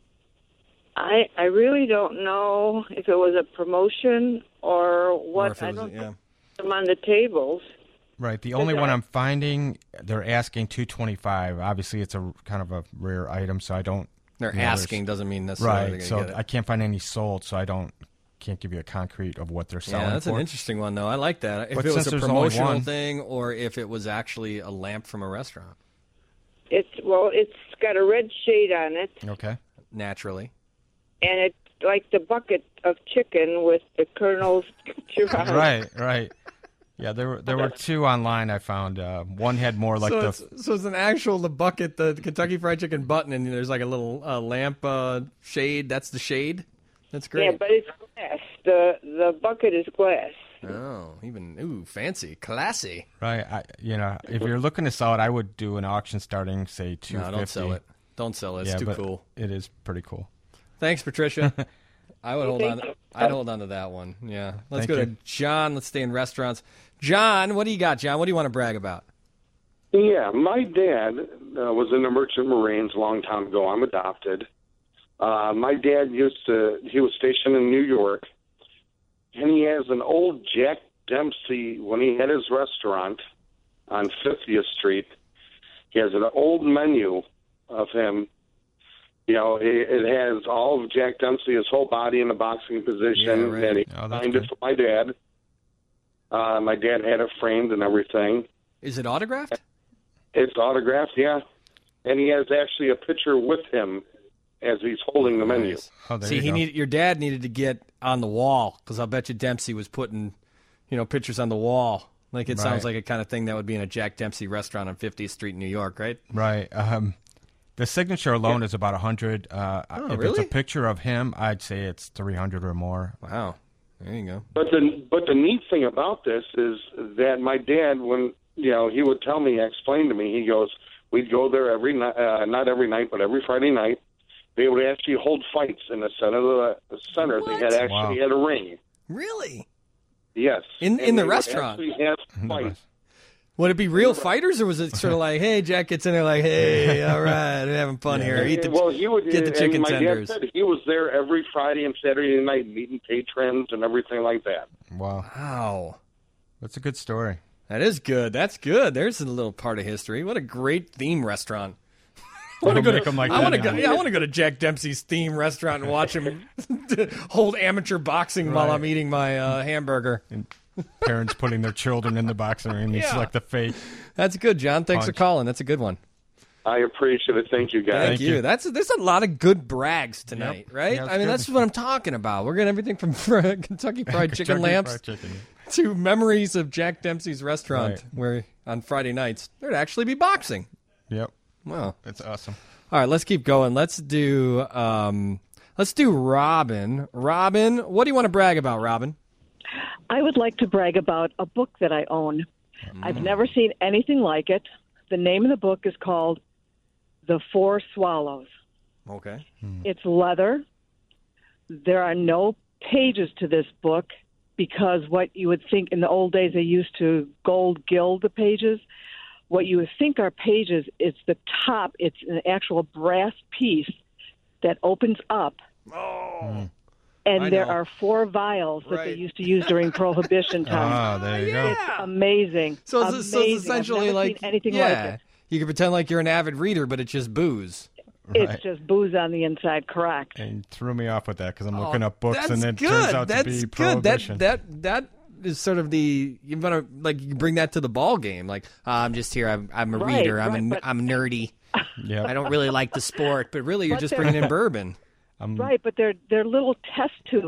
I really don't know if it was a promotion or what. Or if it I was- don't yeah. put them on the tables. Right. The only one I'm finding, they're asking $225. Obviously, it's a kind of a rare item, so I don't. They're you know, asking doesn't mean necessarily right. they're So gonna get it. I can't find any sold, so I can't give you a concrete of what they're selling. Yeah, that's for. an interesting one though. I like that. If But it was since a there's only promotional one- thing, or if it was actually a lamp from a restaurant. It's got a red shade on it, Okay. Naturally. and it's like the bucket of chicken with the Colonel's picture on it. Right. Yeah, there were two online I found. One had more like so the. it's an actual bucket, the Kentucky Fried Chicken button, and there's like a little lamp shade. That's the shade. That's great. Yeah, but it's glass. The bucket is glass. Oh, fancy, classy. Right. If you're looking to sell it, I would do an auction starting, say, $250. No, don't sell it. Don't sell it. It's too but cool. It is pretty cool. Thanks, Patricia. I would hold on. I'd hold on to that one. Yeah. Let's go to John. Let's stay in restaurants. John, what do you got, John? What do you want to brag about? Yeah, my dad was in the Merchant Marines a long time ago. I'm adopted. My dad he was stationed in New York, and he has an old Jack Dempsey, when he had his restaurant on 50th Street, he has an old menu of him. You know, it has all of Jack Dempsey, his whole body in the boxing position, and he signed it for my dad. My dad had it framed and everything. Is it autographed? It's autographed, yeah. And he has actually a picture with him as he's holding the menu. Oh, there See, you go. your dad needed to get on the wall, because I'll bet you Dempsey was putting, pictures on the wall. Like it sounds Right. like a kind of thing that would be in a Jack Dempsey restaurant on 50th Street in New York, right? Right. The signature alone is about $100. If really? it's a picture of him, I'd say it's $300 or more. Wow. There you go. But the neat thing about this is that my dad, when he would tell me, explain to me, he goes, we'd go there every night, not every night, but every Friday night. They would actually hold fights in the center. They had actually had a ring. Really? Yes. In And the they would restaurant? actually have fights. Would it be real fighters, or was it sort of like, hey, Jack gets in there like, hey, all right, we're having fun here. Eat the, he would get the and chicken my tenders. dad said he was there every Friday and Saturday night meeting patrons and everything like that. Wow. That's a good story. That is good. That's good. There's a little part of history. What a great theme restaurant. I want to go to Jack Dempsey's theme restaurant and watch him hold amateur boxing while I'm eating my hamburger. And parents putting their children in the boxing ring and select the fake. That's good, John. Thanks for calling. That's a good one. I appreciate it. Thank you, guys. Thank you. There's a lot of good brags tonight, right? Yeah, I mean, that's what I'm talking about. We're getting everything from Kentucky Fried Chicken lamps to memories of Jack Dempsey's restaurant, where on Friday nights there'd actually be boxing. Yep. Wow, that's awesome. All right, let's keep going. Let's do Robin. Robin, what do you want to brag about, Robin? I would like to brag about a book that I own. I've never seen anything like it. The name of the book is called The Four Swallows. Okay. It's leather. There are no pages to this book because what you would think in the old days they used to gold gild the pages. What you would think are pages, it's the top. It's an actual brass piece that opens up. Oh. And I there know. are 4 vials that they used to use during Prohibition time. there you go. It's amazing. So it's amazing. essentially I've never like seen anything like it. You can pretend like you're an avid reader, but it's just booze. It's just booze on the inside, correct. And threw me off with that because I'm looking up books That's and it good. turns out That's to be good. Prohibition. That is sort of you want to like you bring that to the ball game. Like I'm just here. I'm a Right, reader. right, I'm nerdy. Yeah. I don't really like the sport, but really you're But just they're- bringing in bourbon. Right, but they're little test tubes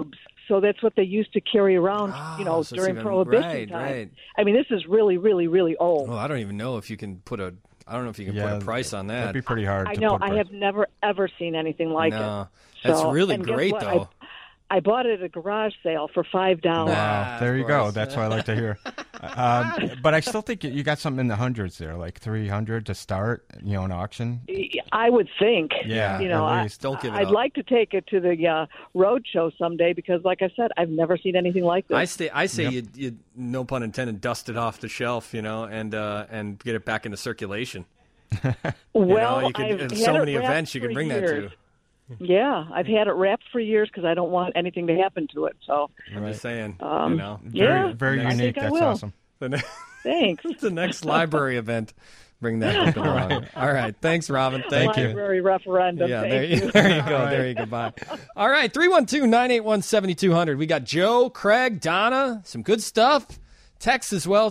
So that's what they used to carry around, so during it's Prohibition right, time. right. I mean, this is really, really, really old. Oh, I don't even know if you can put a put a price on that. That'd be pretty hard. I know. I have never, ever seen anything like it. That's So, really and guess great, what? though. I bought it at a garage sale for $5. Wow, there you go. That's what I like to hear. But I still think you got something in the hundreds there, like 300 to start, an auction. I would think. Yeah, at least. Don't give it I'd up. like to take it to the road show someday because, like I said, I've never seen anything like this. I say you no pun intended, dust it off the shelf, and get it back into circulation. Well, you could, I've so had many it wrapped events you can for bring years. that to. Yeah, I've had it wrapped for years because I don't want anything to happen to it. So I'm just saying, yeah, very I unique. think I That's will. awesome. Thanks. The next library event, bring that book along. All right, thanks, Robin. Thank you. Library referendum. Yeah, Thank there you you. go. There you go. Bye. All right, 312-981-7200. We got Joe, Craig, Donna, some good stuff. Text as well,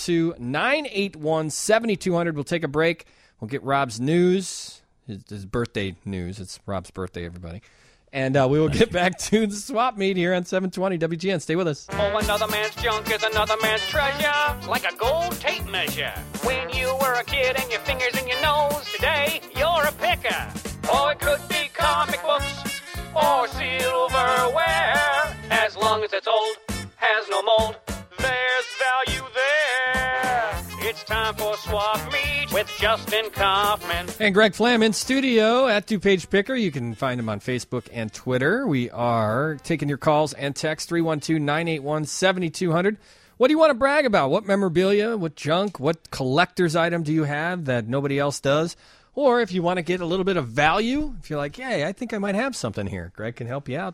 312-981-7200. We'll take a break. We'll get Rob's news, his birthday news. It's Rob's birthday, everybody. And we will get back to the swap meet here on 720 WGN. Stay with us. Oh, another man's junk is another man's treasure, like a gold tape measure. When you were a kid and your fingers in your nose, today you're a picker. Or it could be comic books or silverware. As long as it's old, has no mold, there's value there. It's time for Swap Meet with Justin Kaufman. And Greg Flam in studio at DuPage Picker. You can find him on Facebook and Twitter. We are taking your calls and text 312-981-7200. What do you want to brag about? What memorabilia, what junk, what collector's item do you have that nobody else does? Or if you want to get a little bit of value, if you're like, hey, I think I might have something here, Greg can help you out.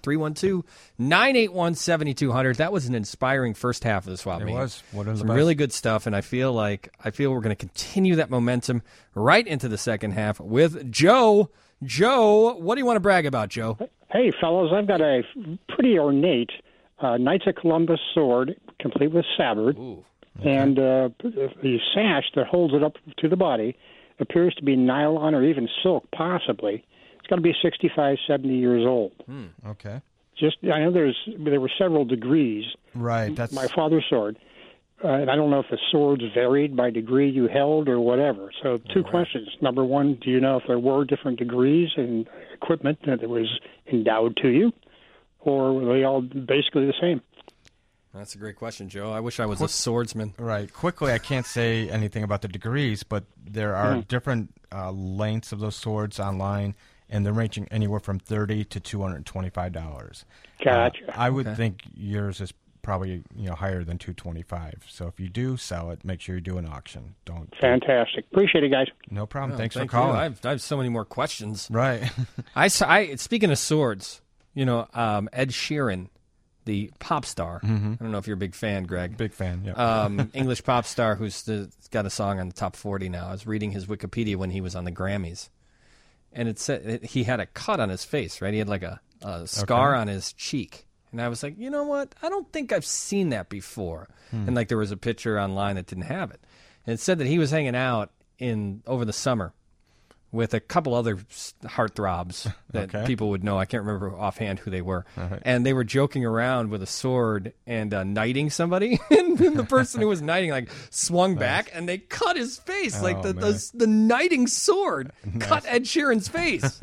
312-981-7200. That was an inspiring first half of the swap meet. It was. One of the Some best. really good stuff, and I feel we're going to continue that momentum right into the second half with Joe. Joe, what do you want to brag about, Joe? Hey, fellows, I've got a pretty ornate Knights of Columbus sword, complete with sabre, and the sash that holds it up to the body appears to be nylon or even silk, possibly. It's got to be 65, 70 years old. Okay. I know there were several degrees. Right. That's my father's sword. And I don't know if the swords varied by degree you held or whatever. So two questions. Number one, do you know if there were different degrees and equipment that was endowed to you? Or were they all basically the same? That's a great question, Joe. I wish I was a swordsman. Right. Quickly, I can't say anything about the degrees, but there are different lengths of those swords online, and they're ranging anywhere from $30 to $225. Gotcha. I would think yours is probably higher than $225. So if you do sell it, make sure you do an auction. Don't. Fantastic. Appreciate it, guys. No problem. Thanks thank for calling. you. I have so many more questions. Right. I speaking of swords, Ed Sheeran, the pop star. I don't know if you're a big fan, Greg. Big fan, yeah. English pop star who's got a song on the top 40 now. I was reading his Wikipedia when he was on the Grammys. And it said he had a cut on his face, right? He had like a scar on his cheek. And I was like, you know what? I don't think I've seen that before. And there was a picture online that didn't have it. And it said that he was hanging out over the summer with a couple other heartthrobs that people would know. I can't remember offhand who they were. Right. And they were joking around with a sword and knighting somebody. And the person who was knighting swung back and they cut his face. The knighting sword cut Ed Sheeran's face.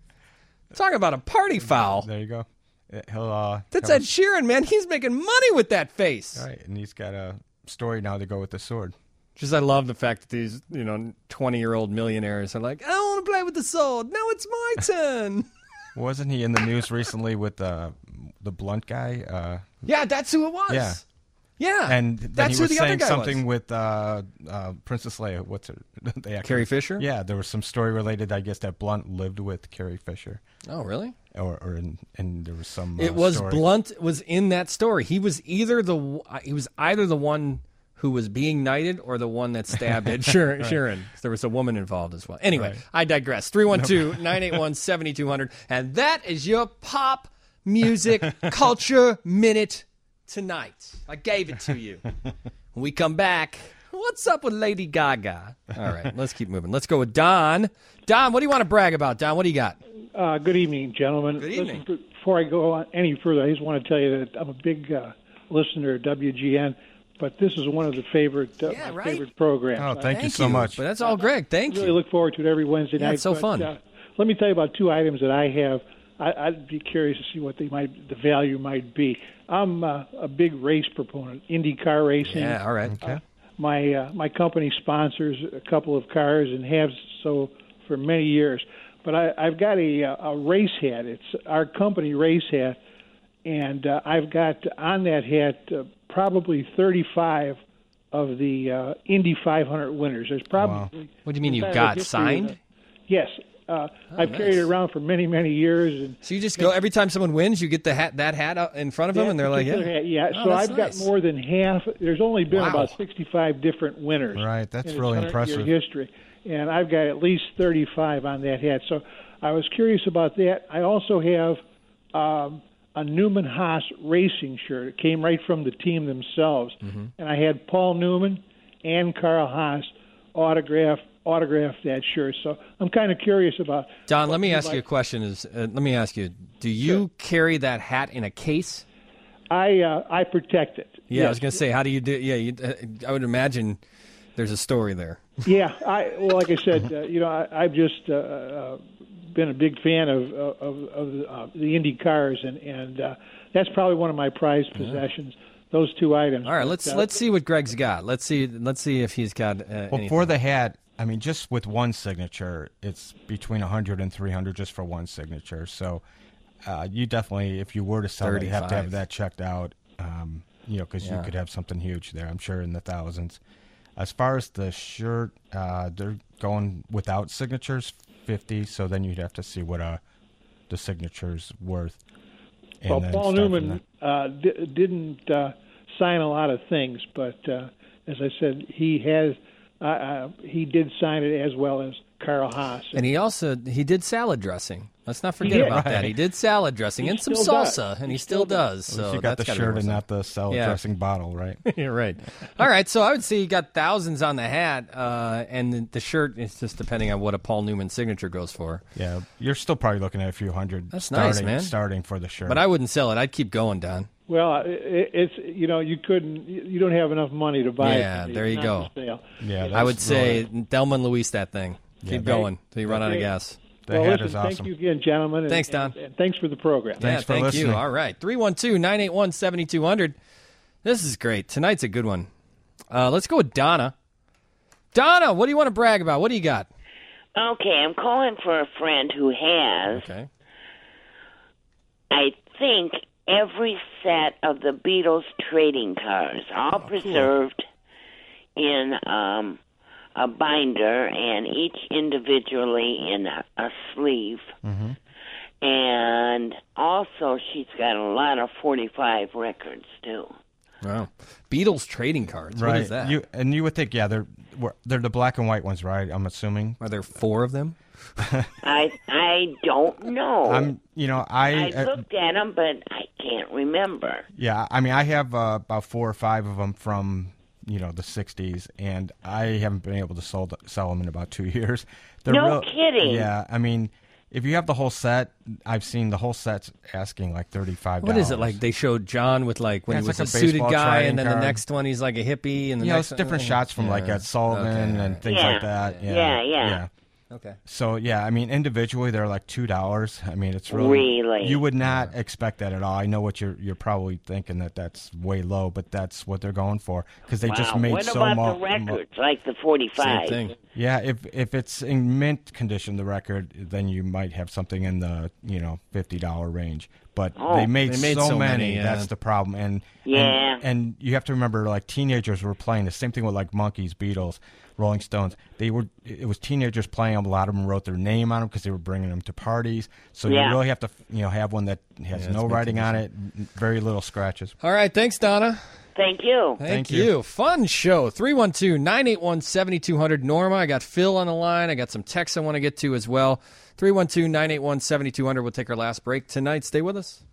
Talk about a party foul. There you go. That's Ed Sheeran, man. He's making money with that face. Right, and he's got a story now to go with the sword. I love the fact that these 20-year-old millionaires are like, I don't want to play with the sword. Now it's my turn. Wasn't he in the news recently with the blunt guy? Yeah, that's who it was. Yeah, and then that's he was who the saying other guy something was. with Princess Leia. What's her? Carrie Fisher? Yeah, there was some story related. I guess that Blunt lived with Carrie Fisher. Oh, really? And there was some. It was story. Blunt was in that story. He was either the one who was being knighted or the one that stabbed Ed Sheeran. There was a woman involved as well. Anyway, I digress. 312-981-7200. And that is your pop music culture minute tonight. I gave it to you. When we come back, what's up with Lady Gaga? All right, let's keep moving. Let's go with Don. Don, what do you want to brag about? Don, what do you got? Good evening, gentlemen. Good evening. Listen, before I go on any further, I just want to tell you that I'm a big listener of WGN, but this is one of the favorite programs. Oh, thank you so much. But that's all, Greg. Thank you. I really look forward to it every Wednesday night. It's so fun. Let me tell you about two items that I have. I'd be curious to see what the value might be. I'm a big race proponent, IndyCar racing. Yeah, all right. Okay. My company sponsors a couple of cars and have so for many years. But I've got a race hat. It's our company race hat, and I've got on that hat probably 35 of the Indy 500 winners. There's probably. Wow. What do you mean you've got signed? Yes. I've carried it around for many, many years. And so you just go every time someone wins, you get that hat up in front of them, and they're like, yeah. So I've got more than half. There's only been about 65 different winners. Right, that's really impressive. History, and I've got at least 35 on that hat. So I was curious about that. I also have a Newman Haas racing shirt. It came right from the team themselves, and I had Paul Newman and Carl Haas autograph that shirt. So I'm kind of curious about. Don, let me ask you a question. Let me ask you: do you carry that hat in a case? I protect it. Yeah, yes. I was going to say, how do you do? Yeah, I would imagine there's a story there. Yeah, like I said, I've just been a big fan of the Indy cars, and that's probably one of my prized possessions. Those two items. All right, let's see what Greg's got. Let's see if he's got. Anything. For the hat, I mean, just with one signature, it's between $100 and $300 just for one signature. So, you definitely, if you were to sell it, you have to have that checked out. Because you could have something huge there. I'm sure in the thousands. As far as the shirt, they're going without signatures, $50. So then you'd have to see what the signature's worth. Well, Paul Newman didn't sign a lot of things, but as I said, he did sign it as well as Carl Haas. And he did salad dressing. Let's not forget about that. He did salad dressing and some salsa, and he still does. So you got the shirt and not the salad dressing bottle, right? You're right. All right, so I would say you got thousands on the hat, and the shirt is just depending on what a Paul Newman signature goes for. Yeah, you're still probably looking at a few hundred. That's nice, man. Starting for the shirt. But I wouldn't sell it. I'd keep going, Don. Well, you don't have enough money to buy it. Yeah, there you go. Yeah, I would say Delma and Luis that thing. Keep going until you run out of gas. The hat is awesome. Thank you again, gentlemen. Thanks, Don. And thanks for the program. Thanks for listening. You. All right. 312-981-7200. This is great. Tonight's a good one. Let's go with Donna. Donna, what do you want to brag about? What do you got? Okay, I'm calling for a friend who has, I think, every set of the Beatles trading cards, all preserved in a binder, and each individually in a sleeve. Mm-hmm. And also, she's got a lot of 45 records, too. Wow. Beatles trading cards. Right. What is that? You would think, they're the black and white ones, right? I'm assuming. Are there 4 of them? I don't know. I looked at them, but I can't remember. Yeah, I mean, I have about 4 or 5 of them from the 60s, and I haven't been able to sell them in about 2 years. No kidding. Yeah, I mean, if you have the whole set, I've seen the whole set's asking like $35. What is it like? They showed John with when he was a suited guy, and then the next one he's like a hippie, and the next it's different shots from Ed Sullivan and things like that. Yeah. Okay. So, I mean, individually, they're like $2. I mean, it's really... You would not expect that at all. I know what you're probably thinking, that's way low, but that's what they're going for, because they just made what so about much... the records, like the 45? Same thing. Yeah, if it's in mint condition, the record, then you might have something in the, $50 range. But they made so many. That's the problem. And you have to remember, teenagers were playing the same thing with Monkees, Beatles, Rolling Stones. It was teenagers playing them. A lot of them wrote their name on them because they were bringing them to parties. So you really have to have one that has no writing on it, very little scratches. All right, thanks, Donna. Thank you. Thank you. Fun show. 312-981-7200. Norma, I got Phil on the line. I got some texts I want to get to as well. 312-981-7200. We'll take our last break tonight. Stay with us.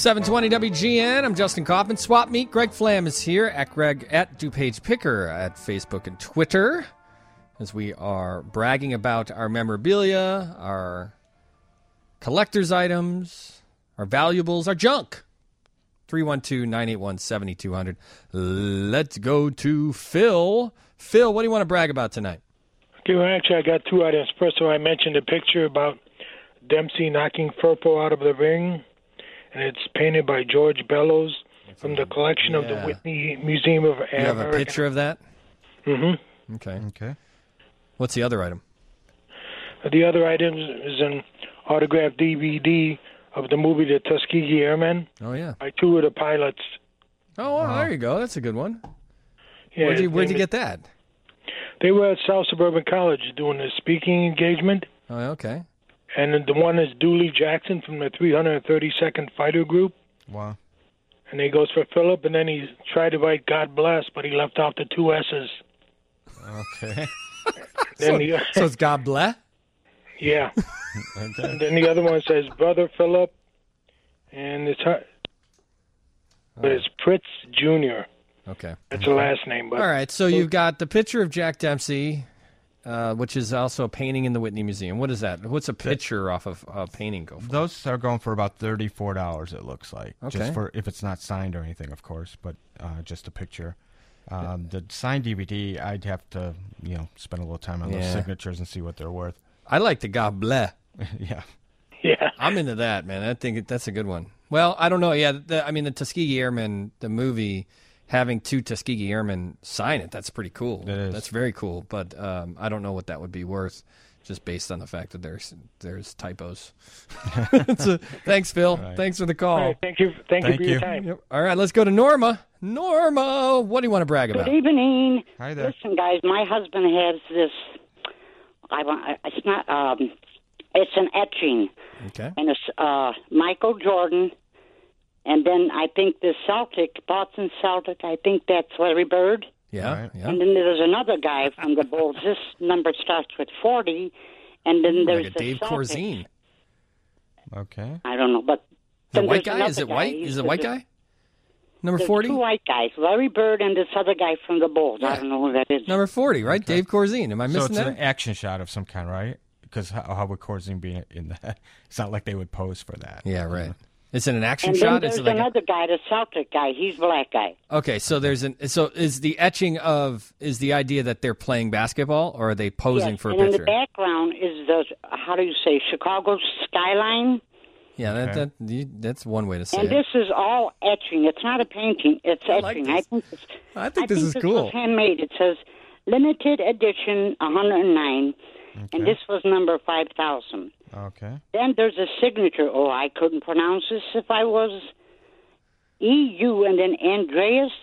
720 WGN. I'm Justin Kaufman. Swap Meet. Greg Flam is here at Greg at DuPage Picker at Facebook and Twitter, as we are bragging about our memorabilia, our collector's items, our valuables, our junk. 312-981-7200. Let's go to Phil. Phil, what do you want to brag about tonight? Okay, well, actually, I got two items. First of all, I mentioned a picture about Dempsey knocking Firpo out of the ring, and it's painted by George Bellows from the collection of the Whitney Museum of American. You have a picture of that? Mm-hmm. Okay. What's the other item? The other item is an autographed DVD of the movie The Tuskegee Airmen. Oh, yeah. By two of the pilots. Oh, wow. There you go. That's a good one. Yeah, Where'd you get that? They were at South Suburban College doing a speaking engagement. Oh, okay. And then the one is Dooley Jackson from the 332nd Fighter Group. Wow. And he goes for Philip, and then he tried to write God Bless, but he left out the two S's. Okay. So it's God Bless? Yeah. And then the other one says Brother Philip, and it's but it's Pritz Jr. Okay. That's the last name. But all right, so you've got the picture of Jack Dempsey, which is also a painting in the Whitney Museum. What is that? What's a picture off of a painting go for? Those are going for about $34, it looks like. Okay. Just for, if it's not signed or anything, of course, but just a picture. The signed DVD, I'd have to, spend a little time on those signatures and see what they're worth. I like the God Bless. Yeah. Yeah. I'm into that, man. I think that's a good one. Well, I don't know. Yeah, the Tuskegee Airmen, the movie, having two Tuskegee Airmen sign it, that's pretty cool. It is. That's very cool. But I don't know what that would be worth, just based on the fact that there's typos. So, thanks, Phil. Right. Thanks for the call. All right, thank you for your time. Yep. All right, let's go to Norma. Norma, what do you want to brag about? Good evening. Hi there. Listen, guys, my husband has this. It's not. It's an etching. Okay. And it's Michael Jordan, and then I think the Boston Celtic. I think that's Larry Bird. Yeah. Yeah. And then there's another guy from the Bulls. This number starts with 40, and then there's like a the Dave Celtics. Corzine. Okay. I don't know, but The then white there's guy? Is it another white? guy. Is it a white guy? Number There's 40? two white guys, Larry Bird and this other guy from the Bulls. I don't know who that is. Number 40, right? Dave Corzine. Am I So missing it's that? an action shot of some kind, right? Because how would Corzine be in that? It's not like they would pose for that. Yeah, right. Is it an action And shot? then Is there's it like another guy, the Celtic guy. He's a black guy. okay, so is the etching is the idea that they're playing basketball, or are they posing Yes, for a and in picture? the background is the, how do you say, Chicago skyline. Yeah, that's one way to say And it. this is all etching. It's not a painting. It's etching. I think this is cool. was handmade. It says limited edition 109, and this was number 5,000. Okay. Then there's a signature. Oh, I couldn't pronounce this if I was EU, and then Andreas,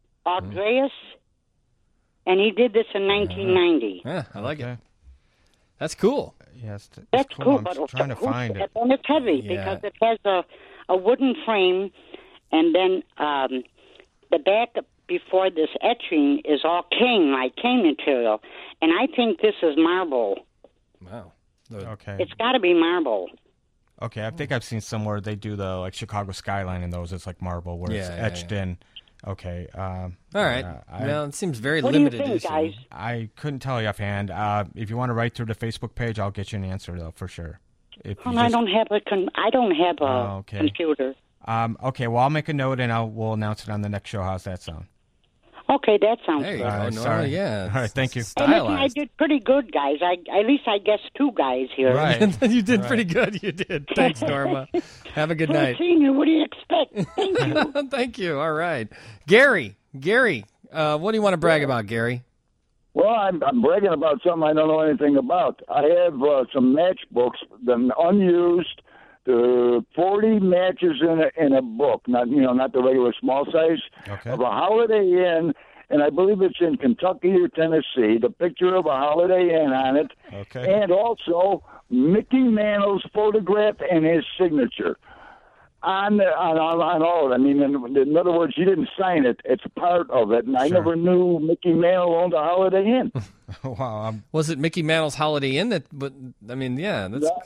and he did this in 1990. Yeah, I like it. That's cool. Yes, That's cool, I'm but trying to find it. And it's heavy Yeah. because it has a wooden frame, and then the back before this etching is all cane material, and I think this is marble. Wow. Okay. It's got to be marble. Okay, I think I've seen somewhere they do the Chicago skyline in those. It's like marble where it's Yeah, etched in. Okay. All right. Well, it seems very What do you limited think, edition. guys? I couldn't tell you offhand. If you want to write through the Facebook page, I'll get you an answer though for sure. If you Well, I don't have a Oh, okay. computer. Okay, well I'll make a note and we'll announce it on the next show. How's that sound? Okay, that sounds There you good. go. All right, Nora, sorry. yeah. All right, thank you. Hey, listen, I did pretty good, guys. At least I guessed two guys here. Right. You did pretty good. You did. Thanks, Norma. Have a good Well, night. Senior, what do you expect? Thank you. Thank you. All right. Gary, what do you want to brag about, Gary? Well, I'm bragging about something I don't know anything about. I have some matchbooks, the unused, 40 matches in a book, not the regular small size, of a Holiday Inn, and I believe it's in Kentucky or Tennessee. The picture of a Holiday Inn on it, and also Mickey Mantle's photograph and his signature on all of it. I mean, in other words, you didn't sign it; it's part of it. And I never knew Mickey Mantle owned a Holiday Inn. Wow. Was it Mickey Mantle's Holiday Inn? But I mean, yeah, that's.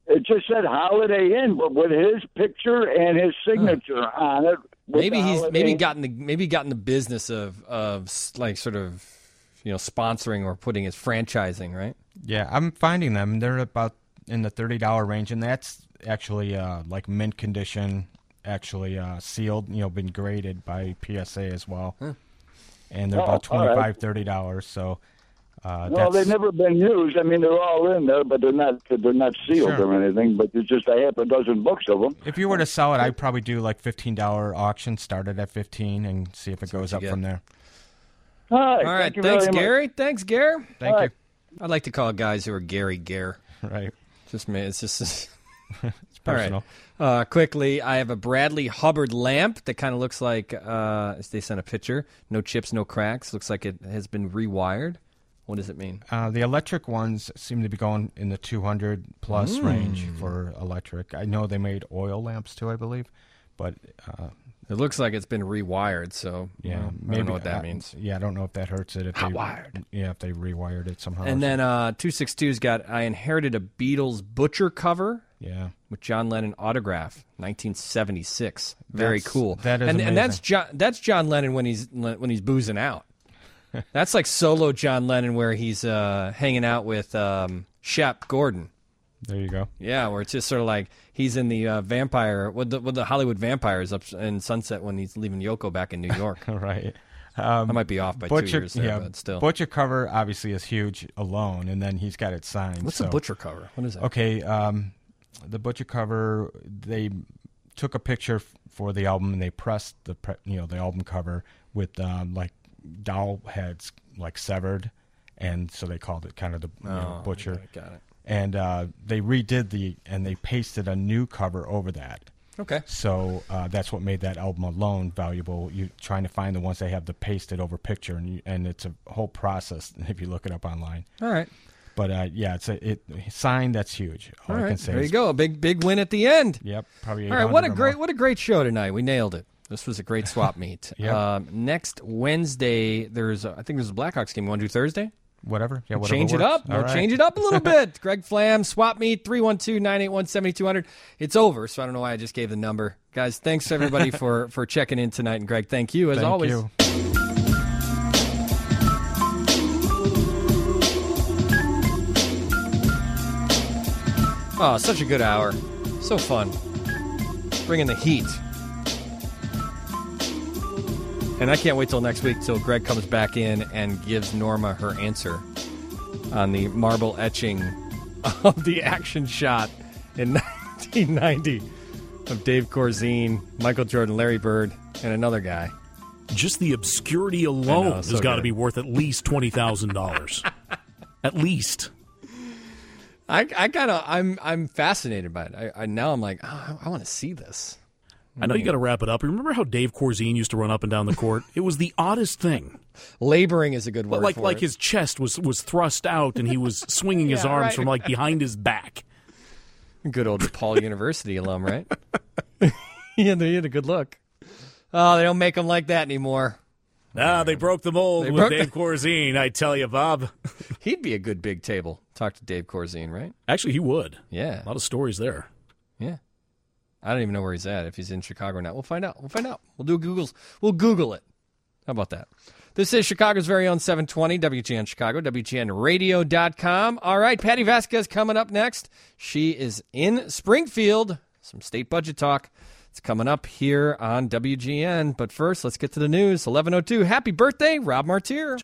It just said Holiday Inn, but with his picture and his signature on it. Maybe he's gotten the business of like sort of, you know, sponsoring or putting his franchising, right? Yeah, I'm finding them. They're about in the $30 range, and that's actually like mint condition, actually sealed, you know, been graded by PSA as well. And they're about $25, $30. So well, they've never been used. I mean, they're all in there, but they're not sealed or anything. But there's just a half a dozen books of them. If you were to sell it, I'd probably do like $15 auction, start it at $15, and see if it goes up from there. All right. All right. Thanks, Gary. Thanks, Gary. Thank you. I'd like to call guys who are Gary Gare. Right. Just me. It's just it's personal. All right. Quickly, I have a Bradley Hubbard lamp that kind of looks like. They sent a picture. No chips, no cracks. Looks like it has been rewired. What does it mean? The electric ones seem to be going in the 200 plus range for electric. I know they made oil lamps too, I believe, but it looks like it's been rewired. So yeah, I don't know what that means. Yeah, I don't know if that hurts it. Hot wired. Yeah, if they rewired it somehow. And then 262's got. I inherited a Beatles Butcher cover. Yeah, with John Lennon autograph, 1976. Very cool. That is amazing. And that's John Lennon when he's boozing out. That's like solo John Lennon where he's hanging out with Shep Gordon. There you go. Yeah, where it's just sort of like he's in the vampire with the Hollywood vampires up in Sunset when he's leaving Yoko back in New York. Right. I might be off by Butcher, 2 years there, but still. Butcher cover obviously is huge alone, and then he's got it signed. What's the Butcher cover? What is that? Okay, the Butcher cover, they took a picture for the album and they pressed the album cover with like doll heads like severed, and so they called it kind of the Butcher. Got it. And they redid and they pasted a new cover over that. Okay. So that's what made that album alone valuable. You're trying to find the ones they have the pasted over picture, and it's a whole process if you look it up online. All right. But yeah, it's signed. That's huge. All I can say. There you go. A big win at the end. Yep. Probably. All right. What a great show tonight. We nailed it. This was a great swap meet. Yep. Next Wednesday, I think there's a Blackhawks game. You want to do Thursday? Whatever. Yeah, whatever change works. it up. We'll change it up a little bit. Greg Flam, swap meet, 312-981-7200. It's over, so I don't know why I just gave the number. Guys, thanks everybody for checking in tonight. And Greg, thank you as always. You. Oh, such a good hour. So fun. Bringing the heat. And I can't wait till next week till Greg comes back in and gives Norma her answer on the marble etching of the action shot in 1990 of Dave Corzine, Michael Jordan, Larry Bird, and another guy. Just the obscurity alone has got to be worth at least $20,000. At least. I'm fascinated by it. Now I'm like, I want to see this. I know you got to wrap it up. Remember how Dave Corzine used to run up and down the court? It was the oddest thing. Laboring is a good word for like it. His chest was thrust out and he was swinging his arms from like behind his back. Good old DePaul University alum, right? He had a good look. Oh, they don't make them like that anymore. They broke the mold with Dave Corzine, I tell you, Bob. He'd be a good big table. Talk to Dave Corzine, right? Actually, he would. Yeah. A lot of stories there. Yeah. I don't even know where he's at, if he's in Chicago or not. We'll find out. We'll do Googles. We'll Google it. How about that? This is Chicago's very own 720, WGN Chicago, WGNradio.com. All right, Patty Vasquez coming up next. She is in Springfield. Some state budget talk. It's coming up here on WGN. But first, let's get to the news. 11:02. Happy birthday, Rob Martier.